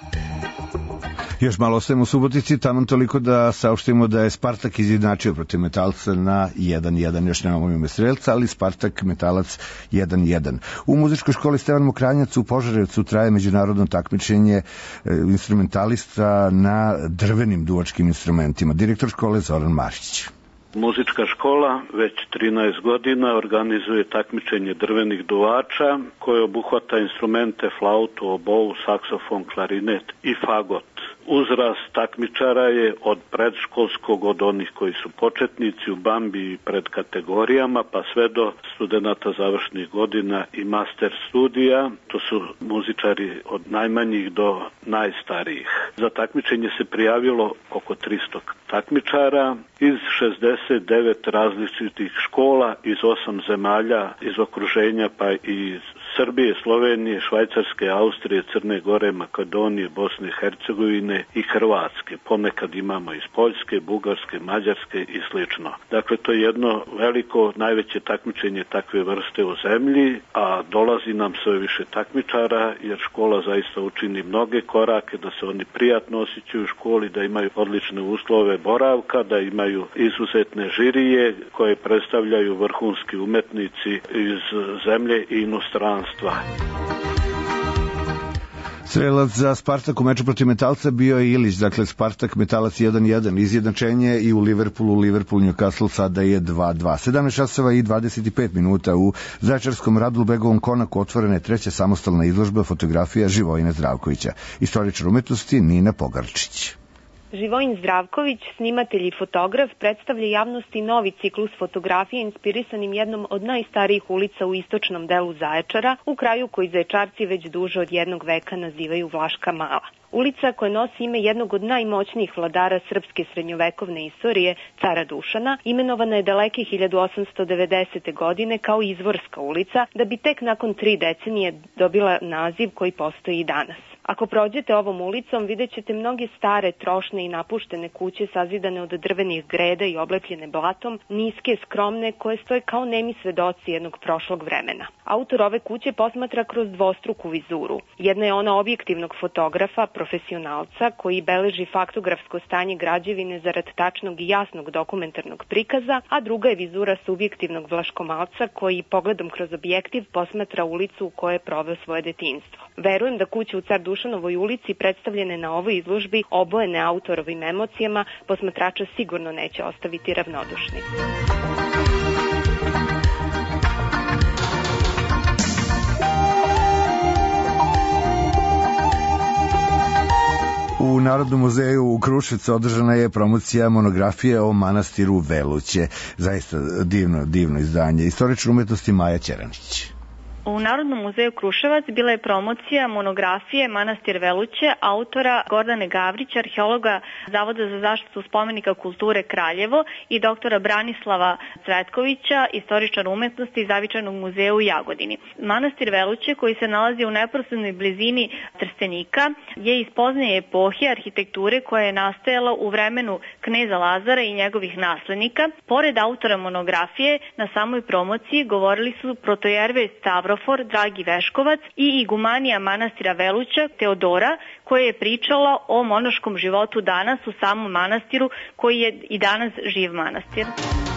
Još malo ostajemo u Subotici, tamo toliko da saopštimo da je Spartak izjednačio protiv Metalca na 1-1. Još nemamo ime strelca, ali Spartak Metalac 1-1. U muzičkoj školi Stevan Mokranjac u Požarevcu traje međunarodno takmičenje instrumentalista na drvenim duvačkim instrumentima. Direktor škole Zoran Marić. Muzička škola već 13 godina organizuje takmičenje drvenih duvača koje obuhvata instrumente flautu, obou, saksofon, klarinet i fagot. Uzrast takmičara je od predškolskog, od onih koji su početnici u bambi i pred kategorijama, pa sve do studenata završnih godina i master studija. To su muzičari od najmanjih do najstarijih. Za takmičenje se prijavilo oko 300 takmičara iz 69 različitih škola iz 8 zemalja iz okruženja, pa iz Srbije, Slovenije, Švajcarske, Austrije, Crne Gore, Makedonije, Bosne i Hercegovine i Hrvatske. Ponekad imamo iz Poljske, Bugarske, Mađarske i slično. Dakle, to je jedno veliko, najveće takmičenje takve vrste u zemlji, a dolazi nam sve više takmičara jer škola zaista učini mnoge korake da se oni prijatno osjećaju u školi, da imaju odlične uslove boravka, da imaju izuzetne žirije koje predstavljaju vrhunski umetnici iz zemlje i inostranstva. Strelac za Spartak u meču protiv Metalca bio je Ilić, dakle Spartak Metalac 1-1, izjednačenje i u Liverpoolu, Newcastle sada je 2-2. 17 časova i 25 minuta u Zaječarskom Radulbegovom konaku otvorena je treća samostalna izložba fotografija Živojina Zdravkovića. Istoričar umetnosti Nina Pogarčić. Živojin Zdravković, snimatelj i fotograf, predstavlja javnosti novi ciklus fotografije inspirisanim jednom od najstarijih ulica u istočnom delu Zaječara, u kraju koji Zaječarci već duže od jednog veka nazivaju Vlaška Mala. Ulica koja nosi ime jednog od najmoćnijih vladara srpske srednjovekovne istorije, cara Dušana, imenovana je daleke 1890. godine kao Izvorska ulica, da bi tek nakon 3 decenije dobila naziv koji postoji i danas. Ako prođete ovom ulicom, vidjet ćete mnoge stare, trošne i napuštene kuće sazidane od drvenih greda i oblepljene blatom, niske, skromne, koje stoje kao nemi svedoci jednog prošlog vremena. Autor ove kuće posmatra kroz dvostruku vizuru. Jedna je ona objektivnog fotografa, profesionalca, koji beleži faktografsko stanje građevine zarad tačnog i jasnog dokumentarnog prikaza, a druga je vizura subjektivnog vlaškomalca koji pogledom kroz objektiv posmatra ulicu u kojoj je proveo svoje detinjstvo. Verujem da kuće u Car Dušanovoj ulici predstavljene na ovoj izložbi, obojene autorovim emocijama, posmatrača sigurno neće ostaviti ravnodušni. U Narodnom muzeju u Kruševcu održana je promocija monografije o manastiru Veluće. Zaista divno izdanje. Istoričar umetnosti Maja Ćeranić. U Narodnom muzeju Kruševac bila je promocija monografije Manastir Veluće autora Gordane Gavrić, arheologa Zavoda za zaštitu spomenika kulture Kraljevo i doktora Branislava Cvetkovića, istoričar umetnosti iz Zavičajnog muzeja u Jagodini. Manastir Veluće, koji se nalazi u neposrednoj blizini Trstenika, je iz poznije epohe arhitekture koja je nastajala u vremenu kneza Lazara i njegovih naslednika. Pored autora monografije, na samoj promociji govorili su protojerve Stavro Dragi Veškovac i igumanija manastira Veluća Teodora, koja je pričala o monaškom životu danas u samom manastiru, koji je i danas živ manastir.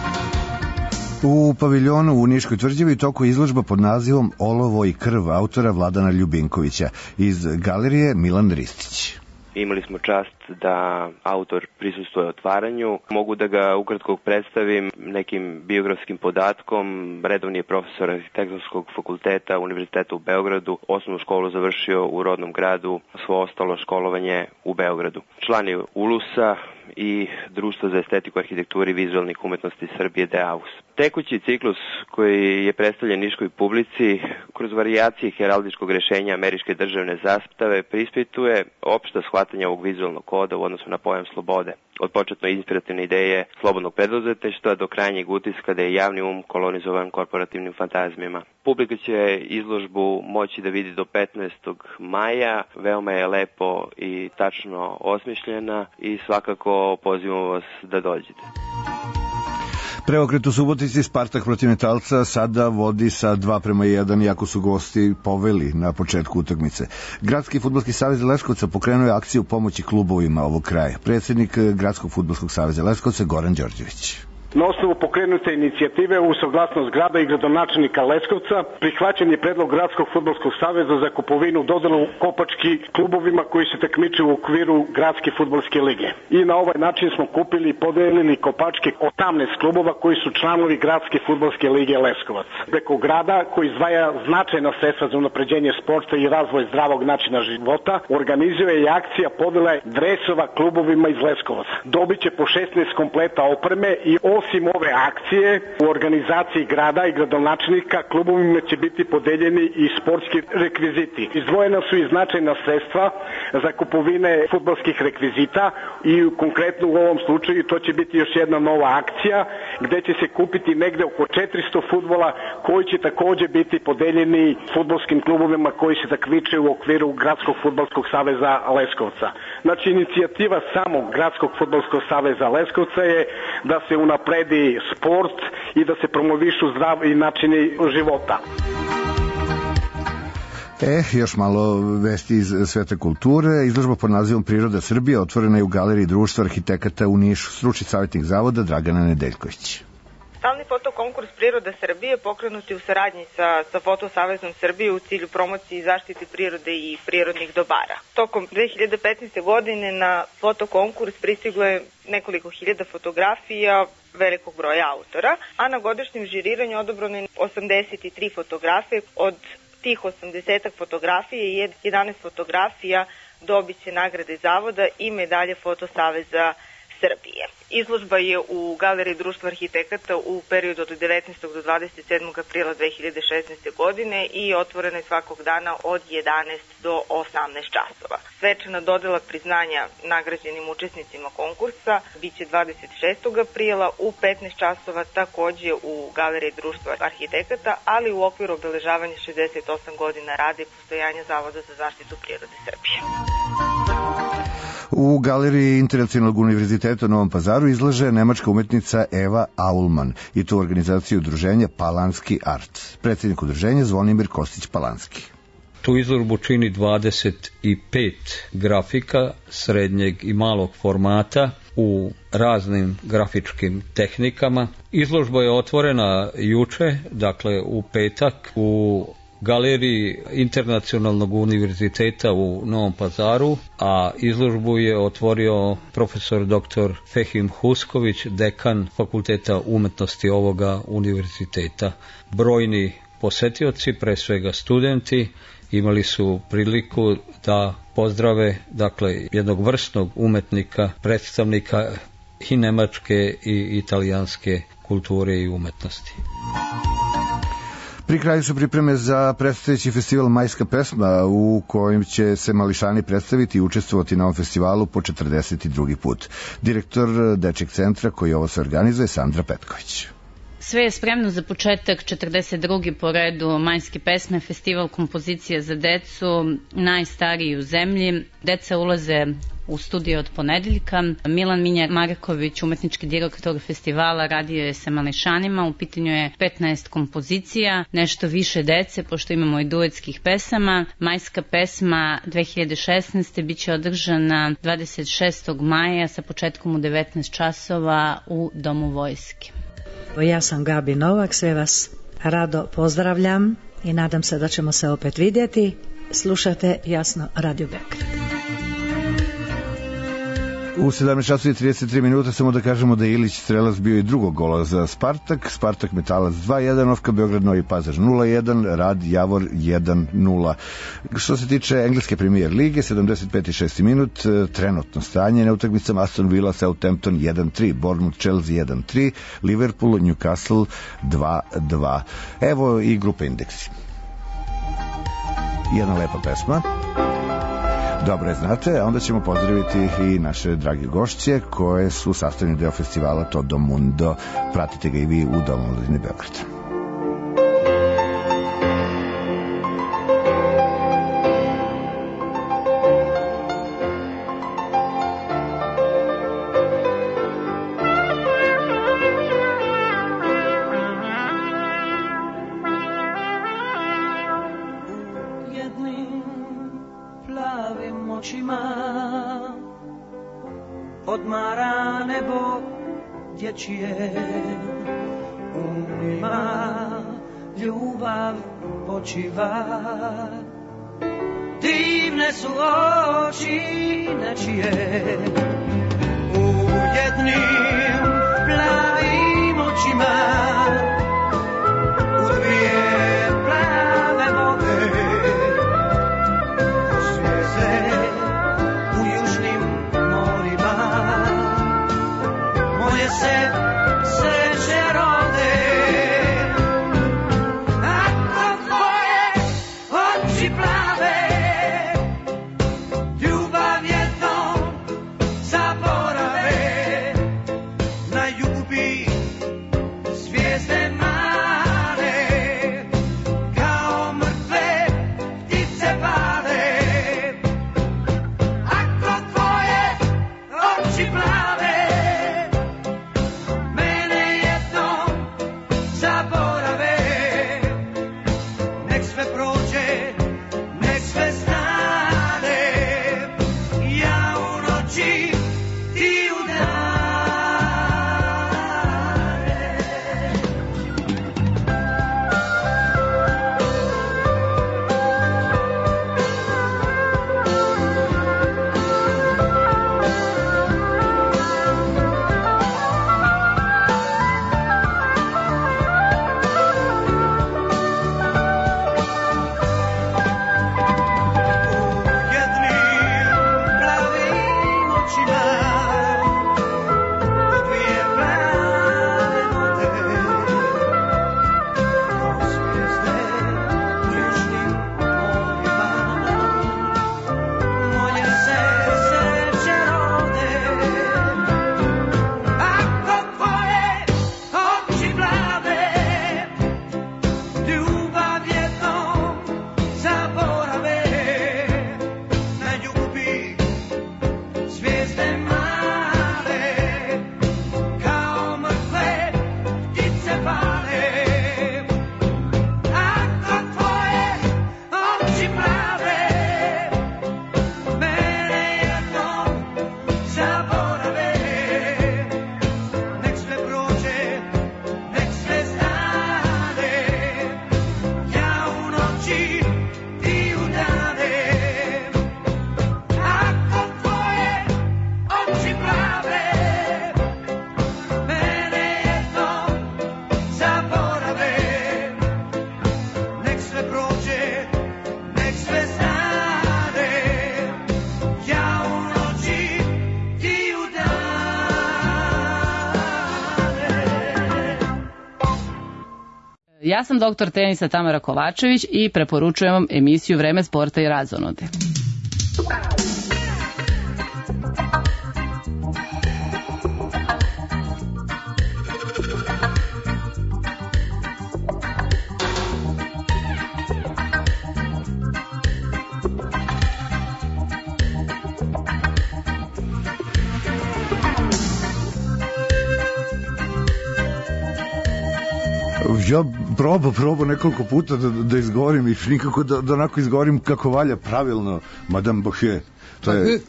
U paviljonu u Niškoj tvrđavi toku izložba pod nazivom Olovo i krv autora Vladana Ljubinkovića, iz galerije Milan Ristić. Imali smo čast da autor prisustvuje otvaranju. Mogu da ga ukratko predstavim nekim biografskim podatkom. Redovni je profesor Arhitektonskog fakulteta Univerziteta u Beogradu. Osnovnu školu završio u rodnom gradu, svo ostalo školovanje u Beogradu. Član je ULUS-a i Društva za estetiku, arhitekturu i vizualnih umetnosti Srbije DEAUS. Tekući ciklus koji je predstavljen niškoj publici kroz varijacije heraldičkog rešenja američke državne zastave preispituje opšta shvatanja ovog vizualnog koda u odnosu na pojam slobode. Od početno inspirativne ideje slobodnog preduzetništva do krajnjeg utiska da je javni kolonizovan korporativnim fantazmima. Publika će izložbu moći da vidi do 15. maja. Veoma je lepo i tačno osmišljena i svakako pozivamo vas da dođete. Preokret u Subotici, Spartak protiv Metalca sada vodi sa 2-1, iako su gosti poveli na početku utakmice. Gradski fudbalski savez Leskovca pokrenuo je akciju pomoći klubovima ovog kraja. Predsjednik Gradskog fudbalskog saveza Leskovca Goran Đorđević. Na osnovu pokrenute inicijative u saglasnost grada i gradonačelnika Leskovca prihvaćen je predlog Gradskog fudbalskog saveza za kupovinu dodelu kopački klubovima koji se takmiče u okviru Gradske fudbalske lige. I na ovaj način smo kupili i podelili kopačke 18 klubova koji su članovi Gradske fudbalske lige Leskovac. Preko grada, koji izdvaja značajna sredstva za unapređenje sporta i razvoj zdravog načina života, organizuje i akcija podele dresova klubovima iz Leskovaca. Dobiće po 16 kompleta opreme i osim ove akcije u organizaciji grada i gradonačelnika klubovima će biti podeljeni i sportski rekviziti. Izdvojena su i značajna sredstva za kupovine fudbalskih rekvizita i konkretno u ovom slučaju to će biti još jedna nova akcija gde će se kupiti negde oko 400 fudbala koji će takođe biti podeljeni fudbalskim klubovima koji se takmiče u okviru Gradskog fudbalskog saveza Leskovca. Znači, inicijativa samog Gradskog fudbalskog saveza Leskovca je da se unapredi sport i da se promovišu zdravi načini života. Još malo vesti iz sveta kulture. Izložba pod nazivom Priroda Srbije otvorena je u Galeriji Društva arhitekata u Nišu. Stručni savjetnik zavoda Dragana Nedeljković. Stalni fotokonkurs Priroda Srbije pokrenut je u saradnji sa Fotosavezom Srbije u cilju promocije i zaštite prirode i prirodnih dobara. Tokom 2015. godine na fotokonkurs pristiglo je nekoliko hiljada fotografija velikog broja autora, a na godišnjem žiriranju odabrano je 83 fotografije. Od tih 80 fotografija i 11 fotografija dobit će nagrade zavoda i medalje Fotosaveza Srbije. Izložba je u Galeriji Društva arhitekata u periodu od 19. do 27. aprila 2016. godine i otvorena je svakog dana od 11 do 18 časova. Svečana dodela priznanja nagrađenim učesnicima konkursa biće 26. aprila u 15 časova takođe u Galeriji Društva arhitekata, ali u okviru obeležavanja 68 godina rada i postojanja Zavoda za zaštitu prirode Srbije. U Galeriji Internacionalnog univerziteta u Novom Pazaru izlaže nemačka umetnica Eva Aulman i to u organizaciji udruženja Palanski Art. Predsjednik udruženja Zvonimir Kostić-Palanski. Tu izložbu čini 25 grafika srednjeg i malog formata u raznim grafičkim tehnikama. Izložba je otvorena juče, dakle u petak, u Galeriji Internacionalnog univerziteta u Novom Pazaru, a izložbu je otvorio profesor dr. Fehim Husković, dekan Fakulteta umetnosti ovoga univerziteta. Brojni posetioci, pre svega studenti, imali su priliku da pozdrave jednog vrsnog umetnika, predstavnika i nemačke i italijanske kulture i umetnosti. Pri kraju su pripreme za predstojeći festival Majska pesma u kojem će se mališani predstaviti i učestvovati na ovom festivalu po 42. put. Direktor Dečjeg centra koji ovo se organizuje, Sandra Petković. Sve je spremno za početak 42. po redu Majske pesme, festival kompozicija za decu, najstariji u zemlji. Deca ulaze u studio od ponedeljka. Milan Minja Marković, umetnički direktor festivala, radio je sa mališanima. U pitanju je 15 kompozicija, nešto više dece, pošto imamo i duetskih pesama. Majska pesma 2016. biće održana 26. maja sa početkom u 19 časova u Domu vojske. Ja sam Gabi Novak, sve vas rado pozdravljam i nadam se da ćemo se opet vidjeti. Slušate Jasno Radio Beograd. U 17:33 minuta samo da kažemo da je Ilić strelac bio i drugog gola za Spartak. Spartak Metalac 2-1, Ofka Beograd Novi Pazar 0-1, Rad Javor 1-0. Što se tiče engleske premijer lige, 75. i 6. minut, trenutno stanje na utakmicama: Aston Villa Southampton 1-3, Bournemouth Chelsea 1-3, Liverpool Newcastle 2-2. Evo i grupe indeksi. Jedna lepa pesma. Dobro je, znate, a onda ćemo pozdraviti i naše drage gošće koje su sastavni deo festivala Todo Mundo. Pratite ga i vi u Domu omladine Beograda. Odmara nebo dječje, u njima ljubav počiva. Divne su oči nečije, u jednim plavim očima, u dvije plave vode, osvije se u južnim morima. Moje se Ja sam doktor tenisa Tamara Kovačević i preporučujem vam emisiju Vreme sporta i razonode. Ja probao nekoliko puta da izgovorim i nikako da onako izgovorim kako valja pravilno Madame Bauhe. To je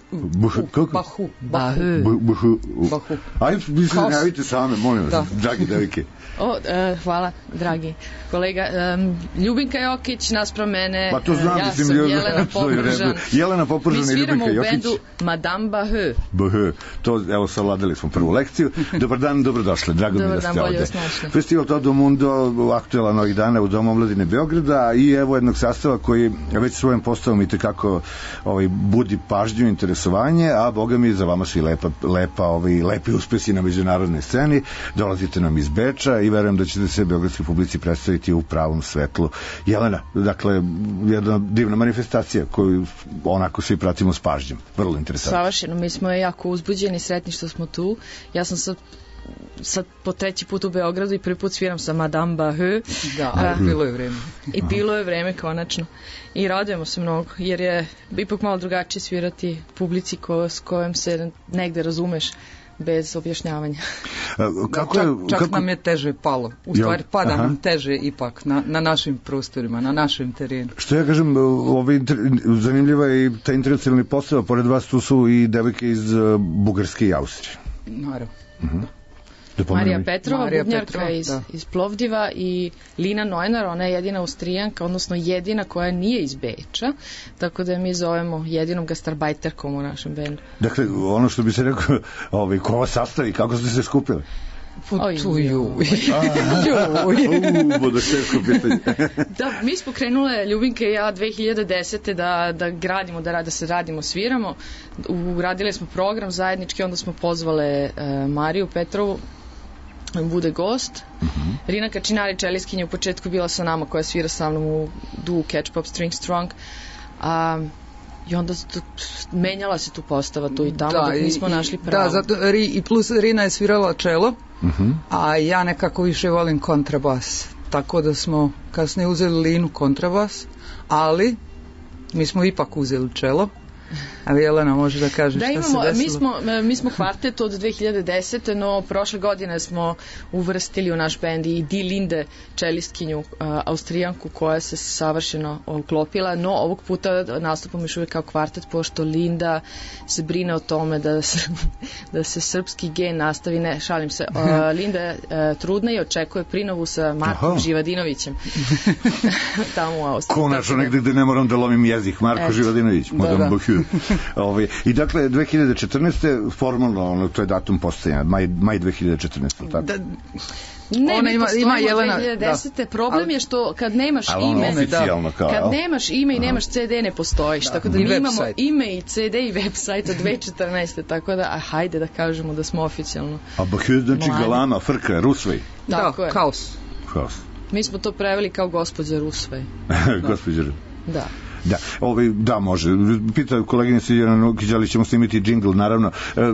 Bahu. Ajde, mislim, javite same, molim vas, dragi devike. Hvala, dragi kolega. Ljubinka Jokić naspram mene. Pa to znam, ja sam Jelena Popržan. Jelena Popržan i Ljubinka Jokić. Mi sviramo u bendu Madame Bauhe. Bauhe. To, evo, savladali smo prvu lekciju. Dobar dan, dobrodošli. Drago mi da ste ovde. Festival Todo Mundo aktuelan ovih dana u Domu omladine Beograda i evo jednog sastava koji već svojim postavom i tekako budi pažnju, interesovanje, a boga mi za vama svi lepi uspesi na međunarodnoj sceni. Dolazite nam iz Beča i verujem da ćete se beogradskoj publici predstaviti u pravom svetlu. Jelena, dakle, jedna divna manifestacija koju onako svi pratimo s pažnjom. Vrlo interesantno. Savršeno, mi smo jako uzbuđeni, sretni što smo tu. Ja sam sad po treći put u Beogradu i prvi put sviram sa Madame Bauhe. Da, bilo je vreme. I bilo je vreme, konačno. I radujemo se mnogo, jer je ipak malo drugačije svirati publici s kojom se negde razumeš bez objašnjavanja. Čak nam je teže palo. U stvari pada nam teže ipak na našim prostorima, na našem terenu. Što ja kažem, zanimljiva je i ta internacionalni postava, pored vas tu su i devojke iz Bugarske i Austrije. Naravno. Marija Petrova, bubnjarka iz Plovdiva i Lina Neunar, ona je jedina Austrijanka, odnosno jedina koja nije iz Beča, tako da je mi zovemo jedinom gastarbajterkom u našem bendu. Dakle, ono što bi se rekao, ko vas sastavi, kako ste se skupili? Da, mi smo krenule, Ljubinka i ja, 2010. da gradimo, da se radimo, sviramo. Uradili smo program zajednički, onda smo pozvale Mariju Petrovu bude gost. Rina Kačinari, čeliskinja, u početku bila sa nama, koja svira sa mnom u duo Catch Pop String Strong. I onda menjala se tu postava tu i tamo, dok nismo našli pravo. Da, zato i plus Rina je svirala čelo, a ja nekako više volim kontrabas. Tako da smo kasnije uzeli Linu kontrabas, ali mi smo ipak uzeli čelo. Ali Jelena može da kaže šta se desilo. Mi smo kvartet od 2010. no prošle godine smo uvrstili u naš bend i Die Linde, čelistkinju, Austrijanku, koja se savršeno uklopila, no ovog puta nastupamo još uvijek kao kvartet, pošto Linda se brine o tome da se srpski gen nastavi, ne, šalim se, Linda je trudna i očekuje prinovu sa Markom Živadinovićem tamo u Austriji. Konačno negde gde ne moram da lomim jezik, Marko Živadinović, Madame Bauhe. I dakle 2014. formalno to je datum postojanja, maj 2014, tako? Ne, mi postojimo 2010. Problem je što kad nemaš ime i nemaš CD ne postojiš, tako da mi imamo ime i CD i website od 2014. tako da hajde da kažemo da smo oficijalno. A Bauhe znači galama, frka, Rusvej. Tako je. Kaos. Mi smo to preveli kao gospođa Rusvej. Gospođa. Da. Da, može. Pitaju koleginice Jelena, li ćemo snimiti džingl, naravno.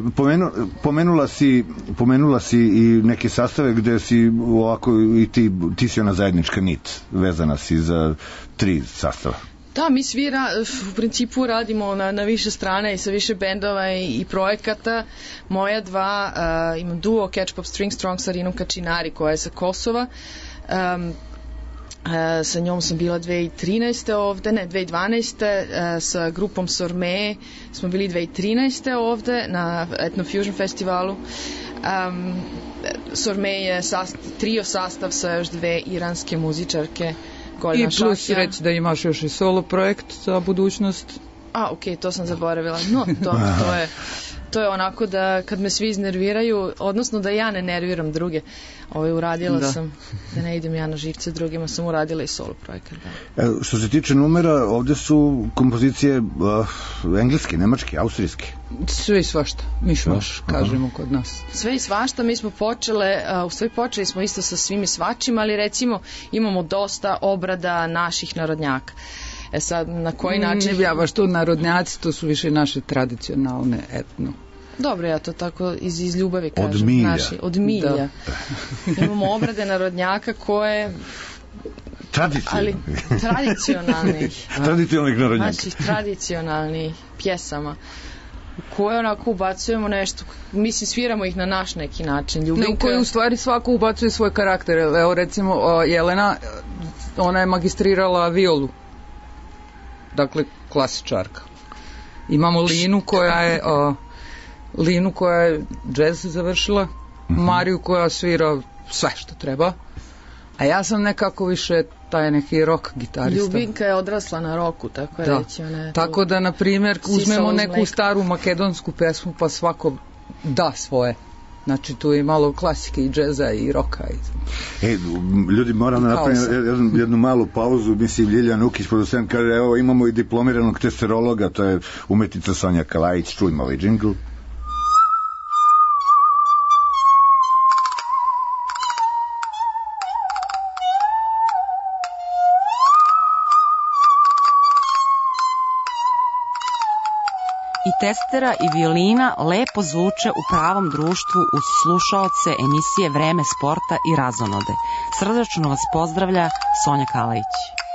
Pomenula si i neke sastave gde si ovako i ti si ona zajednička nit, vezana si za 3 sastava. Da, mi u principu radimo na više strane i sa više bendova i projekata. Moja 2, imam duo Catch Pop String Strong sa Rinom Kačinari, koja je sa Kosova. Sa njom sam bila 2013. ovde, ne, 2012. Sa grupom Sorme smo bili 2013. ovde na Etno Fusion festivalu. Sorme je trio sastav sa još 2 iranske muzičarke. I plus reći da imaš još i solo projekt za budućnost. Ok, to sam zaboravila. No, to je to je onako da kad me svi iznerviraju, odnosno da ja ne nerviram druge, uradila sam, da ne idem ja na živce drugima, sam uradila i solo projekat. Što se tiče numera, ovde su kompozicije engleske, nemačke, austrijske. Sve i svašta, mišmaš, kažemo kod nas. Sve i svašta, mi smo počeli smo isto sa svim i svačim, ali recimo imamo dosta obrada naših narodnjaka. Sad, na koji način... Ja baš to narodnjaci, to su više naše tradicionalne etno. Dobro, ja to tako iz ljubavi kažem. Od milja. Od milja. Imamo obrade narodnjaka koje... Tradicionalnih narodnjaka. Znači, tradicionalnih pjesama u koje onako ubacujemo nešto, mislim sviramo ih na naš neki način. Ljubinka... U koje u stvari svako ubacuje svoj karakter. Evo recimo Jelena, ona je magistrirala violu. Dakle, klasičarka. Imamo Linu koja je džez završila, Mariju koja svira sve što treba, a ja sam nekako više taj neki rock gitarista. Ljubinka je odrasla na roku, tako je reći. Tako da, na primjer, uzmemo neku staru makedonsku pesmu pa svako da svoje. Znači, tu je malo klasike i džeza i roka. Ljudi, moram da napravim jednu malu pauzu. Mislim, Ljiljana Ukić, producent, kaže, evo, imamo i diplomiranog testerologa, to je umetnica Sonja Kalajić. Čujmo ovaj džingl. I testera i violina lepo zvuče u pravom društvu uz slušaoce emisije Vreme sporta i razonode. Srdačno vas pozdravlja Sonja Kalajić.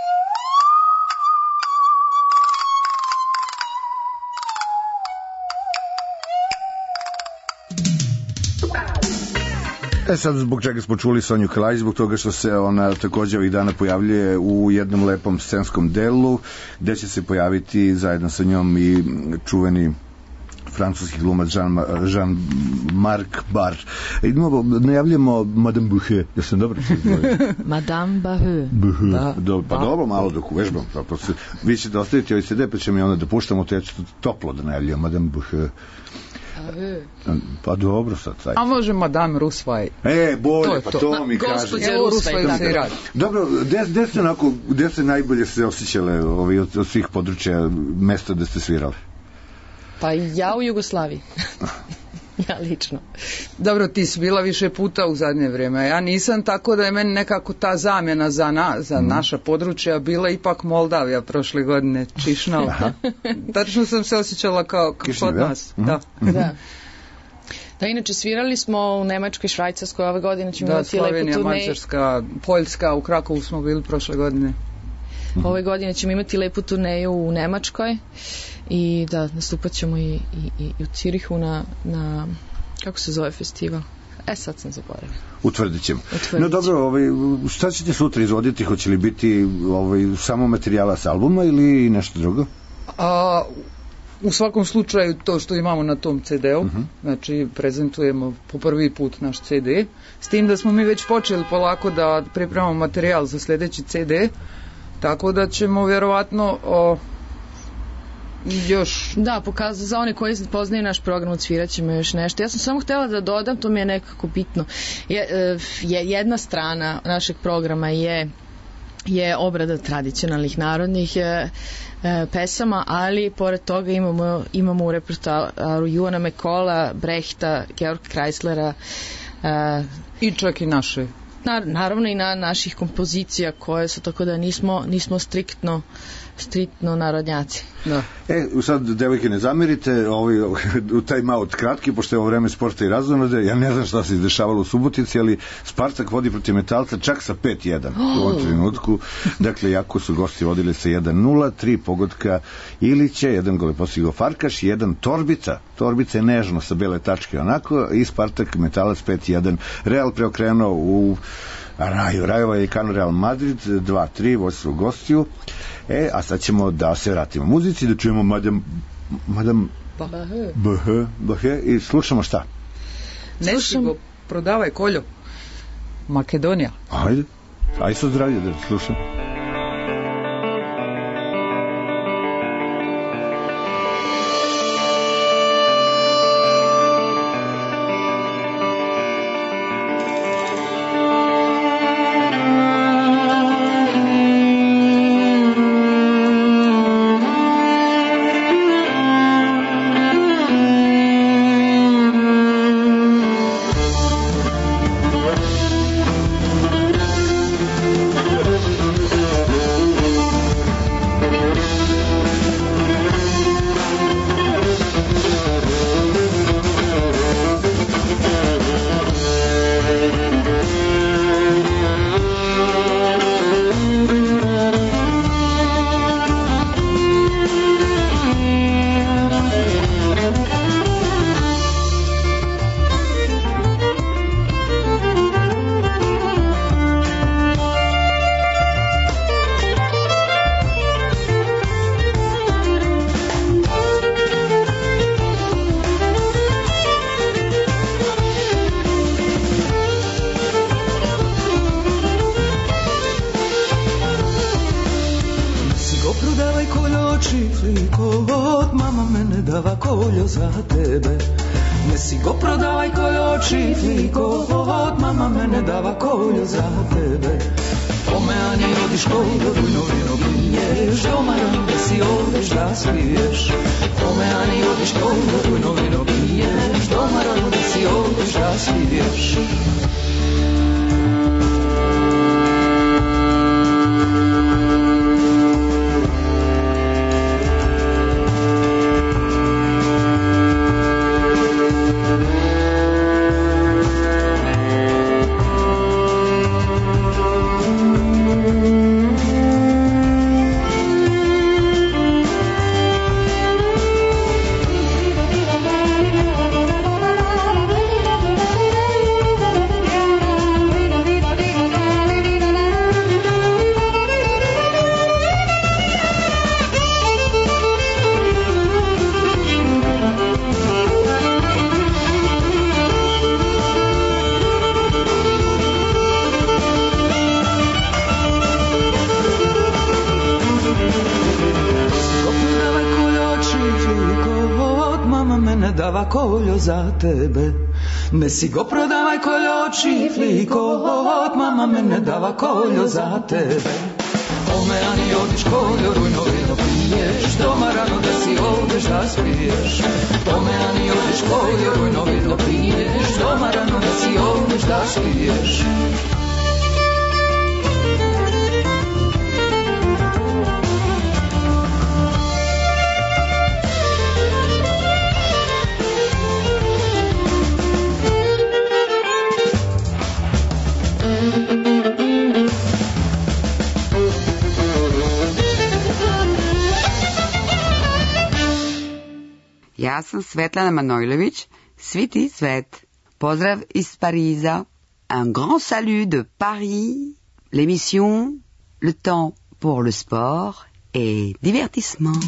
Sad zbog čega smo čuli Sonju Kalajić, zbog toga što se ona također ovih dana pojavljuje u jednom lepom scenskom delu, gde će se pojaviti zajedno sa njom i čuveni francuski glumac Jean-Marc Barr. Najavljamo Madame Buhe, ja sam dobro čuo. Madame Buhe. Pa dobro, malo dok uvežbam. Vi ćete ostaviti ovaj CD, pa će mi onda da puštamo, to ja ću toplo da najavljam Madame Buhe. Pa dobro sad. A može Madame Rusvaj. Bolje, pa to mi kaže. Gospođe Rusvaj da se radi. Dobro, gde ste najbolje se osjećale od svih područja mesta gde ste svirali? Pa ja u Jugoslaviji. Ja lično. Dobro, ti si bila više puta u zadnje vrijeme. Ja nisam, tako da je meni nekako ta zamjena za naša područja bila ipak Moldavija prošle godine, Čišnal. Tačno sam se osjećala kao kod nas. Da. Da, inače svirali smo u Nemačkoj, Švajcarskoj ove godine. Slovenija, Mađarska, Poljska, u Krakovu smo bili prošle godine. Ove godine ćemo imati lepu turneju u Nemačkoj i da, nastupat ćemo i u Cirihu na kako se zove festival? Sad sam zaboravila. Utvrdit ćemo. No dobro, šta ćete sutra izvoditi? Hoće li biti samo materijala s albuma ili nešto drugo? U svakom slučaju to što imamo na tom CD-u, znači prezentujemo po prvi put naš CD, s tim da smo mi već počeli polako da pripremamo materijal za sljedeći CD, tako da ćemo vjerovatno još... Da, za one koji poznaju naš program odsvirat ćemo još nešto. Ja sam samo htjela da dodam, to mi je nekako bitno. Jedna strana našeg programa je obrada tradicionalnih narodnih pesama, ali pored toga imamo u repertoaru Johanna Mekola, Brehta, Georg Kreislera i čak i naše. Naravno i naših kompozicija koje su, tako da nismo striktno narodnjaci. Da. Sad, devojke, ne zamerite, u taj malo kratki, pošto je ovo vreme sporta i razonode, ja ne znam šta se izdešavalo u Subotici, ali Spartak vodi protiv Metalca čak sa 5-1 u ovom trenutku. Dakle, jako su gosti vodili sa 1-0, 3 pogotka Ilića, 1 gol je postigao Farkaš, 1 Torbica. Torbica je nežno sa bele tačke onako, i Spartak Metalac 5-1. Real preokrenuo u Rajova je Kano Real Madrid 2-3, vođstvo gostiju. A sad ćemo da se vratimo muzici, da čujemo Madame Buhe i slušamo šta? Nešigo, prodavaj Koljo. Makedonija. Ajde su zdravlje da slušam. čifliko, od mama mene dava koljo za tebe. Ne si go prodavaj koljo čifliko, od mama mene dava koljo za tebe. Ome ani odiš koljo rujno vino piješ, domaran da si odeš da smiješ. Ome ani odiš koljo rujno vino piješ, domaran da si odeš da smiješ. Koljo za tebe, ne si go prodavaj koljo čifliko, od mama mene dava koljo za tebe. Ome ani odiš koljo rujno vino piješ, doma rano da si odeš da spiješ. Ome ani odiš koljo rujno vino piješ, doma rano da si odeš da spiješ. Ja sam Svetlana Manojlović, svi ti Svet. Pozdrav iz Pariza. Un grand salut de Paris. L'émission Le temps pour le sport et divertissement.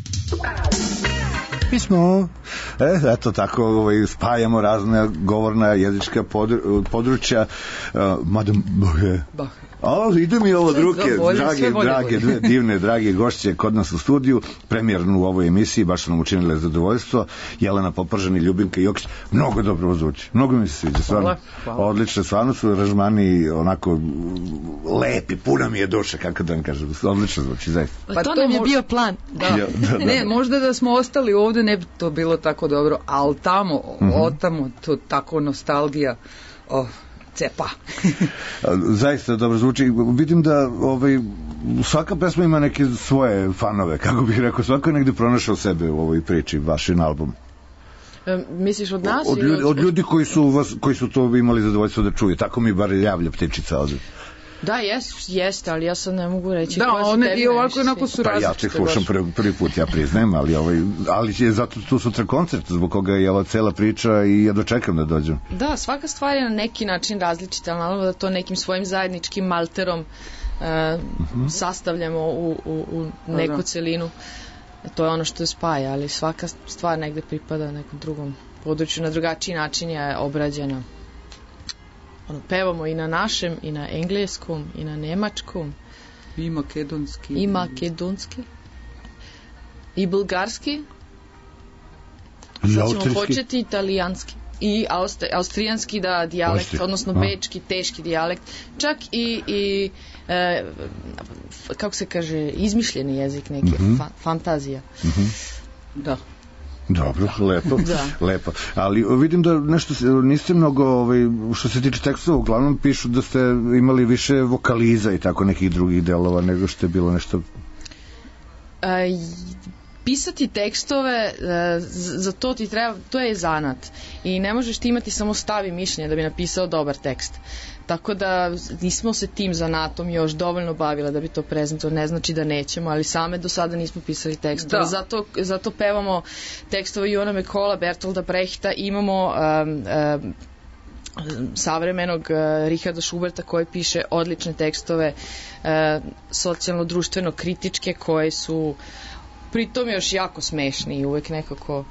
Mi smo, eto tako, spajamo razne govorna jezička područja. Madame Bach. Ide mi ovo druge, drage, dve divne, drage gošće kod nas u studiju, premijernu u ovoj emisiji, baš su nam učinile zadovoljstvo. Jelena Popržan i Ljubinka Jokić, mnogo dobro zvuči, mnogo mi se sviđa, stvarno. Odlično, stvarno su aranžmani onako lepi, puna mi je duša, kako da vam kažem, odlično zvuči, zaista. Pa to nam je bio plan. Da. Ne, možda da smo ostali ovde ne bi to bilo tako dobro, ali tamo, otamo, to tako nostalgija, cepa. Zaista dobro zvuči. Vidim da svaka pesma ima neke svoje fanove, kako bih rekao, svako je negde pronašao sebe u ovoj priči, vašin album. Misliš od nas? Od ljudi koji su to imali zadovoljstvo da čuju, tako mi bar javlja ptičica ovde. Da, jeste, ali ja sad ne mogu reći. Da, one i ovako jednako su različite. Pa ja te slušam prvi put, ja priznajem, ali je zato tu sutra koncert, zbog koga je ova cela priča i ja dočekam da dođem. Da, svaka stvar je na neki način različita, ali naravno da to nekim svojim zajedničkim malterom sastavljamo u neku celinu. To je ono što je spaja, ali svaka stvar negde pripada nekom drugom području, na drugačiji način je obrađena. Pevamo i na našem, i na engleskom, i na nemačkom. I makedonski. I makedonski. I bulgarski. Sad ćemo početi italijanski. I austrijanski, da, dijalekt, odnosno bečki, teški dijalekt. Čak i kako se kaže, izmišljeni jezik neki, fantazija. Da. Dobro, lepo. Ali vidim da nešto niste mnogo, što se tiče tekstova, uglavnom pišu da ste imali više vokaliza i tako nekih drugih delova nego što je bilo nešto... Pisati tekstove, za to ti treba, to je zanat. I ne možeš ti imati samo stav i mišljenje da bi napisao dobar tekst. Tako da nismo se tim zanatom još dovoljno bavila da bi to prezentovali. Ne znači da nećemo, ali same do sada nismo pisali tekstove. Zato pevamo tekstove Joana Mekola, Bertolda Brechta, imamo savremenog Richarda Schuberta koji piše odlične tekstove, socijalno-društveno kritičke, koje su pritom još jako smešni i uvek nekako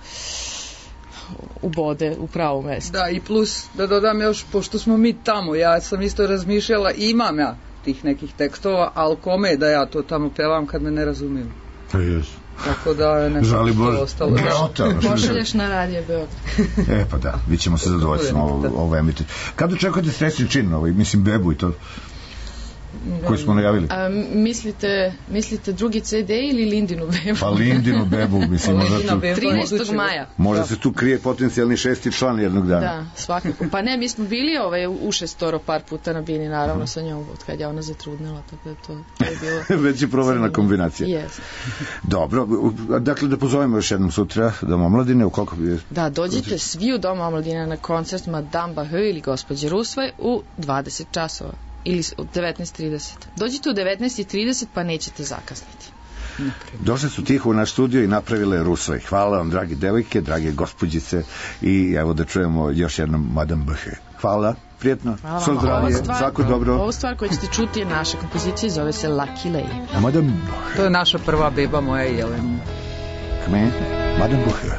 ubode u pravo mesto. Da, i plus da dodam još, pošto smo mi tamo, ja sam isto razmišljala, imam ja tih nekih tekstova, ali kome da ja to tamo pevam kad me ne razumijem? Tako da je nešto Žalibor, ostalo. Pošalješ na radio Beograd. Pa da, vi ćemo se zadovoljiti ovo emitir. Kad očekujete srećni čin, mislim bebu i to koji smo najavili? Mislite drugi CD ili Lindinu bebu? Pa Lindinu bebu, mislim, možda tu 13. maja. Možda se tu krije potencijalni 6. član jednog dana. Da, svakako. Pa ne, mi smo bili u šestoro par puta na bini, naravno sa njom, od kad je ona zatrudnila, tako da to je bilo... Već je proverena kombinacija. Yes. Dobro, dakle da pozovemo još jednom sutra Dom omladine, u koliko bi... Da, dođite svi u Dom omladine na koncert Madame Baheu ili gospođe Rusvaj u 20 časova. Ili u 19.30. Dođite u 19.30 pa nećete zakasniti. Došle su tiho u naš studio i napravile Rusvaj. Hvala vam, dragi devojke, drage gospođice, i evo da čujemo još jednom Madame Baheu. Hvala, prijetno, svo zdravlje, svako dobro. Ovo stvar koju ćete čuti je naša kompozicija, zove se Lucky Lay. Madame Baheu. To je naša prva beba, moja Jelena. Kme? Madame Baheu.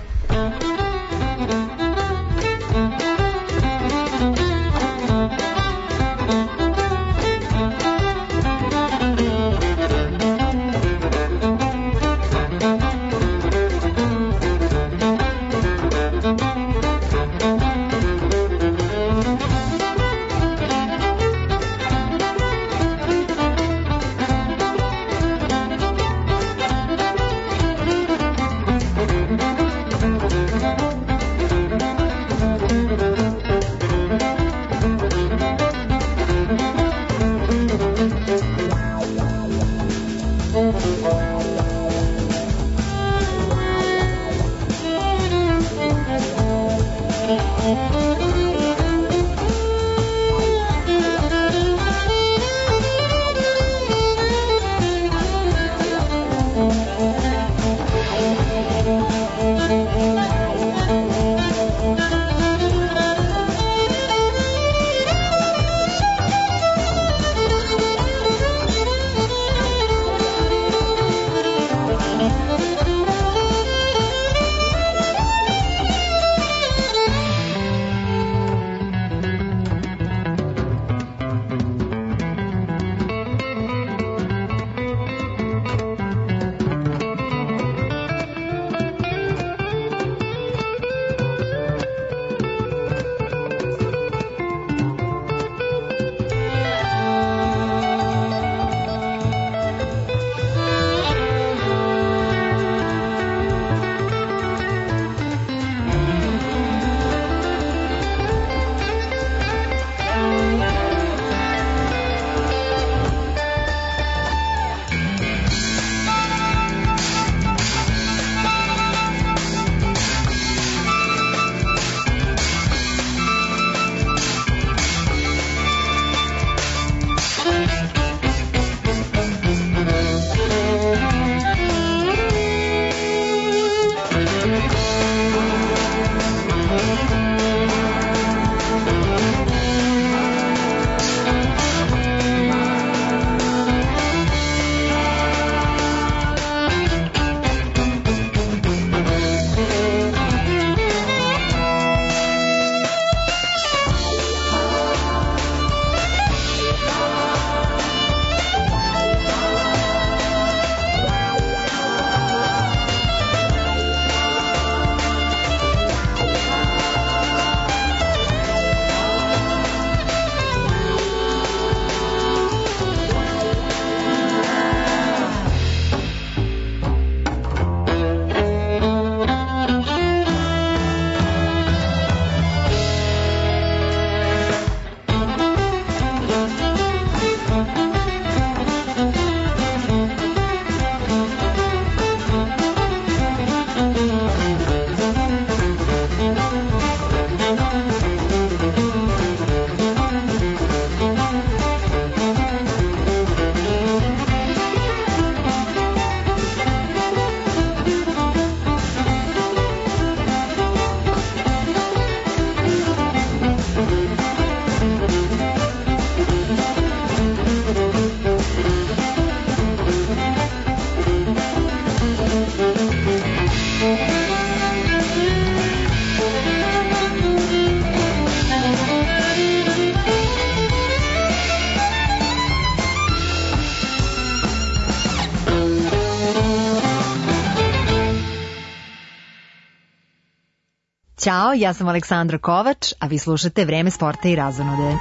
Ćao, ja sam Aleksandra Kovač, a vi slušate Vreme sporta i razonode.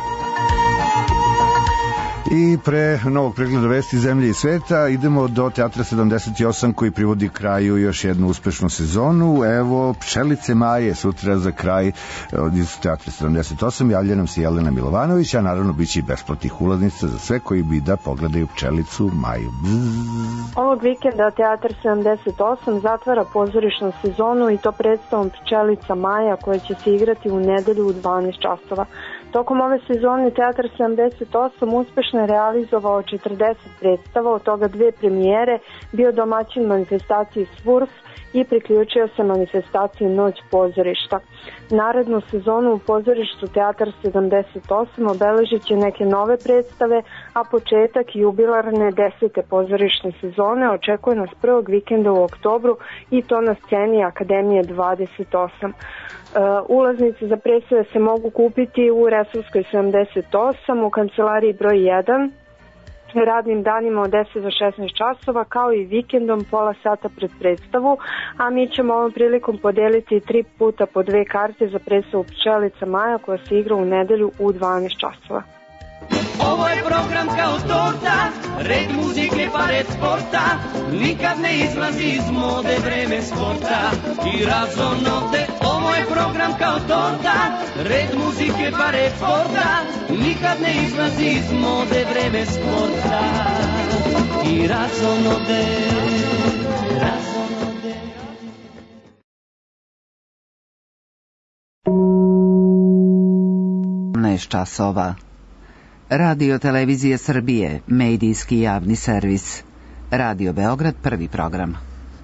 I pre novog pregleda vesti zemlje i sveta idemo do Teatra 78 koji privodi kraju još jednu uspešnu sezonu. Evo, Pčelice Maje sutra za kraj iz Teatra 78 javlja nam se Jelena Milovanović, a naravno bit će i besplatnih ulaznica za sve koji bi da pogledaju Pčelicu Maju. Ovog vikenda Teatar 78 zatvara pozorišnu sezonu i to predstavom Pčelica Maja koja će se igrati u nedelju u 12 časova. Tokom ove sezone Teatar 78 uspešno je realizovao 40 predstava, od toga 2 premijere, bio domaćin manifestaciji Svurf i priključio se manifestaciji Noć pozorišta. Narednu sezonu u pozorištu Teatar 78 obeležit će neke nove predstave, a početak jubilarne 10. pozorišne sezone očekuje nas prvog vikenda u oktobru i to na sceni Akademije 28. Ulaznice za predstave se mogu kupiti u Resurskoj 78, u kancelariji broj 1, radnim danima od 10 do 16 časova, kao i vikendom pola sata pred predstavu, a mi ćemo ovom prilikom podeliti 3 puta po 2 karte za predstavu Pčelica Maja koja se igra u nedelju u 12 časova. Ovo je program kao torta, red muzike pa red sporta, nikad ne izlazi iz mode vreme sporta i razonote. Ovo je program kao torta, red muzike pa red sporta, nikad ne izlazi iz mode vreme sporta i razonote. časova. Radio Televizije Srbije, medijski javni servis. Radio Beograd, prvi program.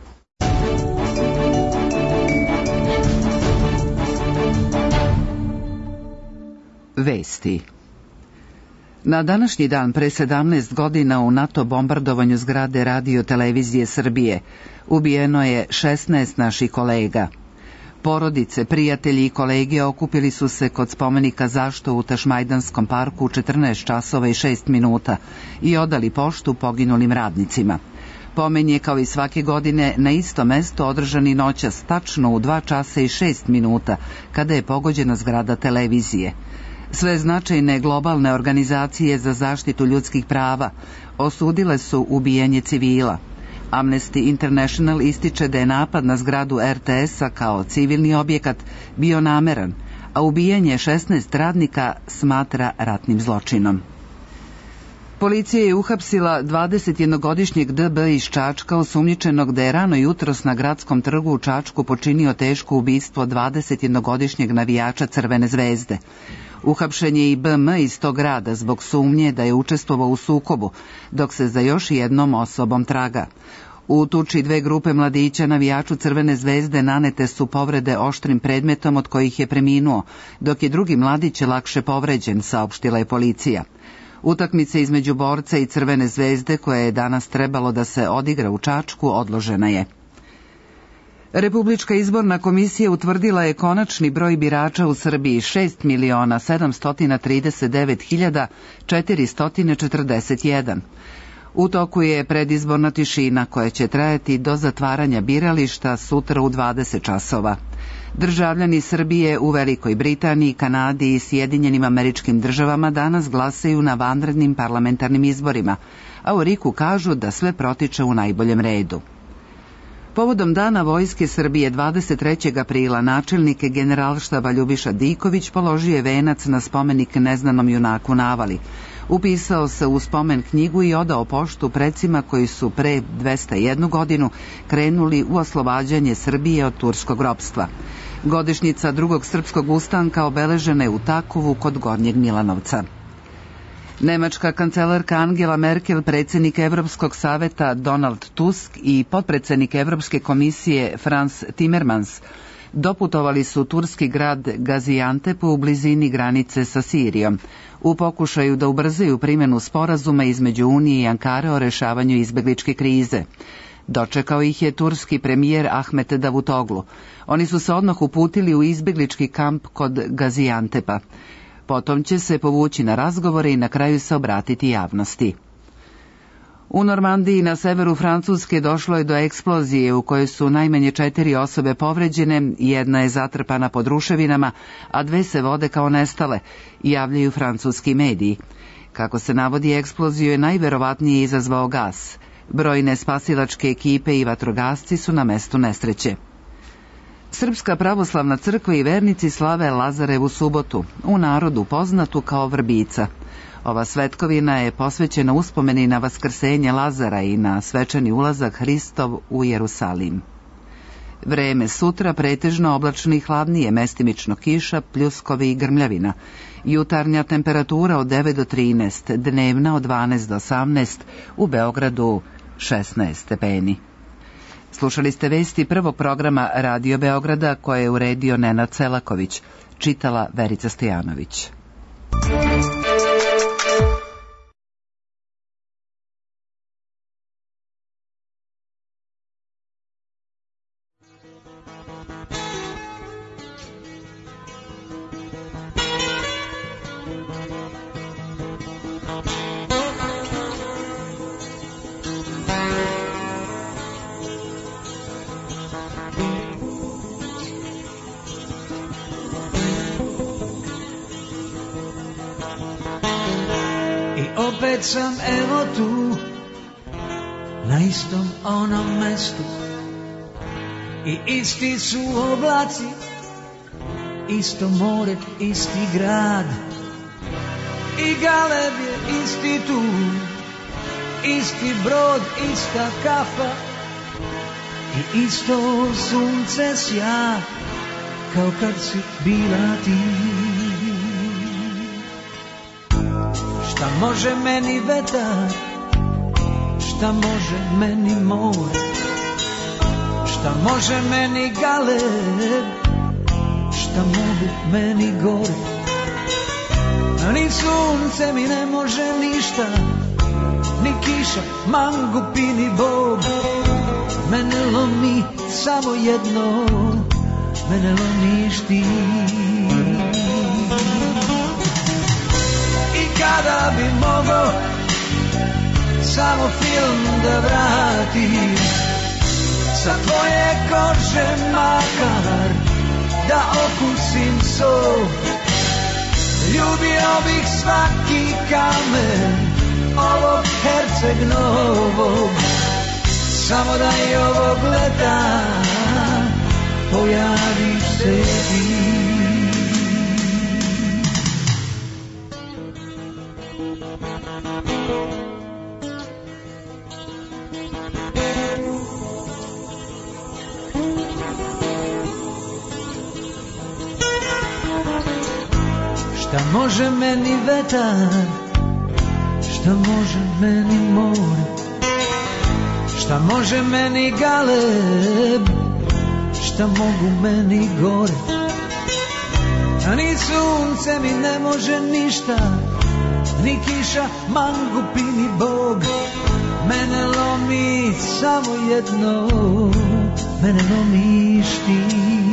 Vesti. Na današnji dan pre 17 godina u NATO bombardovanju zgrade Radio Televizije Srbije ubijeno je 16 naših kolega. Porodice, prijatelji i kolege okupili su se kod spomenika Zašto u Tašmajdanskom parku u 14 časova i 6 minuta i odali poštu poginulim radnicima. Pomen je kao i svake godine na isto mesto održan i noćas, tačno u 2 časa i 6 minuta, kada je pogođena zgrada televizije. Sve značajne globalne organizacije za zaštitu ljudskih prava osudile su ubijanje civila. Amnesty International ističe da je napad na zgradu RTS-a kao civilni objekat bio nameran, a ubijanje 16 radnika smatra ratnim zločinom. Policija je uhapsila 21-godišnjeg DB iz Čačka, osumnjičenog da je rano jutros na Gradskom trgu u Čačku počinio teško ubistvo 21-godišnjeg navijača Crvene zvezde. Uhapšen je i BM iz tog grada zbog sumnje da je učestvovao u sukobu, dok se za još jednom osobom traga. U tuči 2 grupe mladića navijaču Crvene zvezde nanete su povrede oštrim predmetom od kojih je preminuo, dok je drugi mladić lakše povređen, saopštila je policija. Utakmica između borca i Crvene zvezde, koja je danas trebalo da se odigra u Čačku, odložena je. Republička izborna komisija utvrdila je konačni broj birača u Srbiji 6.739.441. U toku je predizborna tišina koja će trajati do zatvaranja birališta sutra u 20 časova. Državljani Srbije u Velikoj Britaniji, Kanadi i Sjedinjenim Američkim Državama danas glasaju na vanrednim parlamentarnim izborima, a u RIK-u kažu da sve protiče u najboljem redu. Povodom Dana Vojske Srbije 23. aprila načelnik Generalštaba Ljubiša Diković položio je venac na spomenik neznanom junaku Navali. Upisao se u spomen knjigu i odao poštu precima koji su pre 201 godinu krenuli u oslobađanje Srbije od turskog ropstva. Godišnjica drugog srpskog ustanka obeležena je u Takovu kod Gornjeg Milanovca. Nemačka kancelarka Angela Merkel, predsjednik Evropskog saveta Donald Tusk i potpredsjednik Evropske komisije Franz Timmermans doputovali su turski grad Gaziantep u blizini granice sa Sirijom, u pokušaju da ubrzaju primjenu sporazuma između Unije i Ankare o rešavanju izbegličke krize. Dočekao ih je turski premijer Ahmet Davutoglu. Oni su se odmah uputili u izbeglički kamp kod Gaziantepa. Potom će se povući na razgovore i na kraju se obratiti javnosti. U Normandiji na severu Francuske došlo je do eksplozije u kojoj su najmanje 4 osobe povređene, jedna je zatrpana pod ruševinama, a 2 se vode kao nestale, javljaju francuski mediji. Kako se navodi, eksploziju je najverovatnije izazvao gas. Brojne spasilačke ekipe i vatrogasci su na mestu nesreće. Srpska pravoslavna crkva i vernici slave Lazarevu subotu, u narodu poznatu kao Vrbica. Ova svetkovina je posvećena uspomeni na vaskrsenje Lazara i na svečani ulazak Hristov u Jerusalim. Vreme sutra pretežno oblačno i hladnije, mestimično kiša, pljuskovi i grmljavina. Jutarnja temperatura od 9 do 13, dnevna od 12 do 18, u Beogradu 16 stepeni. Slušali ste vesti prvog programa Radio Beograda koje je uredio Nenad Selaković, čitala Verica Stojanović. Opet sam evo tu, na istom onom mestu, i isti su oblaci, isto more, isti grad, i galeb je isti tu, isti brod, ista kafa, i isto sunce sja, kao kad si bila ti. Šta može meni vetar, šta može meni more, šta može meni galeb, šta mogu meni gore. Ni sunce mi ne može ništa, ni kiša, mangupi, ni Bog. Mene lomi samo jedno, mene lomiš ti. Kada bi mogo samo film da vratim, sa tvoje kože makar da okusim so, ljubio bih svaki kamen ovog Herceg Novog, samo da i ovog leta pojaviš se ti. Šta može meni vetar, šta može meni more, šta može meni galeb, šta mogu meni gore. A ni sunce mi ne može ništa, ni kiša, mangupi, ni Bog. Mene lomi samo jedno, mene lomiš ti.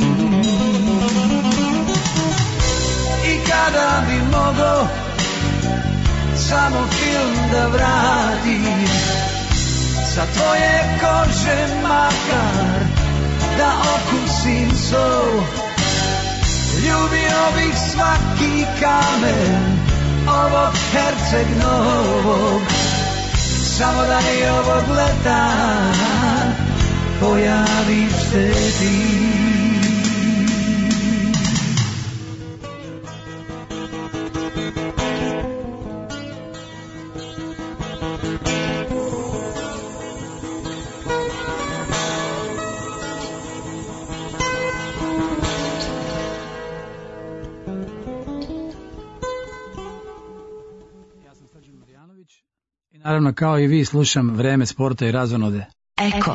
I kada bi mogo samo film da vratim, sa tvoje kože makar da okusim so, ljubio bih svaki kamen ovog Herceg Novog, samo da i ovog leta pojaviš se ti. Naravno, kao i vi, slušam Vreme sporta i razonode. Eko.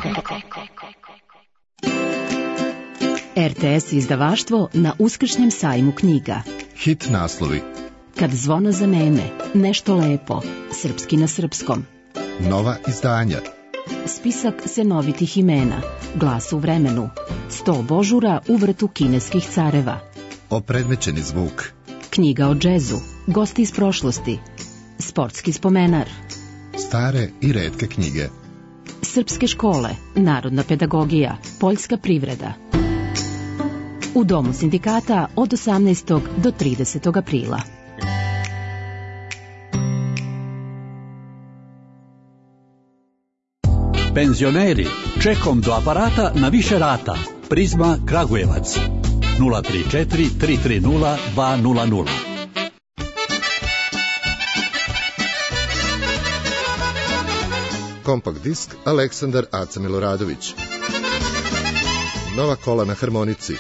RTS izdavaštvo na Uskršnjem sajmu knjiga. Hit naslovi. Kad zvono zaneme, nešto lepo, srpski na srpskom. Nova izdanja. Spisak senovitih imena, glas u vremenu, 100 božura u vrtu kineskih careva. Opredmećeni zvuk. Knjiga o džezu, gosti iz prošlosti, sportski spomenar. Stare i retke knjige. Srpske škole, narodna pedagogija, poljska privreda. U Domu sindikata od 18. do 30. aprila. Penzioneri, čekom do aparata na više rata. Prizma Kragujevac 034 330 200. Kompakt disk Aleksandar Aca Miloradović. Nova kola na harmonici.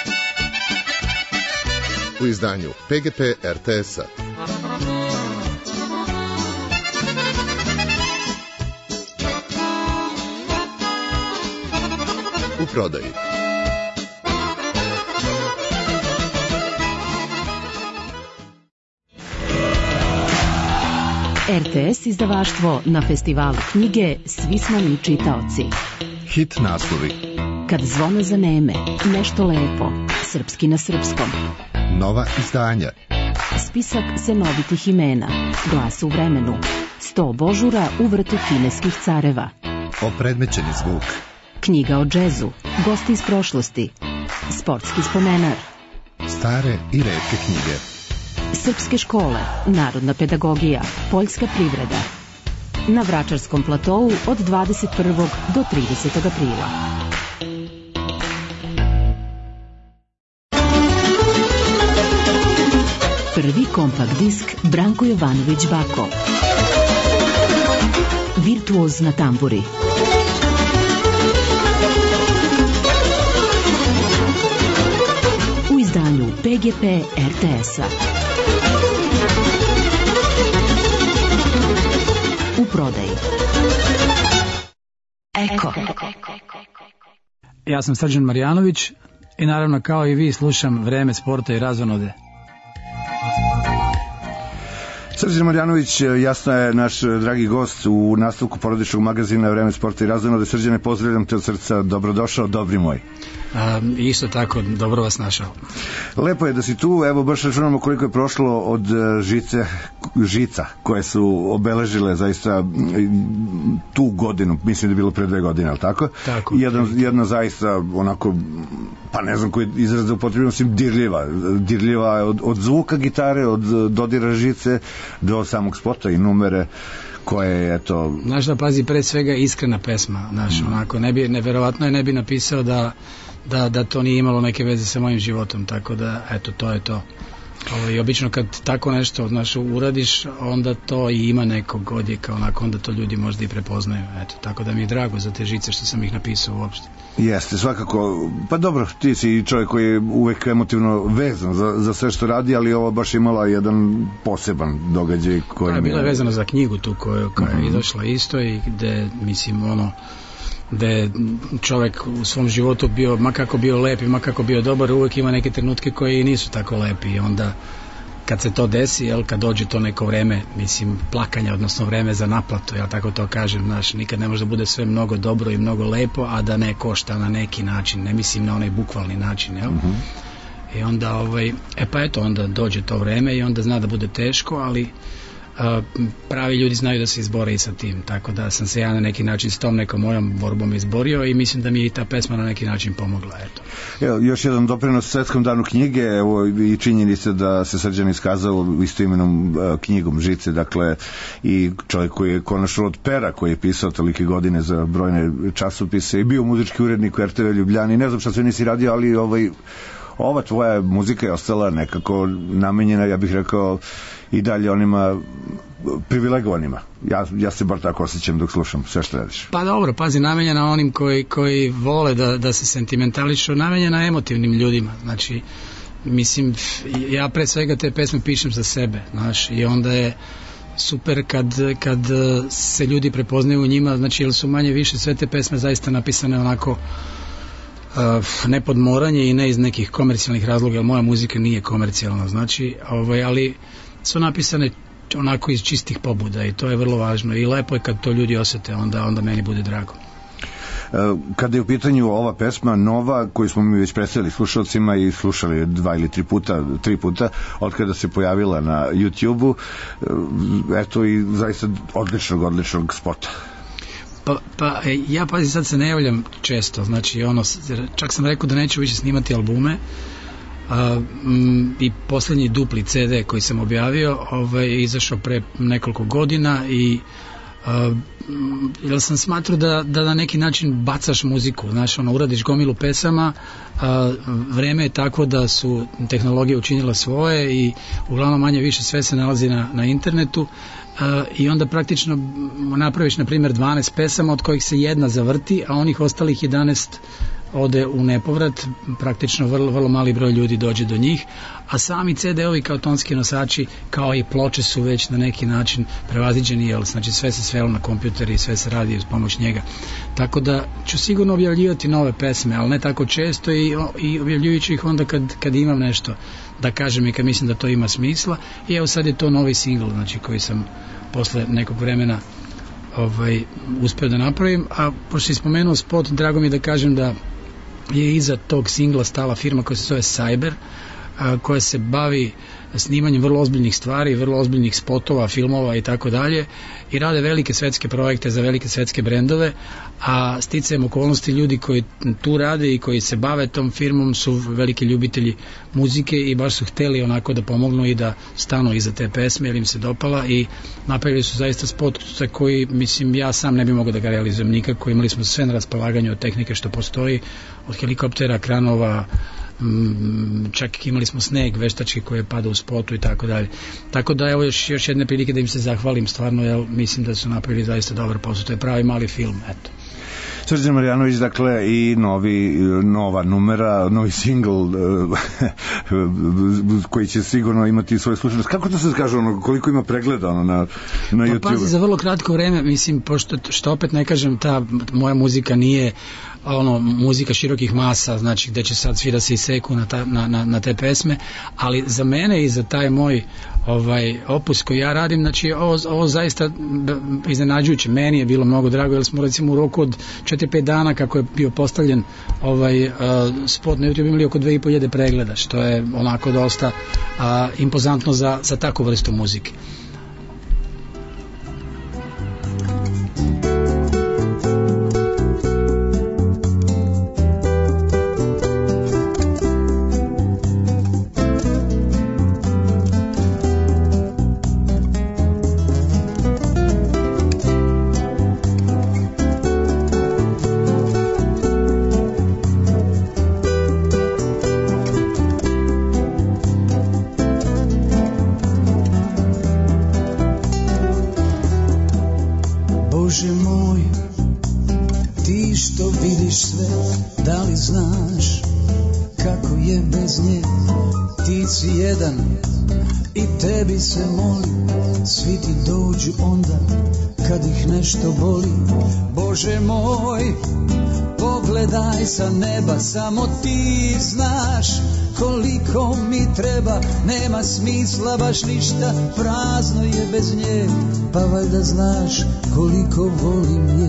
U izdanju PGP RTS-a. U prodaji. RTS izdavaštvo na festivalu knjige Svi smo mi čitaoci. Hit naslovi. Kad zvono zaneme, nešto lepo, srpski na srpskom. Nova izdanja. Spisak senovitih imena, Glas u vremenu, 100 božura u vrtu kineskih careva. Opredmećeni zvuk. Knjiga o džezu, gosti iz prošlosti, sportski spomenar. Stare i retke knjige. Srpske škole, narodna pedagogija, poljska privreda. Na Vračarskom platovu od 21. do 30. aprila. Prvi kompakt disk Branko Jovanović Bako. Virtuoz na tamburi. U izdanju PGP RTS-a. U prodaji. Eko. Ja sam Srđan Marjanović i naravno kao i vi slušam Vreme sporta i razonode. Srđan Marjanović, jasno je naš dragi gost u nastavku porodičnog magazina Vreme sporta i razonode. Srđane, pozdravljam te od srca, dobrodošao, dobri moj. Isto tako, dobro vas našao. Lepo je da si tu, evo baš računamo koliko je prošlo od žica koje su obeležile zaista tu godinu, mislim da je bilo pre 2 godine, ali tako? Tako. Jedna zaista onako, pa ne znam koji izraz da upotrebim, mislim dirljiva od zvuka gitare, od dodira žice do samog spota i numere koje je to... Znaš da, pazi, pre svega iskrena pesma, znaš, onako, neverovatno je ne bi napisao da to nije imalo neke veze sa mojim životom, tako da, eto, to je to. I obično kad tako nešto, znaš, uradiš, onda to i ima nekog odjeka, onako, onda to ljudi možda i prepoznaju, eto, tako da mi je drago za te žice što sam ih napisao uopšte. Jeste, svakako, pa dobro, ti si čovjek koji je uvek emotivno vezan za sve što radi, ali ovo baš imala jedan poseban događaj koji... Bila je vezana za knjigu tu koja je došla isto i gde, mislim, da je čovjek u svom životu bio, ma kako bio lep i ma kako bio dobar, uvek ima neke trenutke koji nisu tako lepi i onda kad se to desi, kad dođe to neko vreme, mislim, plakanja, odnosno vreme za naplatu, ja tako to kažem, znaš, nikad ne može da bude sve mnogo dobro i mnogo lepo, a da ne košta na neki način, ne mislim na onaj bukvalni način, jel? I onda, pa eto, onda dođe to vreme i onda zna da bude teško, ali pravi ljudi znaju da se izbore i sa tim, tako da sam se ja na neki način s tom nekom mojom borbom izborio i mislim da mi je i ta pesma na neki način pomogla, eto. Evo, još jedan doprinos Svetskom danu knjige, evo i činjenica da se Srđan iskazao istoimenom knjigom Žice, dakle i čovjek koji je konačno od pera, koji je pisao tolike godine za brojne časopise i bio muzički urednik u RTV Ljubljani, ne znam šta sve nisi radio, ali ova tvoja muzika je ostala nekako namenjena, ja bih rekao, i dalje onima privilegovanima. Ja se bar tako osjećam dok slušam sve što radiš. Pa dobro, pazi, namenjena onim koji vole da se sentimentališu, namenjena emotivnim ljudima. Znači, mislim, ja pre svega te pesme pišem za sebe, znaš, i onda je super kad se ljudi prepoznaju u njima, znači, jer su manje više sve te pesme zaista napisane onako ne pod moranje i ne iz nekih komercijalnih razloga, jer moja muzika nije komercijalna, znači, ali su napisane onako iz čistih pobuda i to je vrlo važno i lepo je kad to ljudi osete, onda meni bude drago. Kada je u pitanju ova pesma nova, koju smo mi već predstavili slušalcima i slušali 2 ili 3 puta, od kada se pojavila na YouTube-u, eto i zaista odličnog spota. Pa ja pazi, sad se ne javljam često, znači čak sam rekao da neću više snimati albume, i posljednji dupli CD koji sam objavio je izašao pre nekoliko godina i jer sam smatrao da na neki način bacaš muziku, znaš, uradiš gomilu pesama, vreme je tako da su tehnologije učinila svoje i uglavnom manje više sve se nalazi na internetu, i onda praktično napraviš na primjer 12 pesama od kojih se jedna zavrti, a onih ostalih 11 ode u nepovrat, praktično vrlo mali broj ljudi dođe do njih, a sami CD-ovi kao tonski nosači, kao i ploče su već na neki način prevaziđeni, jer znači sve se svelo na kompjuter i sve se radi uz pomoć njega. Tako da ću sigurno objavljivati nove pesme, ali ne tako često, i objavljujući ih onda kad imam nešto da kažem i kad mislim da to ima smisla. I evo sad je to novi singl, znači koji sam posle nekog vremena uspeo da napravim, a pošto si spomenuo spot, drago mi je da kažem da je iza tog singla stala firma koja se zove Cyber, koja se bavi snimanjem vrlo ozbiljnih stvari, vrlo ozbiljnih spotova, filmova i tako dalje, i rade velike svetske projekte za velike svetske brendove, a sticajem okolnosti ljudi koji tu rade i koji se bave tom firmom su veliki ljubitelji muzike i baš su hteli onako da pomognu i da stanu iza te pesme jer im se dopala, i napravili su zaista spot za koji, mislim, ja sam ne bi mogao da ga realizujem nikako. Imali smo sve na raspolaganju od tehnike što postoji, od helikoptera, kranova, čak imali smo sneg veštački koji je pada u spotu i tako dalje. Tako da evo još jedne prilike da im se zahvalim stvarno, jer mislim da su napravili zaista dobar posao. To je pravi mali film, eto. Srđan Marjanović, dakle, i nova numera, novi singl koji će sigurno imati svoje slušanost. Kako to se kaže, koliko ima pregleda na YouTube? Pa pazi, za vrlo kratko vreme, mislim, pošto što opet ne kažem, ta moja muzika nije muzika širokih masa, znači gde će sad svi da se iseku na te pesme, ali za mene i za taj moj opus koji ja radim, znači ovo zaista iznenađujuće. Meni je bilo mnogo drago, jer smo recimo u roku od 4-5 dana kako je bio postavljen spot na YouTube imali oko 2500 pregleda, što je onako dosta impozantno za takvu vrstu muzike. Nešto boli, Bože moj, pogledaj sa neba, samo ti znaš koliko mi treba, nema smisla baš ništa, prazno je bez nje, pa valjda znaš koliko volim je.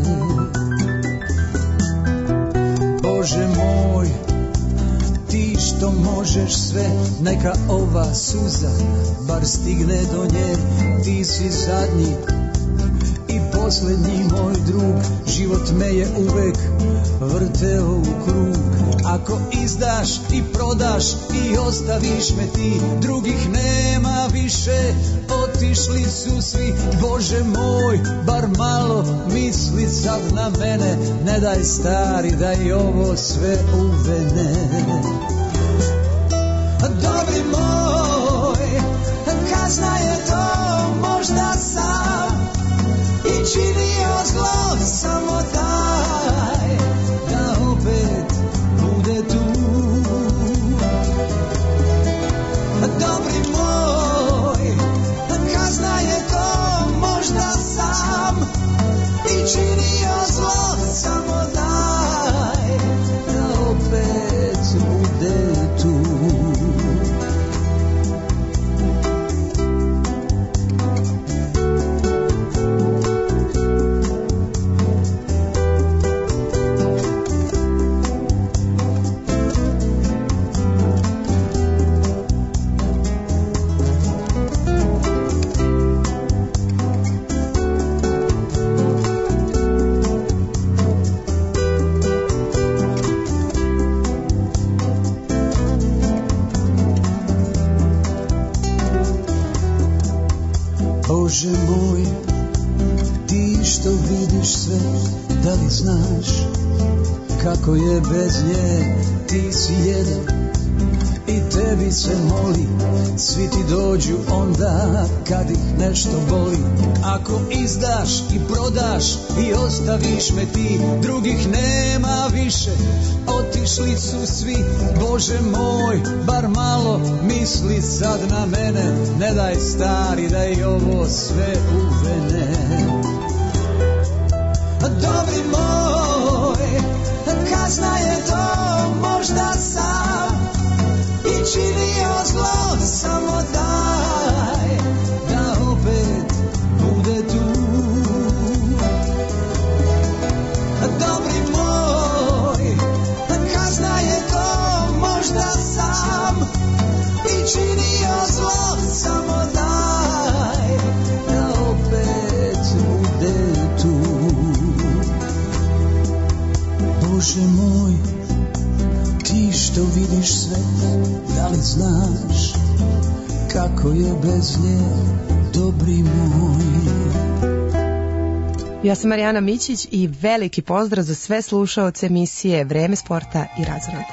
Bože moj, ti što možeš sve, neka ova suza bar stigne do nje, ti si zadnji posljednji moj drug, život me je uvek vrteo u krug. Ako izdaš i prodaš i ostaviš me ti, drugih nema više, otišli su svi. Bože moj, bar malo misli sad na mene, ne daj stari da i ovo sve uvene. Dobri moj, kazna je to, možda sam i činio zlo, samo daj da opet bude tu. Dobri moj, kazna je to, možda sam i činio zlo, samo daj da opet bude tu. Bože moj, ti što vidiš sve, da li znaš kako je bez nje? Ti si jedan i tebi se moli, svi ti dođu onda kad ih nešto boli. Ako izdaš i prodaš i ostaviš me ti, drugih nema više, otišli su svi. Bože moj, bar malo misli sad na mene, ne daj stari da i ovo sve uvene. Dobri moj, kazna je to, možda sam i činio zlo, samo daj da opet bude tu. Dobri moj, kazna je to, možda sam i činio zlo, samo daj da opet bude tu. Bože moj, ti što vidiš sve, da li znaš kako je bez nje, dobri moj? Ja sam Marijana Mićić i veliki pozdrav za sve slušaoce emisije Vreme sporta i razonode.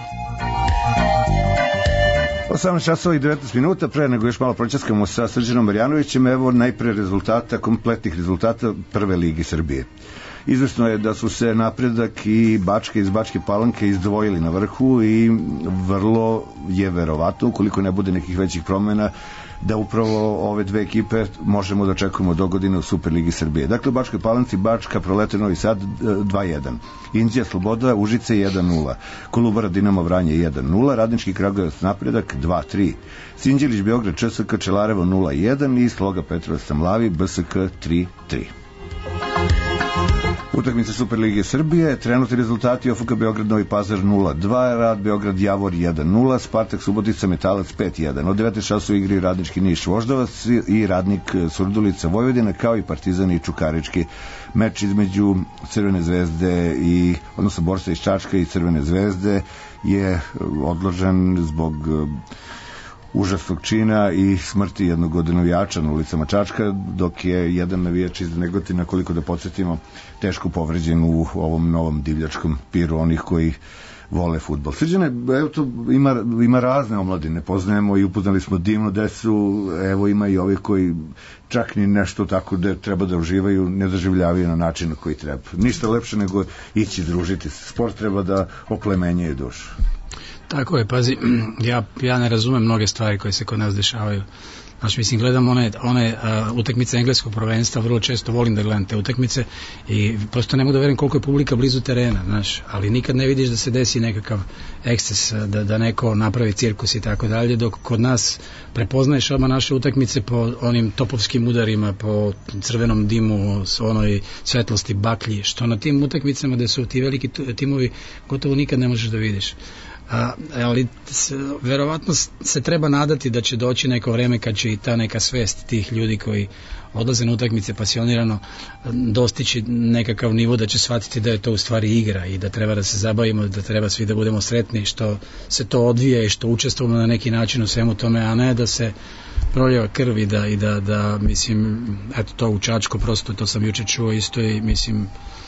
18 časova i 19 minuta, pre nego još malo pročaskamo sa Srđanom Marjanovićem, evo najpre rezultata, kompletnih rezultata prve ligi Srbije. Izvesno je da su se Napredak i Bačka iz Bačke Palanke izdvojili na vrhu i vrlo je verovatno, ukoliko ne bude nekih većih promjena, da upravo ove dve ekipe možemo da očekujemo do godine u Superligi Srbije. Dakle, u Bačkoj Palanci Bačka Prolete Novi Sad 2-1, Inđija Sloboda Užice 1-0, Kolubara Dinamo Vranje 1-0, Radnički Kragujevac Napredak 2-3, Sinđelić Beograd ČSK Čelarevo 0-1 i Sloga Petrovac Mlavi BSK 3-3. Utakmice Superlige Srbije, trenutni rezultati: OFK Beograd Novi Pazar 0-2, Rad Beograd Javor 1-0, Spartak Subotica Metalac 5-1. Od 19 časova igri Radnički Niš Voždovac i Radnik Surdulica Vojvodina, kao i Partizan i Čukarički. Meč između Crvene zvezde i, odnosno borca iz Čačka i Crvene zvezde, je odložen zbog užasnog čina i smrti jednog od navijača na ulicama Čačka, dok je jedan navijač iz Negotina, koliko da podsjetimo, teško povređen u ovom novom divljačkom piru onih koji vole fudbal. Srđane, evo to ima razne omladine, poznajemo i upoznali smo divnu decu, evo ima i ovih koji čak ni nešto tako da treba da uživaju, ne doživljavaju na način na koji treba. Ništa lepše nego ići družiti. Sport treba da oplemenjuje dušu. Tako je, pazi, ja ne razumem mnoge stvari koje se kod nas dešavaju. Znači, mislim, gledam one utakmice engleskog prvenstva, vrlo često volim da gledam te utakmice i prosto ne mogu da verujem koliko je publika blizu terena, znaš, ali nikad ne vidiš da se desi nekakav eksces, da neko napravi cirkus i tako dalje, dok kod nas prepoznaješ odmah naše utakmice po onim topovskim udarima, po crvenom dimu, onoj svetlosti baklji, što na tim utakmicama gde su ti veliki timovi gotovo nikad ne možeš da vidiš. Ali verovatno se treba nadati da će doći neko vreme kad će i ta neka svest tih ljudi koji odlaze na utakmice pasionirano dostići nekakav nivo, da će shvatiti da je to u stvari igra i da treba da se zabavimo, da treba svi da budemo sretni što se to odvija i što učestvujemo na neki način u svemu tome, a ne da se proljeva krv i da mislim, eto to u Čačku, prosto to sam juče čuo isto i mislim,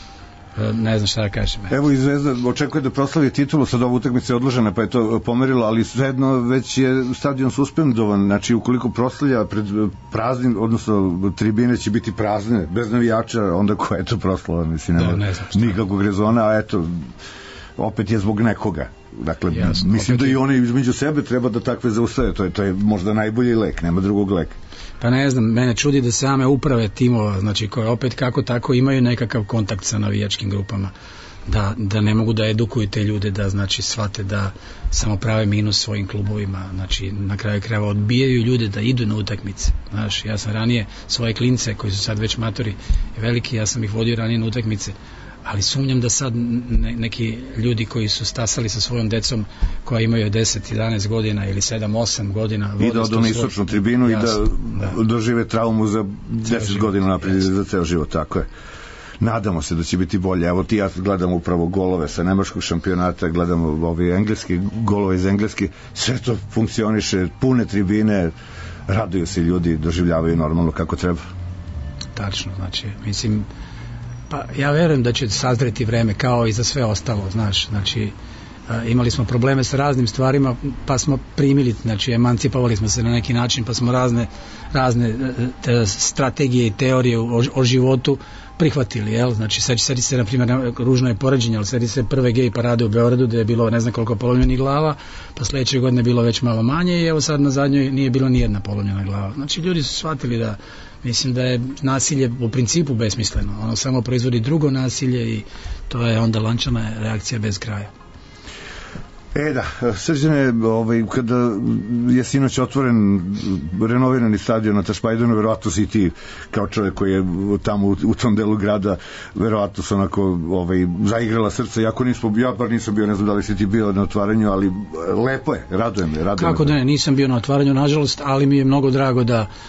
ne znam šta da kažem. Evo i Zvezda očekuje da proslavi titulu, sad ova utakmica je odložena pa je to pomerilo, ali svejedno već je stadion suspendovan, znači ukoliko proslavlja pred praznim, odnosno tribine će biti prazne, bez navijača, onda koja je to proslava, mislim, nema nikakvog rezona, a eto, opet je zbog nekoga. Dakle, jasno, mislim da i oni između sebe treba da takve zaustave, to je možda najbolji lek, nema drugog leka. Pa ne znam, mene čudi da same uprave timova, znači koje opet kako tako imaju nekakav kontakt sa navijačkim grupama, da ne mogu da edukuju te ljude, da znači shvate da samo prave minus svojim klubovima, znači na kraju krajeva odbijaju ljude da idu na utakmice. Znaš, ja sam ranije svoje klince koji su sad već matori i veliki, ja sam ih vodio ranije na utakmice, ali sumnjam da sad neki ljudi koji su stasali sa svojom decom koja imaju 10-11 godina ili 7-8 godina i da odu na istočnu tribinu, jasno, i da dožive traumu za 10 godina naprijed, za ceo život, tako je. Nadamo se da će biti bolje. Evo ti ja gledam upravo golove sa nemačkog šampionata, gledamo ove engleske golove iz Engleske, sve to funkcioniše, pune tribine, raduju se ljudi, doživljavaju normalno kako treba. Tačno, znači, mislim, pa ja verujem da će sazreti vreme kao i za sve ostalo, znaš, znači, imali smo probleme sa raznim stvarima, pa smo primili, znači, emancipovali smo se na neki način, pa smo razne strategije i teorije o životu prihvatili, jel? Znači, sedi se, na primjer, ružno je poređenje, ali sedi se prve gej parade u Beogradu, gde je bilo ne znam koliko polomljenih glava, pa sledeće godine je bilo već malo manje i evo sad na zadnjoj nije bilo ni jedna polomljena glava. Znači, ljudi su shvatili da, mislim da je nasilje u principu besmisleno, ono samo proizvodi drugo nasilje i to je onda lančana reakcija bez kraja. Da, Srđane, kada je sinoć otvoren renovirani stadion na Tašmajdanu, verovatno si ti kao čovjek koji je tamo u tom delu grada, verovatno su onako zaigrala srce, ja bar nisam bio, ne znam da li si ti bio na otvaranju, ali lepo je, raduje me. Kako da ne, nisam bio na otvaranju, nažalost, ali mi je mnogo drago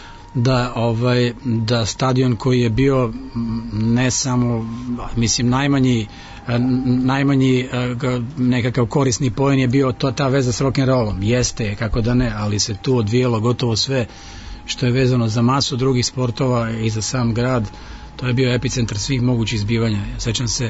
da stadion koji je bio ne samo, mislim, najmanji nekakav korisni poen je bio ta veza s rock'n'rollom. Jeste, kako da ne, ali se tu odvijelo gotovo sve što je vezano za masu drugih sportova i za sam grad. To je bio epicentar svih mogućih zbivanja. Sećam se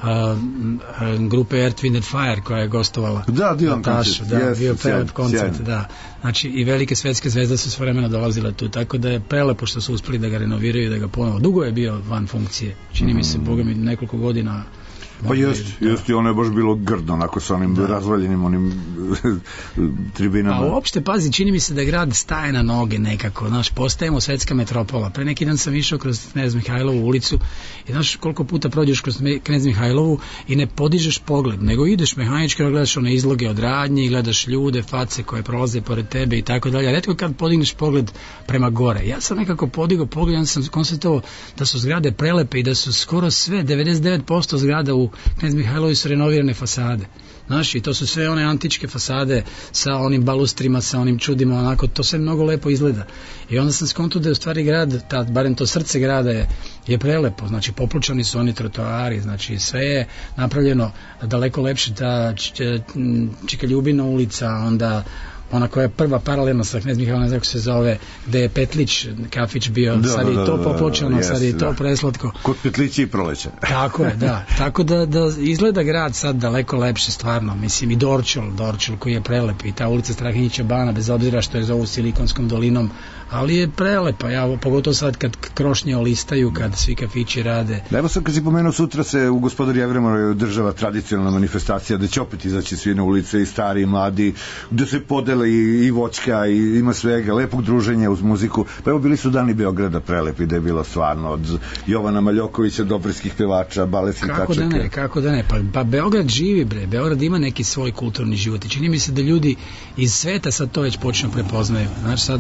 grupe Earth, Wind and Fire koja je gostovala na Tašu, bio prelep koncert, da. Znači i velike svetske zvezde su sve vremena dolazile tu, tako da je prelepo što su uspeli da ga renoviraju i da ga ponovo, dugo je bio van funkcije, čini mi se, boga mi, nekoliko godina. Pa jest, ono je baš bilo grdo, onako sa onim razvaljenim onim tribinama. A uopšte, pazi, čini mi se da grad staje na noge nekako, znaš, postajemo svetska metropola. Pre neki dan sam išao kroz Knez Mihajlovu ulicu i znaš koliko puta prođeš kroz Knez Mihajlovu i ne podižeš pogled, nego ideš mehanički, gledaš one izloge od radnji, gledaš ljude, face koje prolaze pored tebe i tako dalje. Retko kad podigneš pogled prema gore. Ja sam nekako podigao pogled, ja sam konstatovao da su zgrade prelepe i da su skoro sve, 99% zgrada u Knez Mihajlovi su renovirane fasade. Znaš, i to su sve one antičke fasade sa onim balustrima, sa onim čudima, onako, to sve mnogo lepo izgleda. I onda sam skontuo da je u stvari grad, barem to srce grada je prelepo, znači poplučani su oni trotoari, znači sve je napravljeno daleko lepše, ta Čika Ljubina ulica, onda ona koja je prva paralelno sa Knez Mihajlovom, ne znam kako se zove, gde je Petlić kafić bio, sad je to popločano, sad je to preslatko. Kod Petlića i Proleća. Tako je, da. Tako da izgleda grad sad daleko lepše, stvarno. Mislim, i Dorčul koji je prelep, i ta ulica Strahinjića Bana, bez obzira što je zovu Silikonskom dolinom, ali je prelepa, pogotovo sad kad krošnje olistaju, kad svi kafići rade. Evo sad kad si pomenuo, sutra se u Gospodari Jevremorovoj održava tradicionalna manifestacija, da će opet izaći svi na ulice, i stari i mladi, gde se podele i voćka i ima svega, lepog druženja uz muziku. Pa evo, bili su dani Beograda prelepi, da je bilo stvarno od Jovana Maljokovića, dobrijskih pevača, baletskih tačaka. Kako da ne, pa Beograd živi, bre, Beograd ima neki svoj kulturni život i čini mi se da ljudi iz sveta sad to već počnu prepoznaju. Znači sad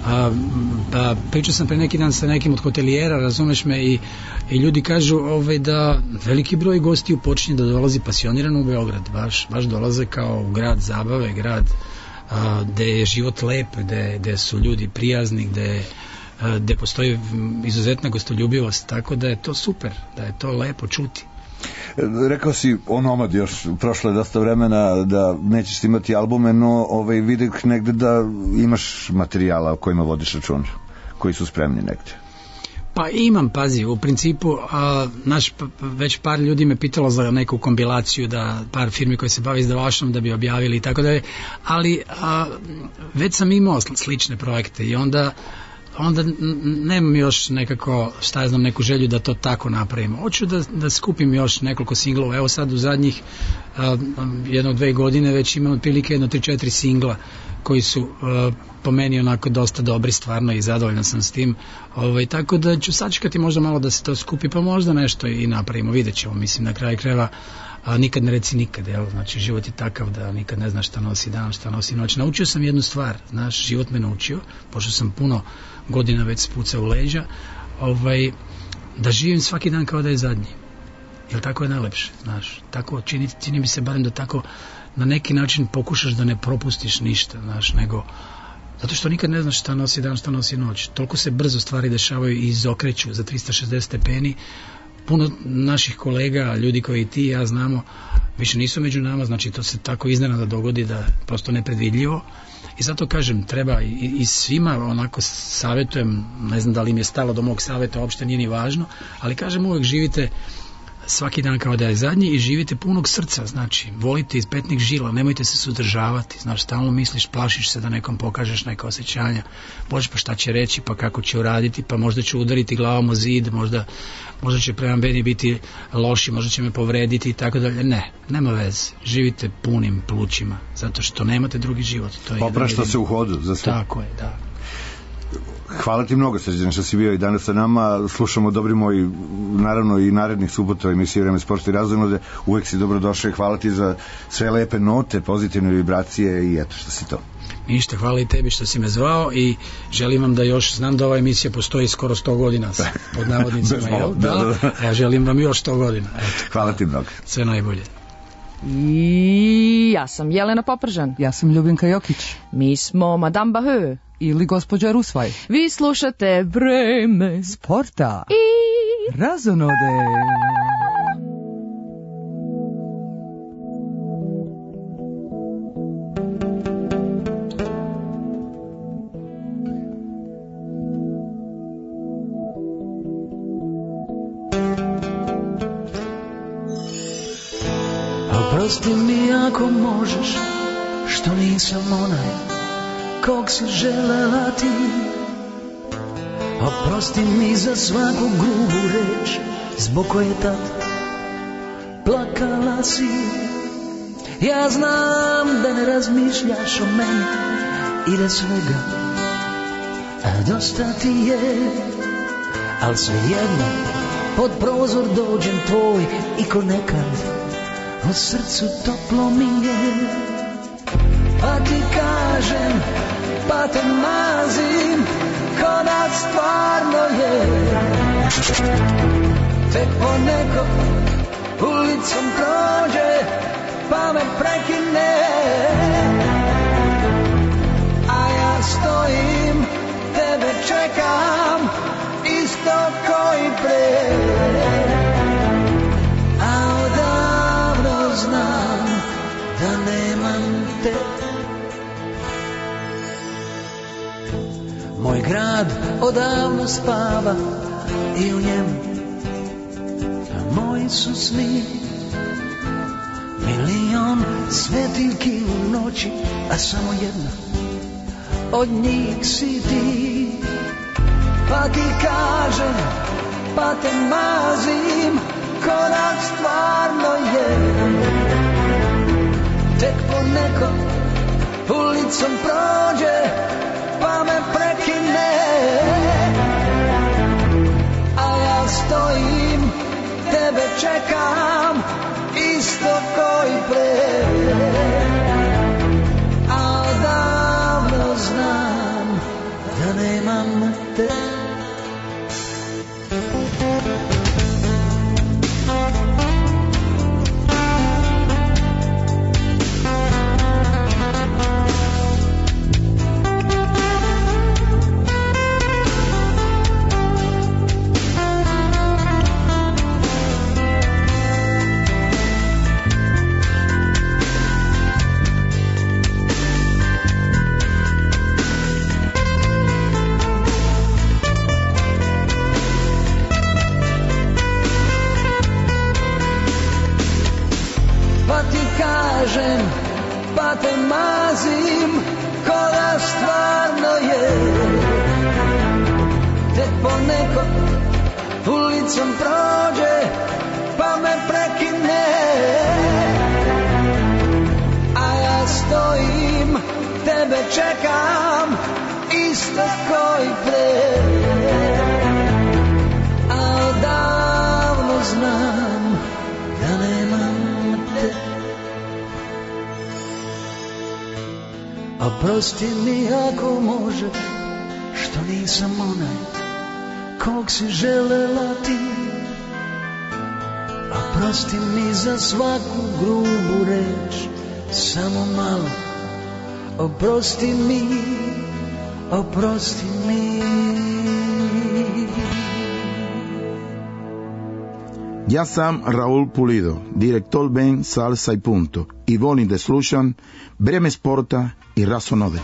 pričao sam pre neki dan sa nekim od hotelijera, razumeš me, i ljudi kažu da veliki broj gostiju počinje da dolazi pasionirano u Beograd, baš dolaze kao u grad zabave, grad gde je život lep, gde su ljudi prijazni, gde postoji izuzetna gostoljubivost, tako da je to super, da je to lepo čuti. Rekao si o Nomad još prošlo je dosta vremena da nećeš imati albume, no vidik negde da imaš materijala o kojima vodiš račun, koji su spremni negde. Pa imam, pazi, u principu već par ljudi me pitalo za neku kompilaciju, da par firmi koje se bave izdavaštvom da bi objavili i tako dalje, ali već sam imao slične projekte i onda nemam još nekako, neku želju da to tako napravimo. Hoću da skupim još nekoliko singlova. Evo sad u zadnjih 1-2 godine već imam otprilike 3-4 singla koji su po meni onako dosta dobri, stvarno, i zadovoljan sam s tim. Tako da ću sačekati možda malo da se to skupi, pa možda nešto i napravimo. Vidjet ćemo, mislim, na kraju krajeva nikad ne reci nikad, jel? Znači život je takav da nikad ne znaš šta nosi dan, šta nosi noć. Naučio sam jednu stvar, znaš, život me naučio, pošto sam puno godina već spucao u leđa, da živim svaki dan kao da je zadnji. Jer tako je najlepše, znaš. Tako čini mi se barem da tako na neki način pokušaš da ne propustiš ništa, znaš, nego zato što nikad ne znaš šta nosi dan, šta nosi noć. Toliko se brzo stvari dešavaju i izokreću za 360 stepeni. Puno naših kolega, ljudi koji ti i ja znamo, više nisu među nama, znači to se tako iznenada dogodi da prosto nepredvidljivo. I zato kažem, treba i svima onako savjetujem, ne znam da li im je stalo do mog savjeta, uopšte nije ni važno, ali kažem uvek živite svaki dan kao da je zadnji i živite punog srca, znači volite iz petnih žila, nemojte se sudržavati, znaš, stalno misliš, plašiš se da nekom pokažeš neka osjećanja, bože pa šta će reći, pa kako će uraditi, pa možda će udariti glavom o zid, možda će prema meni biti loši, možda će me povrediti i tako dalje. Ne, nema veze, živite punim plućima, zato što nemate drugi život. Oprašta se u hodu za sve. Tako je, da. Hvala ti mnogo, Srđan, što si bio i danas sa nama. Slušamo, dobri moji, naravno i narednih subota emisije Vreme sporta i razonode. Uvek si dobrodošao i hvala ti za sve lepe note, pozitivne vibracije i eto što si to. Ništa, hvala i tebi što si me zvao i želim vam da još, znam da ova emisija postoji skoro 100 godina pod navodnicima, jel? Da. Ja želim vam još 100 godina. Eto. Hvala ti mnogo. Sve najbolje. I ja sam Jelena Popržan. Ja sam Ljubinka Jokić. Mi smo Madame Bahö. Ili gospođa Rusvaj. Vi slušate Vreme sporta i razonode. Oprosti mi ako možeš, što nisam onaj kog si želela ti. Oprosti mi za svaku grubu reč, zbog koje tad plakala si. Ja znam da ne razmišljaš o meni i da svega dosta ti je, al svejedno pod prozor dođem tvoj i ko nekad u srcu toplo mi je. Pa ti kažem, pa te mazim, ko da stvarno je. Tek poneko ulicom prođe, pa me prekine, a ja stojim, tebe čekam, isto ko i pre. A odavno znam da nemam te. Moj grad odavno spava i u njemu moji su svi. Milion svetiljki u noći, a samo jedna od njih si ti. Pa ti kažem, pa te mazim, ko da stvarno je. Tek poneko ulicom prođe, pa me prekine, a ja stojim, tebe čekam, isto ko i pre. A odavno znam da nemam te. Pa te mazim, ko da stvarno je. Tek poneko ulicom prođe, pa me prekine, a ja stojim, tebe čekam, isto ko i pre. A odavno znam da nemam te. Oprosti mi ako može, što nisam onaj kog si želela ti. Oprosti mi za svaku grubu reč, samo malo. Oprosti mi, oprosti mi. Ja sam Raul Pulido, direktor band Salsa i Punto i volim da slušam Vreme sporta i Razonode.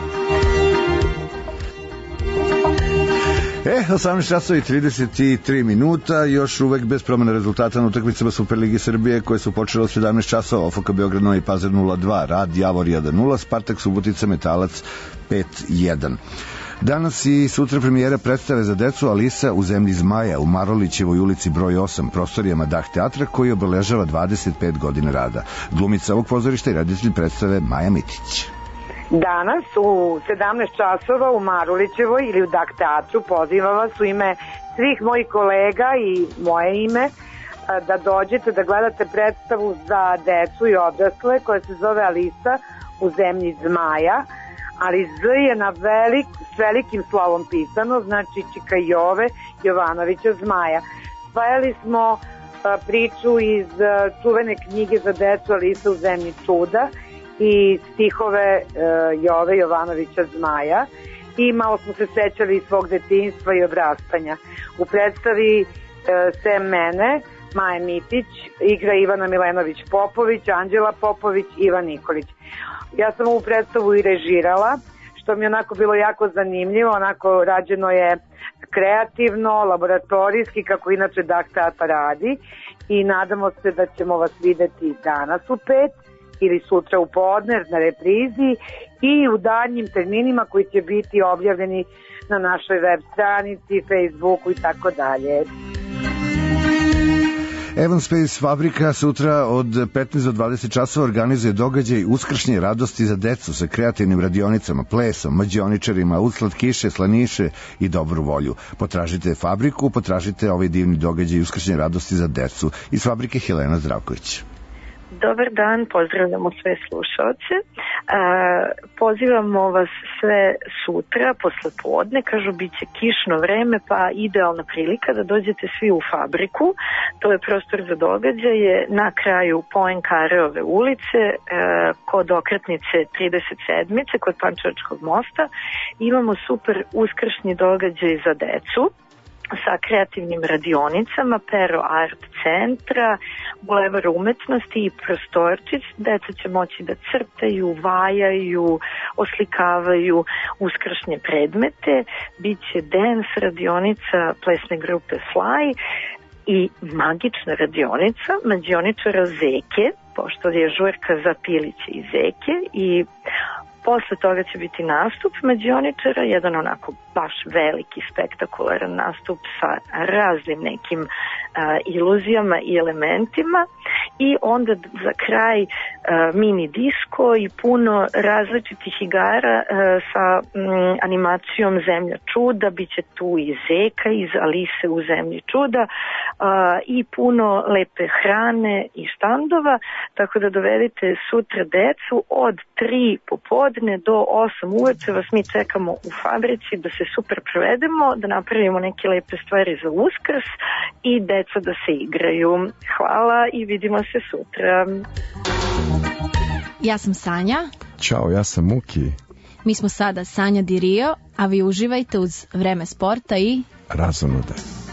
18 časova i 33 minuta, još uvek bez promjena rezultata na utakmicama Superligi Srbije koje su počele od 17 časova. OFK Beograd Novi Pazar 0-2, Rad Javor 1-0, Spartak Subotica Metalac 5-1. Danas i sutra premijera predstave za decu Alisa u zemlji zmaja u Marolićevoj ulici broj 8, prostorijama Dah teatra koji obeležava 25 godina rada. Glumica ovog pozorišta i reditelj predstave Maja Mitić. Danas u 17 časova u Marulićevoj ili u Dak teatru pozivam vas u ime svih mojih kolega i moje ime da dođete da gledate predstavu za decu i odrasle koja se zove Alisa u zemlji zmaja, ali Z je na s velikim slovom pisano, znači Čika Jove Jovanovića Zmaja. Spajali smo priču iz čuvene knjige za decu Alisa u zemlji čuda i stihove Jove Jovanovića Zmaja i malo smo se sećali svog detinjstva i odrastanja. U predstavi sem mene, Maja Mitić, igra Ivana Milenović Popović, Anđela Popović, Ivan Nikolić. Ja sam ovu predstavu i režirala, što mi je onako bilo jako zanimljivo, onako rađeno je kreativno, laboratorijski, kako inače Dak teatar radi i nadamo se da ćemo vas videti danas u 5 ili sutra u podne na reprizi i u daljnjim terminima koji će biti objavljeni na našoj web stranici, Facebooku i tako dalje. Evan Space fabrika sutra od 15 do 20 časova organizuje događaj Uskršnje radosti za decu sa kreativnim radionicama, plesom, mađioničarima, uz slatkiše, slaniše i dobru volju. Potražite fabriku, potražite ovaj divni događaj Uskršnje radosti za decu. Iz fabrike Helena Zdravković. Dobar dan, pozdravljamo sve slušaoce. Pozivamo vas sve sutra, posle podne, kažu bit će kišno vreme, pa idealna prilika da dođete svi u fabriku. To je prostor za događaje na kraju Poenkareove ulice, kod okretnice 37. kod Pančevačkog mosta. Imamo super uskršnji događaj za decu sa kreativnim radionicama, Pero Art centra, Bulevar umetnosti i prostorčić. Deca će moći da crtaju, vajaju, oslikavaju uskršnje predmete. Biće dance radionica plesne grupe Fly i magična radionica mađioničara Zeke, pošto je žurka za piliće i zeke i posle toga će biti nastup mađioničara, jedan onako baš veliki, spektakularan nastup sa raznim nekim iluzijama i elementima i onda za kraj mini disko i puno različitih igara sa animacijom Zemlja čuda, bit će tu i Zeka iz Alise u Zemlji čuda i puno lepe hrane i štandova, tako da dovedite sutra decu od 3 popodne do 8 uveče, vas mi čekamo u fabrici da se super provedemo, da napravimo neke lepe stvari za Uskrs i deca da se igraju. Hvala i vidimo se sutra. Ja sam Sanja. Ćao, ja sam Muki. Mi smo sada Sanja Di Rio, a vi uživajte uz Vreme sporta i Razonode.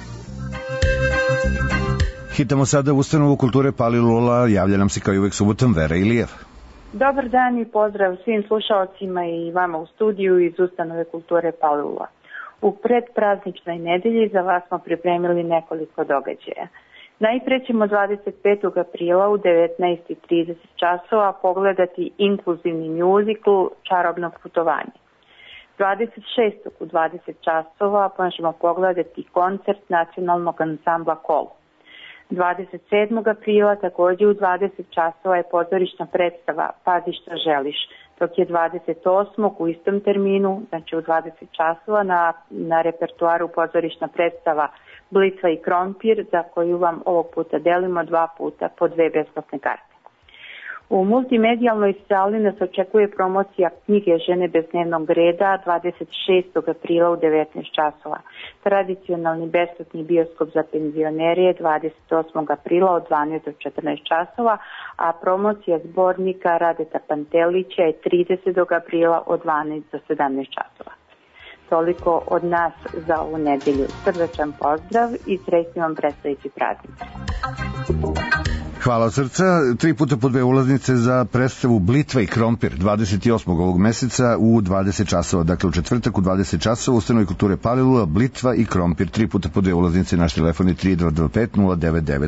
Hitamo sada u ustanovu kulture Palilula, javlja nam se kao i uvek subotom Vera Ilijev. Dobar dan i pozdrav svim slušalcima i vama u studiju iz ustanove kulture Palilula. U predprazničnoj nedelji za vas smo pripremili nekoliko događaja. Najpre ćemo 25. aprila u 19:30 časova pogledati inkluzivni mjuzikl Čarobnog putovanja. 26. u 20 časova možemo pogledati koncert nacionalnog ansambla Kolo. 27. aprila također u 20 časova je pozorišna predstava Pazi šta želiš, dok je 28. u istom terminu, znači u 20 časova na repertuaru pozorišna predstava Blitva i krompir, za koju vam ovog puta delimo 2 puta po 2 besplatne karte. U multimedijalnoj sali nas očekuje promocija knjige Žene bez dnevnog reda 26. aprila u 19 časova. Tradicionalni besplatni bioskop za penzionere je 28. aprila od 12 do 14 časova, a promocija zbornika Radeta Pantelića je 30. aprila od 12 do 17 časova. toliko od nas za ovu nedelju. Srdačan pozdrav i srećni vam predstojeći praznik. Hvala od srca. 3 puta po 2 ulaznice za predstavu Blitva i krompir 28. ovog meseca u 20 časova. Dakle, u četvrtak u 20 časova u Ustanovi kulture Palilula Blitva i krompir. 3 puta po 2 ulaznice. Naš telefon je 3225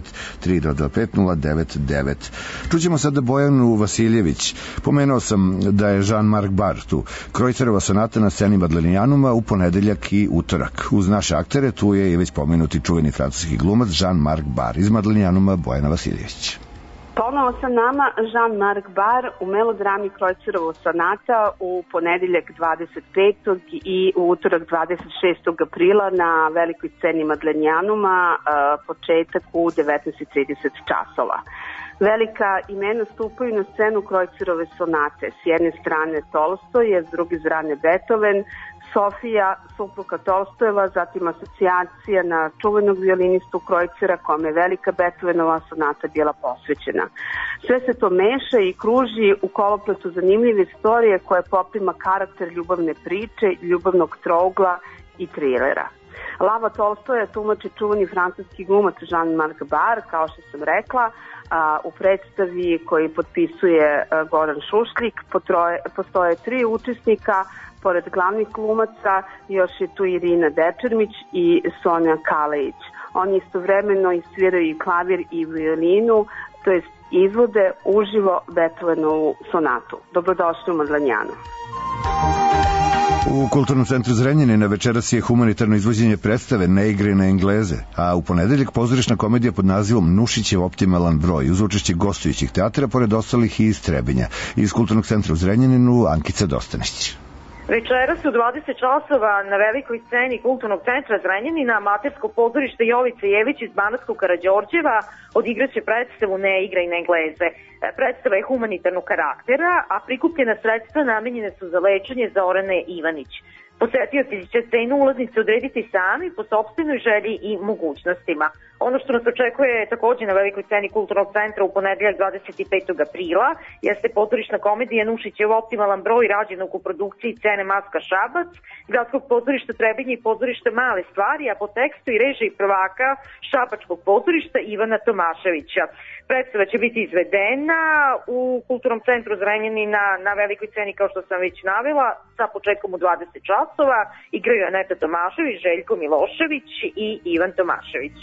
099. Čućemo sada Bojanu Vasiljević. Pomenuo sam da je Jean-Marc Barr tu. Krojcerova sonata na sceni Madlenijanuma u ponedeljak i utorak. Uz naše aktere tu je i već pomenuti čuveni francuski glumac Jean-Marc Barr. Iz Madlenijanuma Bojana Vasiljević. Ponovo sa nama Jean-Marc Barr u melodrami Krojcerovo sonata u ponedeljak 25. i u utorak 26. aprila na velikoj sceni Madlenijanuma, početak u 19:30 časova. Velika imena stupaju na scenu Krojcerove sonate. S jedne strane Tolstoj, s druge strane Beethoven, Sofija, supruga Tolstojeva, zatim asocijacija na čuvenog violinistu Krojcera kome je velika Beethovenova sonata bila posvećena. Sve se to meša i kruži u kolopletu zanimljive istorije koje poprima karakter ljubavne priče, ljubavnog trougla i trilera. Lava Tolstoja tumači čuveni francuski glumac Jean-Marc Barr, kao što sam rekla, u predstavi koji potpisuje Goran Šušljik. Postoje 3 učesnika. Pored glavnih glumaca još je tu Irina Dečermić i Sonja Kalejić. Oni istovremeno isviraju i klavir i violinu, to jest izvode uživo Beethovenovu sonatu. Dobrodošli u Madlenjanu. U Kulturnom centru Zrenjanina večeras je humanitarno izvođenje predstave Ne igre na Engleze, a u ponedeljak pozorišna komedija pod nazivom Nušićev optimalan broj uz učešće gostujućih teatra, pored ostalih i iz Trebinja. Iz Kulturnog centra u Zrenjaninu Ankica Dostanić. Večeras u 20 časova na velikoj sceni Kulturnog centra Zrenjanina amatersko pozorište Jovice Jević iz Banatskog Karađorđeva odigraće predstavu Ne igraj na Engleze. Predstava je humanitarnog karaktera, a prikupljena sredstva namenjene su za lečenje Zorane Ivanić. Posetioci će cenu ulaznice odrediti sami po sopstvenoj želji i mogućnostima. Ono što nas očekuje također na velikoj sceni Kulturnog centra u ponedeljak 25. aprila jeste pozorišna komedija Nušićev optimalan broj rađena u produkciji Cene Maska Šabac, Gradskog pozorišta Trebinje i pozorišta Male stvari, a po tekstu i režiji prvaka Šabačkog pozorišta Ivana Tomaševića. Predstava će biti izvedena u Kulturnom centru Zrenjanina na velikoj sceni, kao što sam već navela, sa početkom u 20 časova. Igraju Aneta Tomašević, Željko Milošević i Ivan Tomašević.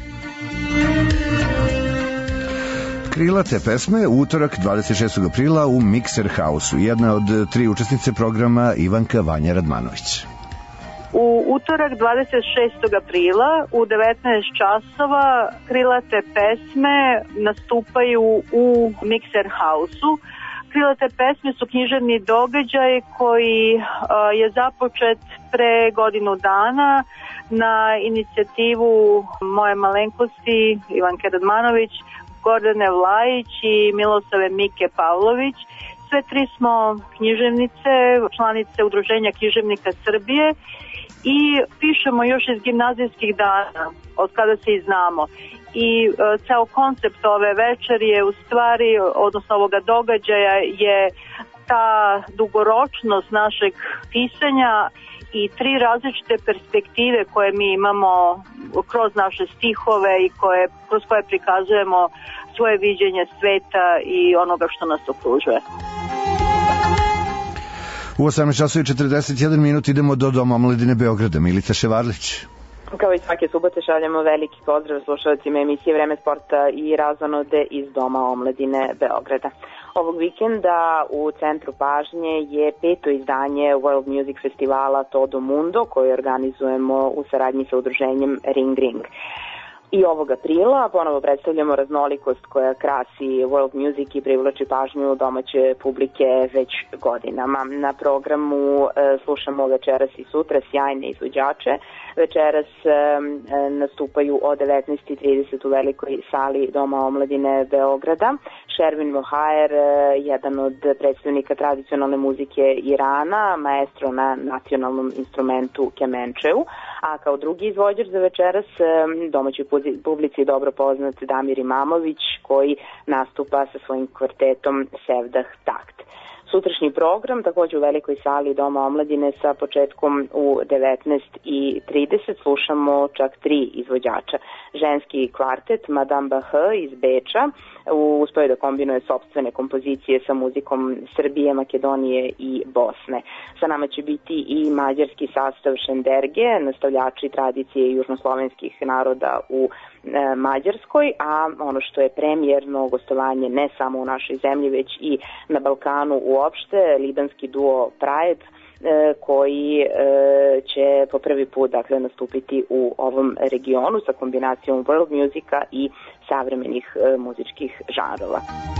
Krilate pesme u utorak 26. aprila u Mixer House-u. Jedna od 3 učesnice programa Ivanka Vanja Radmanović. U utorak 26. aprila u 19 časova Krilate pesme nastupaju u Mixer House-u. Krilate pesme su književni događaj koji je započet pre godinu dana na inicijativu moje malenkosti Ivanke Radmanović, Gordane Vlajić i Milosave Mike Pavlović. Sve 3 smo književnice, članice Udruženja književnika Srbije i pišemo još iz gimnazijskih dana, od kada se i znamo. I ceo koncept ove večeri je u stvari, odnosno ovoga događaja, je ta dugoročnost našeg pisanja i 3 različite perspektive koje mi imamo kroz naše stihove i kroz koje prikazujemo svoje viđenje sveta i onoga što nas okružuje. U 18:41 idemo do Doma omladine Beograda. Milica Ševarlić. Kao i svake subote šaljamo veliki pozdrav slušalcima emisije Vreme sporta i razonode iz Doma omladine Beograda. Ovog vikenda u centru pažnje je 5. izdanje World Music Festivala Todo Mundo koje organizujemo u saradnji sa udruženjem Ring Ring. I ovog aprila ponovo predstavljamo raznolikost koja krasi world music i privlači pažnju domaće publike već godinama. Na programu slušamo večeras i sutra sjajne izvođače. Večeras nastupaju o 19:30 u velikoj sali Doma omladine Beograda. Šervin Mohajer, jedan od predstavnika tradicionalne muzike Irana, maestro na nacionalnom instrumentu kemenčeu, a kao drugi izvođač za večeras domaćoj publici dobro poznat Damir Imamović koji nastupa sa svojim kvartetom Sevdah Takt. Sutrašnji program takođe u velikoj sali Doma omladine sa početkom u 19:30 slušamo čak 3 izvođača. Ženski kvartet Madame Bach iz Beča uspeo da kombinuje sopstvene kompozicije sa muzikom Srbije, Makedonije i Bosne. Sa nama će biti i mađarski sastav Šenderge, nastavljači tradicije južnoslovenskih naroda u Mađarskoj, a ono što je premijerno gostovanje ne samo u našoj zemlji, već i na Balkanu uopšte, libanski duo Pride, koji će po prvi put nastupiti u ovom regionu sa kombinacijom world musika i savremenih muzičkih žanrova.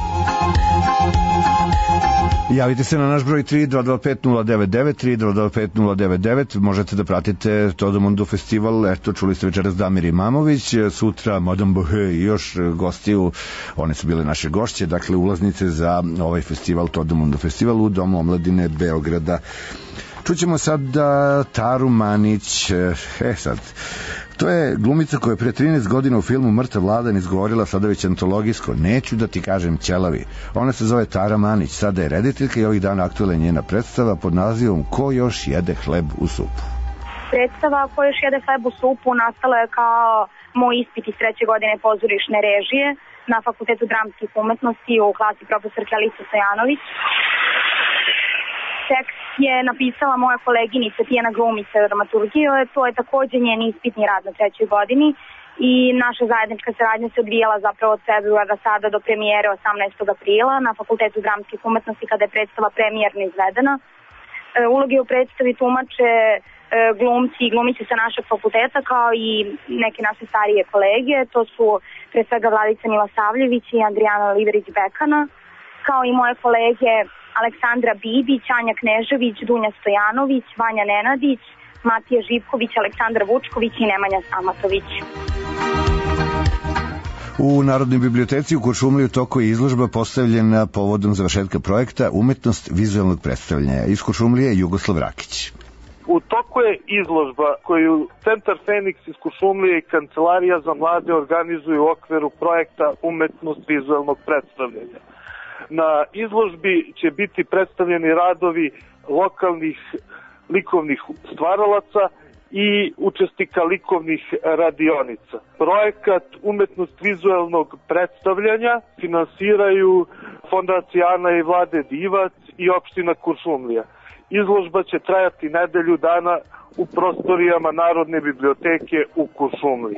Javite se na naš broj 3225-099, 3225-099, možete da pratite Todomundu festival, eto čuli ste večeras Damir Imamović, sutra Madame Bach i još gostiju, one su bile naše gošće, dakle ulaznice za ovaj festival, Todomundu festival u Domu omladine Beograda. Čućemo sad Taru Manić, sad, to je glumica koja je pre 13 godina u filmu Mrtav Vladan izgovorila sada već antologijsko, neću da ti kažem ćelavi. Ona se zove Tara Manić, sada je rediteljka i ovih dana aktuelna njena predstava pod nazivom Ko još jede hleb u supu. Predstava Ko još jede hleb u supu nastala je kao moj ispit iz 3. godine pozorišne režije na Fakultetu dramskih umetnosti u klasi profesorke Alice Stojanović. Tekst je napisala moja koleginica Tijana Glumica dramaturgije, to je takođe njen ispitni rad na 3. godini i naša zajednička saradnja se odvijala zapravo od februara sada do premijere 18. aprila na Fakultetu dramskih umetnosti kada je predstava premijerno izvedena. Uloge u predstavi tumače glumci i glumice sa našeg fakulteta kao i neke naše starije kolege, to su pre svega Vladica Milosavljević i Adriana Liverić-Bekana, kao i moje kolege Aleksandra Bibić, Anja Knežević, Dunja Stojanović, Vanja Nenadić, Matija Živković, Aleksandar Vučković i Nemanja Samatović. U Narodnoj biblioteci u Kuršumliji u toku je izložba postavljena povodom završetka projekta Umetnost vizualnog predstavljanja. Iz Kuršumlije Jugoslav Rakić. U toku je izložba koju Centar Feniks iz Kuršumlije i Kancelarija za mlade organizuju u okviru projekta Umetnost vizualnog predstavljanja. Na izložbi će biti predstavljeni radovi lokalnih likovnih stvaralaca i učesnika likovnih radionica. Projekat Umetnost vizualnog predstavljanja finansiraju Fondacija Ana i Vlade Divac i opština Kuršumlija. Izložba će trajati nedelju dana u prostorijama Narodne biblioteke u Kuršumliji.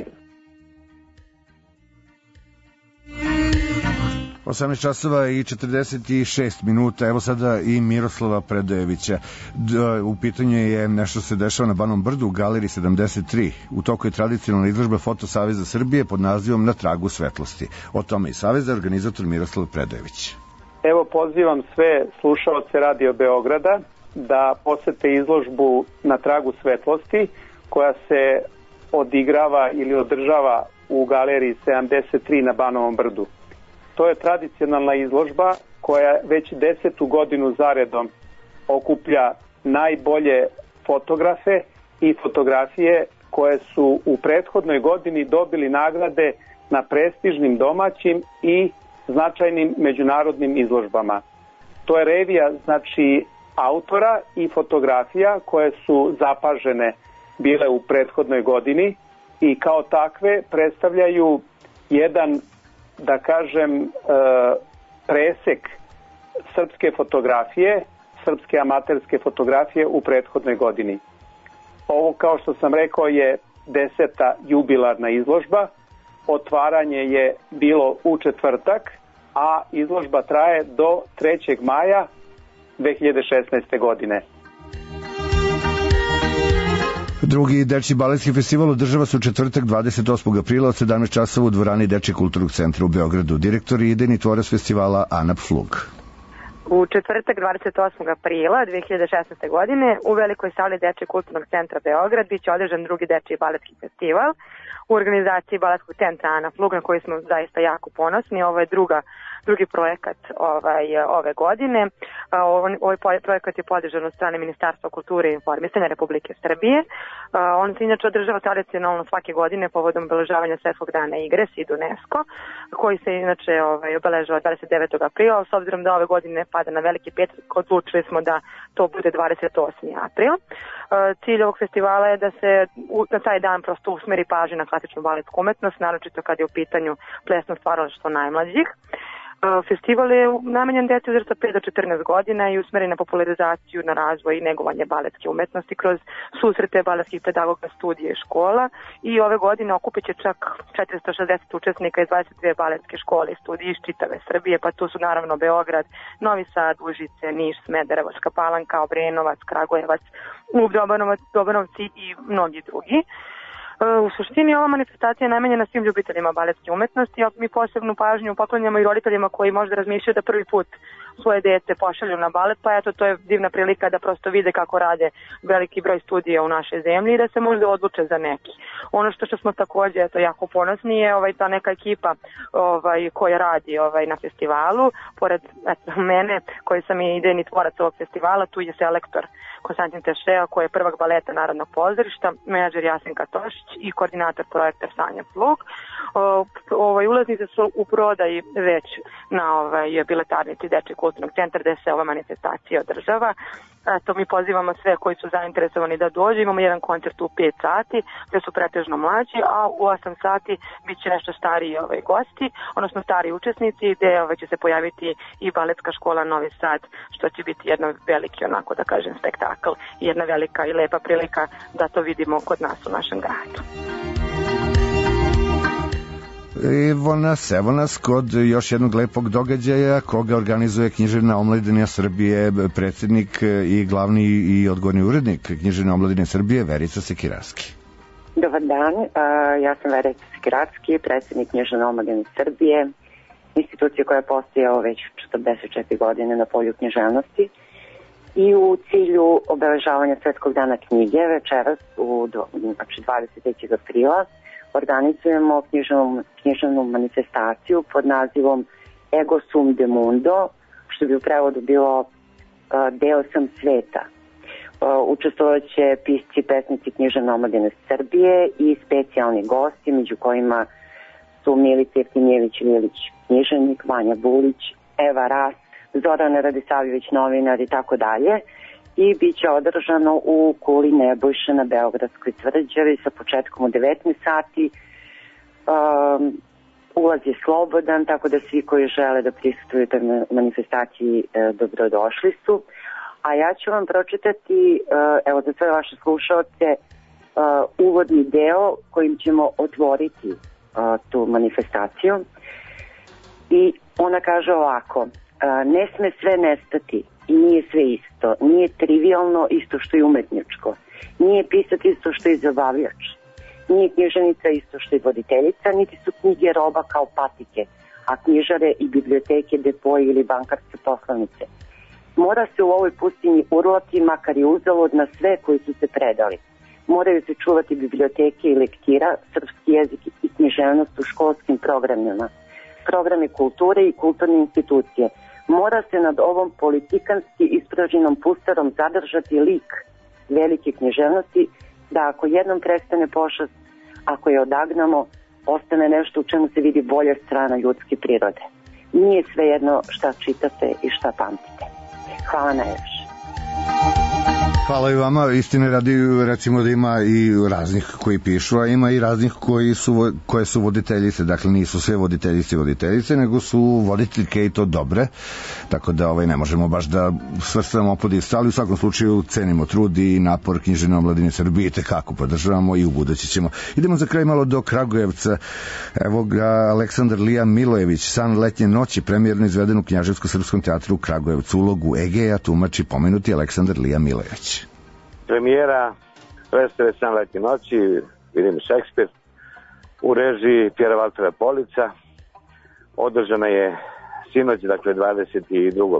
18 časova i 46 minuta, evo sada i Miroslava Predojevića. U pitanju je nešto se dešava na Banom Brdu u galeriji 73. U toku je tradicionalna izložba Foto Saveza Srbije pod nazivom Na tragu svetlosti. O tome i Saveza organizator Miroslav Predojević. Evo pozivam sve slušaoce Radio Beograda da posete izložbu Na tragu svetlosti koja se odigrava ili održava u galeriji 73 na Banovom Brdu. To je tradicionalna izložba koja već 10. godinu zaredom okuplja najbolje fotografe i fotografije koje su u prethodnoj godini dobili nagrade na prestižnim domaćim i značajnim međunarodnim izložbama. To je revija autora i fotografija koje su zapažene bile u prethodnoj godini i kao takve predstavljaju jedan, da kažem, presek srpske fotografije, srpske amaterske fotografije u prethodnoj godini. Ovo, kao što sam rekao, je 10. jubilarna izložba. Otvaranje je bilo u četvrtak, a izložba traje do 3. maja 2016. godine. Drugi Dečji baletski festival održava se u četvrtak 28. aprila od 17 časova u dvorani Dečjeg kulturnog centra u Beogradu. Direktor i idejni tvorac festivala Ana Pflug. U četvrtak 28. aprila 2016. godine u velikoj sali Dečjeg kulturnog centra Beograd biće održan drugi Dečji baletski festival u organizaciji Baletskog centra Ana Pflug, na koji smo zaista jako ponosni. Ovo je druga drugi projekat ove godine. Ovaj projekat je podržan od strane Ministarstva kulture i informisanja Republike Srbije. On se inače održava tradicionalno svake godine povodom obeležavanja Svetskog dana igre SID UNESCO, koji se inače obeležava 29. aprila. S obzirom da ove godine pada na Veliki petak, odlučili smo da to bude 28. april. Cilj ovog festivala je da se na taj dan prosto usmeri pažnja na klasičnu baletsku umetnost, naročito kad je u pitanju plesno stvaralaštvo najmlađih. Festival je namenjen deci uzrasta 5 do 14 godina i usmeren na popularizaciju, na razvoj i negovanje baletske umetnosti kroz susrete baletskih pedagoga, studije i škola. I ove godine okupit će čak 460 učesnika iz 22 baletske škole i studije iz čitave Srbije, pa tu su naravno Beograd, Novi Sad, Užice, Niš, Smederevo, Bačka Palanka, Obrenovac, Kragujevac, Dobanovci i mnogi drugi. U suštini ova manifestacija je namenjena svim ljubiteljima baletske umetnosti, a mi posebnu pažnju poklanjamo i roditeljima koji možda razmišljaju da prvi put svoje dete pošalju na balet, pa eto, to je divna prilika da prosto vide kako rade veliki broj studija u našoj zemlji i da se možda odluče za neki. Ono što smo takođe jako ponosni je ta neka ekipa koja radi na festivalu. Pored mene, koji sam i idejni tvorac ovog festivala, tu je selektor Konstantin Tešea, koji je prvak baleta Narodnog pozorišta, menadžer Jasenka Tošić i koordinator projekta Sanja Plug. Ulaznice su u prodaji već na biletarnici Dečijeg kulturnog centra gde se ova manifestacija održava. Eto, mi pozivamo sve koji su zainteresovani da dođu. Imamo jedan koncert u 5 sati gde su pretežno mlađi, a u 8 sati bit će nešto stariji gosti, odnosno stariji učesnici, gde će se pojaviti i baletska škola Novi Sad, što će biti jedan veliki, onako da kažem, spektakl i jedna velika i lepa prilika da to vidimo kod nas u našem gradu. Evo nas kod još jednog lepog događaja koga organizuje Književna omladina Srbije, predsjednik i glavni i odgovorni urednik Književne omladine Srbije, Verica Sekirarski. Dobar dan, ja sam Verica Sekirarski, predsjednik Književne omladine Srbije, institucije koja je postojala već 44 godine na polju književnosti. I u cilju obeležavanja Svetskog dana knjige večeras, znači 23. aprila, organizujemo književnu manifestaciju pod nazivom Ego sum de mundo, što bi u prevodu bilo Deo sam sveta. Učestvovat će pisci, pesnici Književne omladine Srbije i specijalni gosti, među kojima su Milica Jeftinjević-Lilić, književnik, Vanja Bulić, Eva Ras, Zorana Radisavljević, novinar i tako dalje. I bit će održano u kuli Nebojše na Beogradskoj tvrđavi sa početkom u 19 sati. Ulaz je slobodan, tako da svi koji žele da prisustvuju toj manifestaciji dobrodošli su. A ja ću vam pročitati, evo za sve vaše slušaoce, uvodni deo kojim ćemo otvoriti tu manifestaciju. I ona kaže ovako: ne sme sve nestati i nije sve isto, nije trivialno isto što je umetničko, nije pisat isto što je zabavljač, nije književnica isto što je voditeljica, niti su knjige roba kao patike, a knjižare i biblioteke depoji ili bankarske poslovnice. Mora se u ovoj pustinji urlati, makar i uzalud, na sve koji su se predali. Moraju se čuvati biblioteke i lektira, srpski jezik i književnost u školskim programima, programe kulture i kulturne institucije. Mora se nad ovom politikanski ispraženom pustarom zadržati lik velike književnosti, da ako jednom prestane pošast, ako je odagnamo, ostane nešto u čemu se vidi bolja strana ljudske prirode. Nije svejedno šta čitate i šta pamtite. Hvala najviše. Hvala i vama. Istine radi, recimo da ima i raznih koji pišu, a ima i raznih koje su voditeljice. Dakle, nisu sve voditeljice, nego su voditeljke i to dobre. Tako da ne možemo baš da svrstavamo pod isto, ali u svakom slučaju cenimo trud i napor Književne omladine Srbije, kako podržavamo i u budući ćemo. Idemo za kraj malo do Kragujevca. Evo ga Aleksandar Lija Milojević, San letnje noći, premijerno izveden u Knjaževsko-srpskom teatru u Kragujevcu. Ulogu Egeja tumači pomenuti Aleksandar Lija Milojević. Premijera predstave San letnje noći, William Shakespeare, u režiji Pjera Valtera Polica. Održana je sinoć, dakle 22.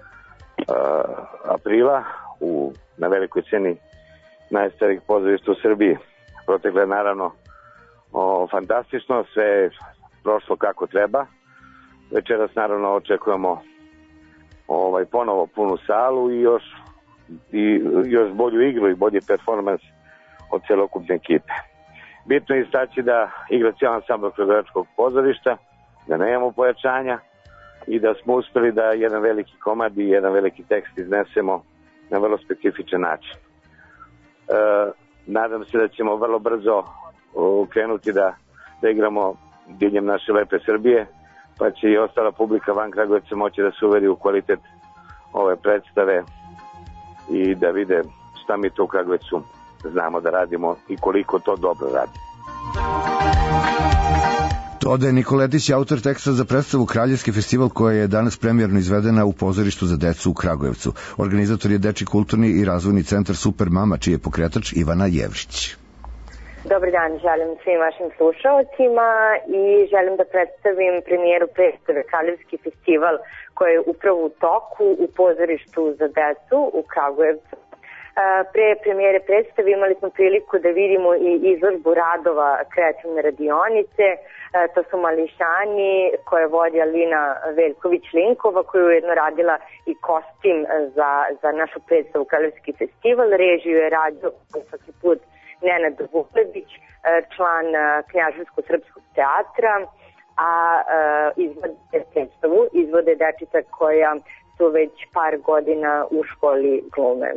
aprila na velikoj sceni najstarijih pozorišta u Srbiji. Protekle je naravno fantastično, sve je prošlo kako treba. Večeras naravno očekujemo ponovo punu salu i još bolju igru i bolji performans od celokupne ekipe. Bitno je istaći da igra cijel ansambl Kragujevačkog pozorišta, da nemamo pojačanja i da smo uspeli da jedan veliki komad i jedan veliki tekst iznesemo na vrlo specifičan način. Nadam se da ćemo vrlo brzo krenuti da igramo diljem naše lepe Srbije, pa će i ostala publika van Kragujevca moći da se uveri u kvalitet ove predstave i da vide šta mi to u Kragujevcu znamo da radimo i koliko to dobro radimo. Ode Nikoletić je autor teksta za predstavu Kraljevski festival koja je danas premijerno izvedena u pozorištu za decu u Kragujevcu. Organizator je Dečiji kulturni i razvojni centar Super Mama, čiji je pokretač Ivana Jevrić. Dobar dan, želim svim vašim slušalcima i želim da predstavim premijeru predstave Kraljevski festival koja je upravo u toku u pozorištu za decu u Kragujevcu. Pre premijere predstave imali smo priliku da vidimo i izložbu radova kreativne radionice. To su Mališani koje vodi Alina Veljković-Linkova koja je ujedno radila i kostim za našu predstavu Kraljevski festival. Režiju je radio svaki put Nenad Vukledić, član Knjaževsko-srpskog teatra, a izvode dečica koja su već par godina u školi glume.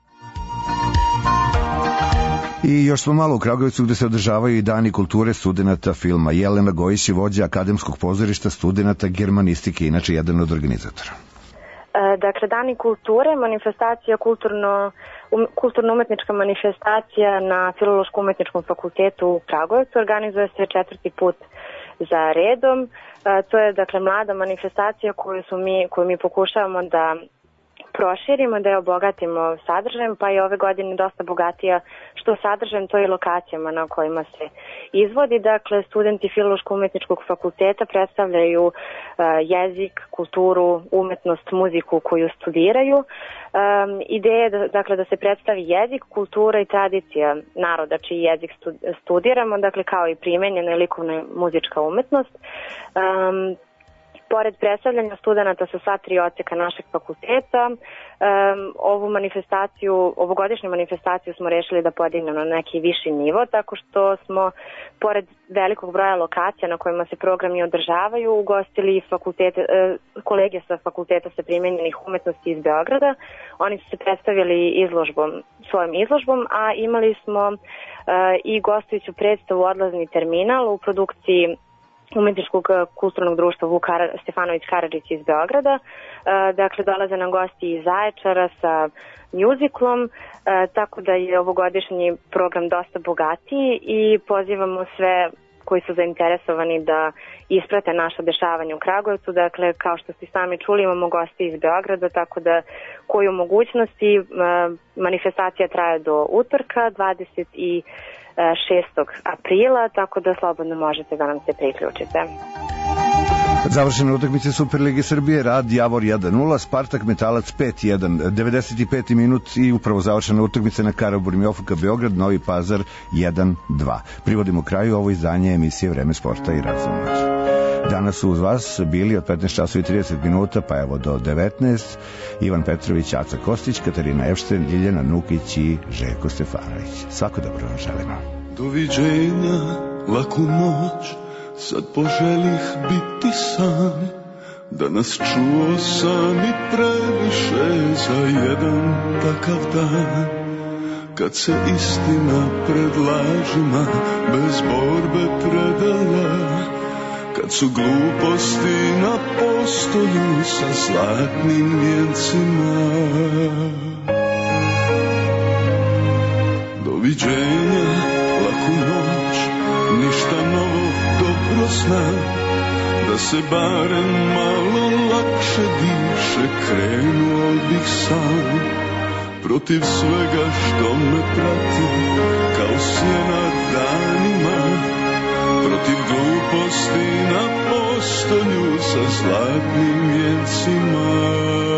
I još smo malo u Kragujevcu gde se održavaju i dani kulture studenata filma. Jelena Gojić je vođa Akademskog pozorišta studenata germanistike, inače jedan od organizatora. Dakle, dani kulture, manifestacija kulturno-umetnička manifestacija na Filološko-umetničkom fakultetu u Kragujevcu organizuje se 4. put za redom. To je dakle mlada manifestacija koju mi pokušavamo da proširimo, da je obogatimo sadržajem, pa je ove godine dosta bogatija što sadržajem, to i lokacijama na kojima se izvodi. Dakle, studenti Filološko-umetničkog fakulteta predstavljaju jezik, kulturu, umetnost, muziku koju studiraju. Ideja je dakle, da se predstavi jezik, kultura i tradicija naroda čiji jezik studiramo, dakle kao i primenjena i likovna muzička umetnost. Pored predstavljanja studenata sa sva 3 odseka našeg fakulteta, ovogodišnju manifestaciju smo rešili da podignemo na neki viši nivo, tako što smo, pored velikog broja lokacija na kojima se programi održavaju, ugostili kolege sa fakulteta sa primenjenih umetnosti iz Beograda. Oni su se predstavili svojom izložbom, a imali smo i gostujuću predstavu Odlazni terminal u produkciji Umetničkog kulturnog društva Vuk Stefanović Karadžić iz Beograda. Dakle, dolaze nam gosti iz Zaječara sa mjuziklom, tako da je ovogodišnji program dosta bogatiji i pozivamo sve koji su zainteresovani da isprate naša dešavanja u Kragujevcu. Dakle, kao što ste sami čuli, imamo gosti iz Beograda, tako da koju mogućnosti manifestacija traje do utorka 26. aprila, tako da slobodno možete da nam se priključite. Završene utakmice Superlige Srbije, Rad Javor 1-0, Spartak Metalac 5-1, 95. minut i upravo završena utakmica na Karaburmi OFK Beograd, Novi Pazar 1-2. Privodimo kraju ovo izdanje emisije Vreme sporta i razvoja. Danas su uz vas bili od 15 časova i 30 minuta pa evo do 19 Ivan Petrović, Aca Kostić, Katarina Evšten, Ljiljana Nukić i Željko Stefanović. Svako dobro vam želimo. Doviđenja, laku noć, sad poželih biti sam. Danas čuo sam i previše za jedan takav dan, kad se istina pred lažima bez borbe predala, kad su gluposti na postolju sa zlatnim vijencima. Doviđenja, laku noć, ništa novo, dobro znam, da se barem malo lakše diše, krenuo bih sam, protiv svega što me prati, kao sjena danima, protiv gluposti na postolju sa zlatnim vijencima.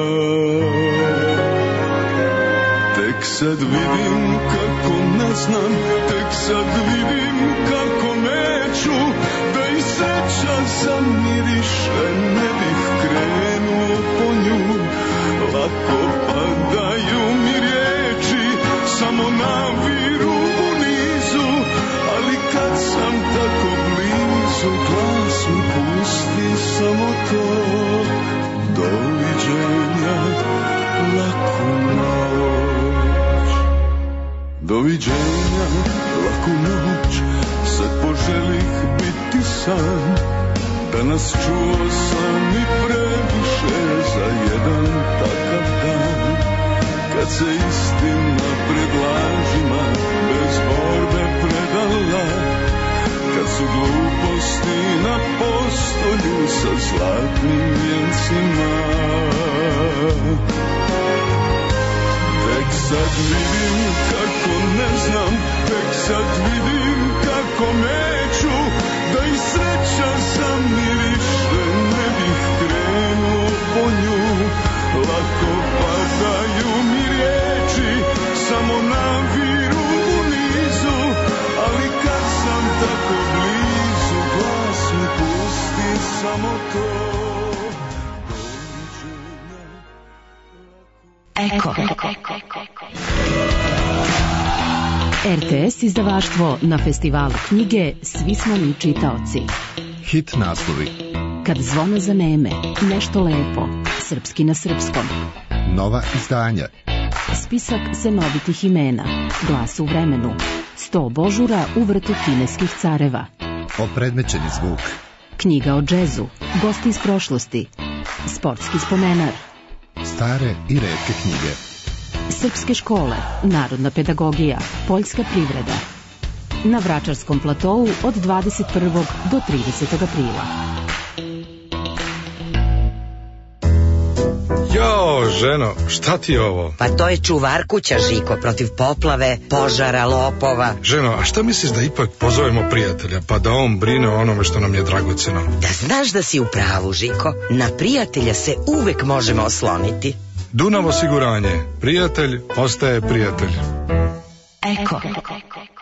Tek sad vidim kako ne znam, tek sad vidim kako neću, da i sreća zamiriše, ne san. Danas čuo sam i previše za jedan takav dan, kad se istina pred lažima bez borbe predala, kad su gluposti na postolju sa zlatnim vjencima. Tek sad vidim kako ne znam, tek sad vidim kako neću, da i sreća sam ni više ne bih krenuo po nju. Lako padaju mi riječi, samo naviru u nizu, ali kad sam tako blizu, glas mi pusti samo to. Eko. RTS izdavaštvo na festivalu knjige Svi smo mi čitaoci. Hit naslovi. Kad zvone zaneme, nešto lepo, srpski na srpskom. Nova izdanja. Spisak senovitih imena, Glas u vremenu, 100 božura u vrtu kineskih careva. Opredmećeni zvuk. Knjiga o džezu, gosti iz prošlosti, sportski spomenar. Stare i retke knjige. Srpske škole, narodna pedagogija, poljska privreda. Na Vračarskom platovu od 21. do 30. aprila. Jo, ženo, šta ti je ovo? Pa to je čuvar kuća, Žiko, protiv poplave, požara, lopova. Ženo, a šta misliš da ipak pozovemo prijatelja, pa da on brine o onome što nam je dragoceno? Da znaš da si u pravu, Žiko, na prijatelja se uvek možemo osloniti. Dunav osiguranje, prijatelj ostaje prijatelj. Eko.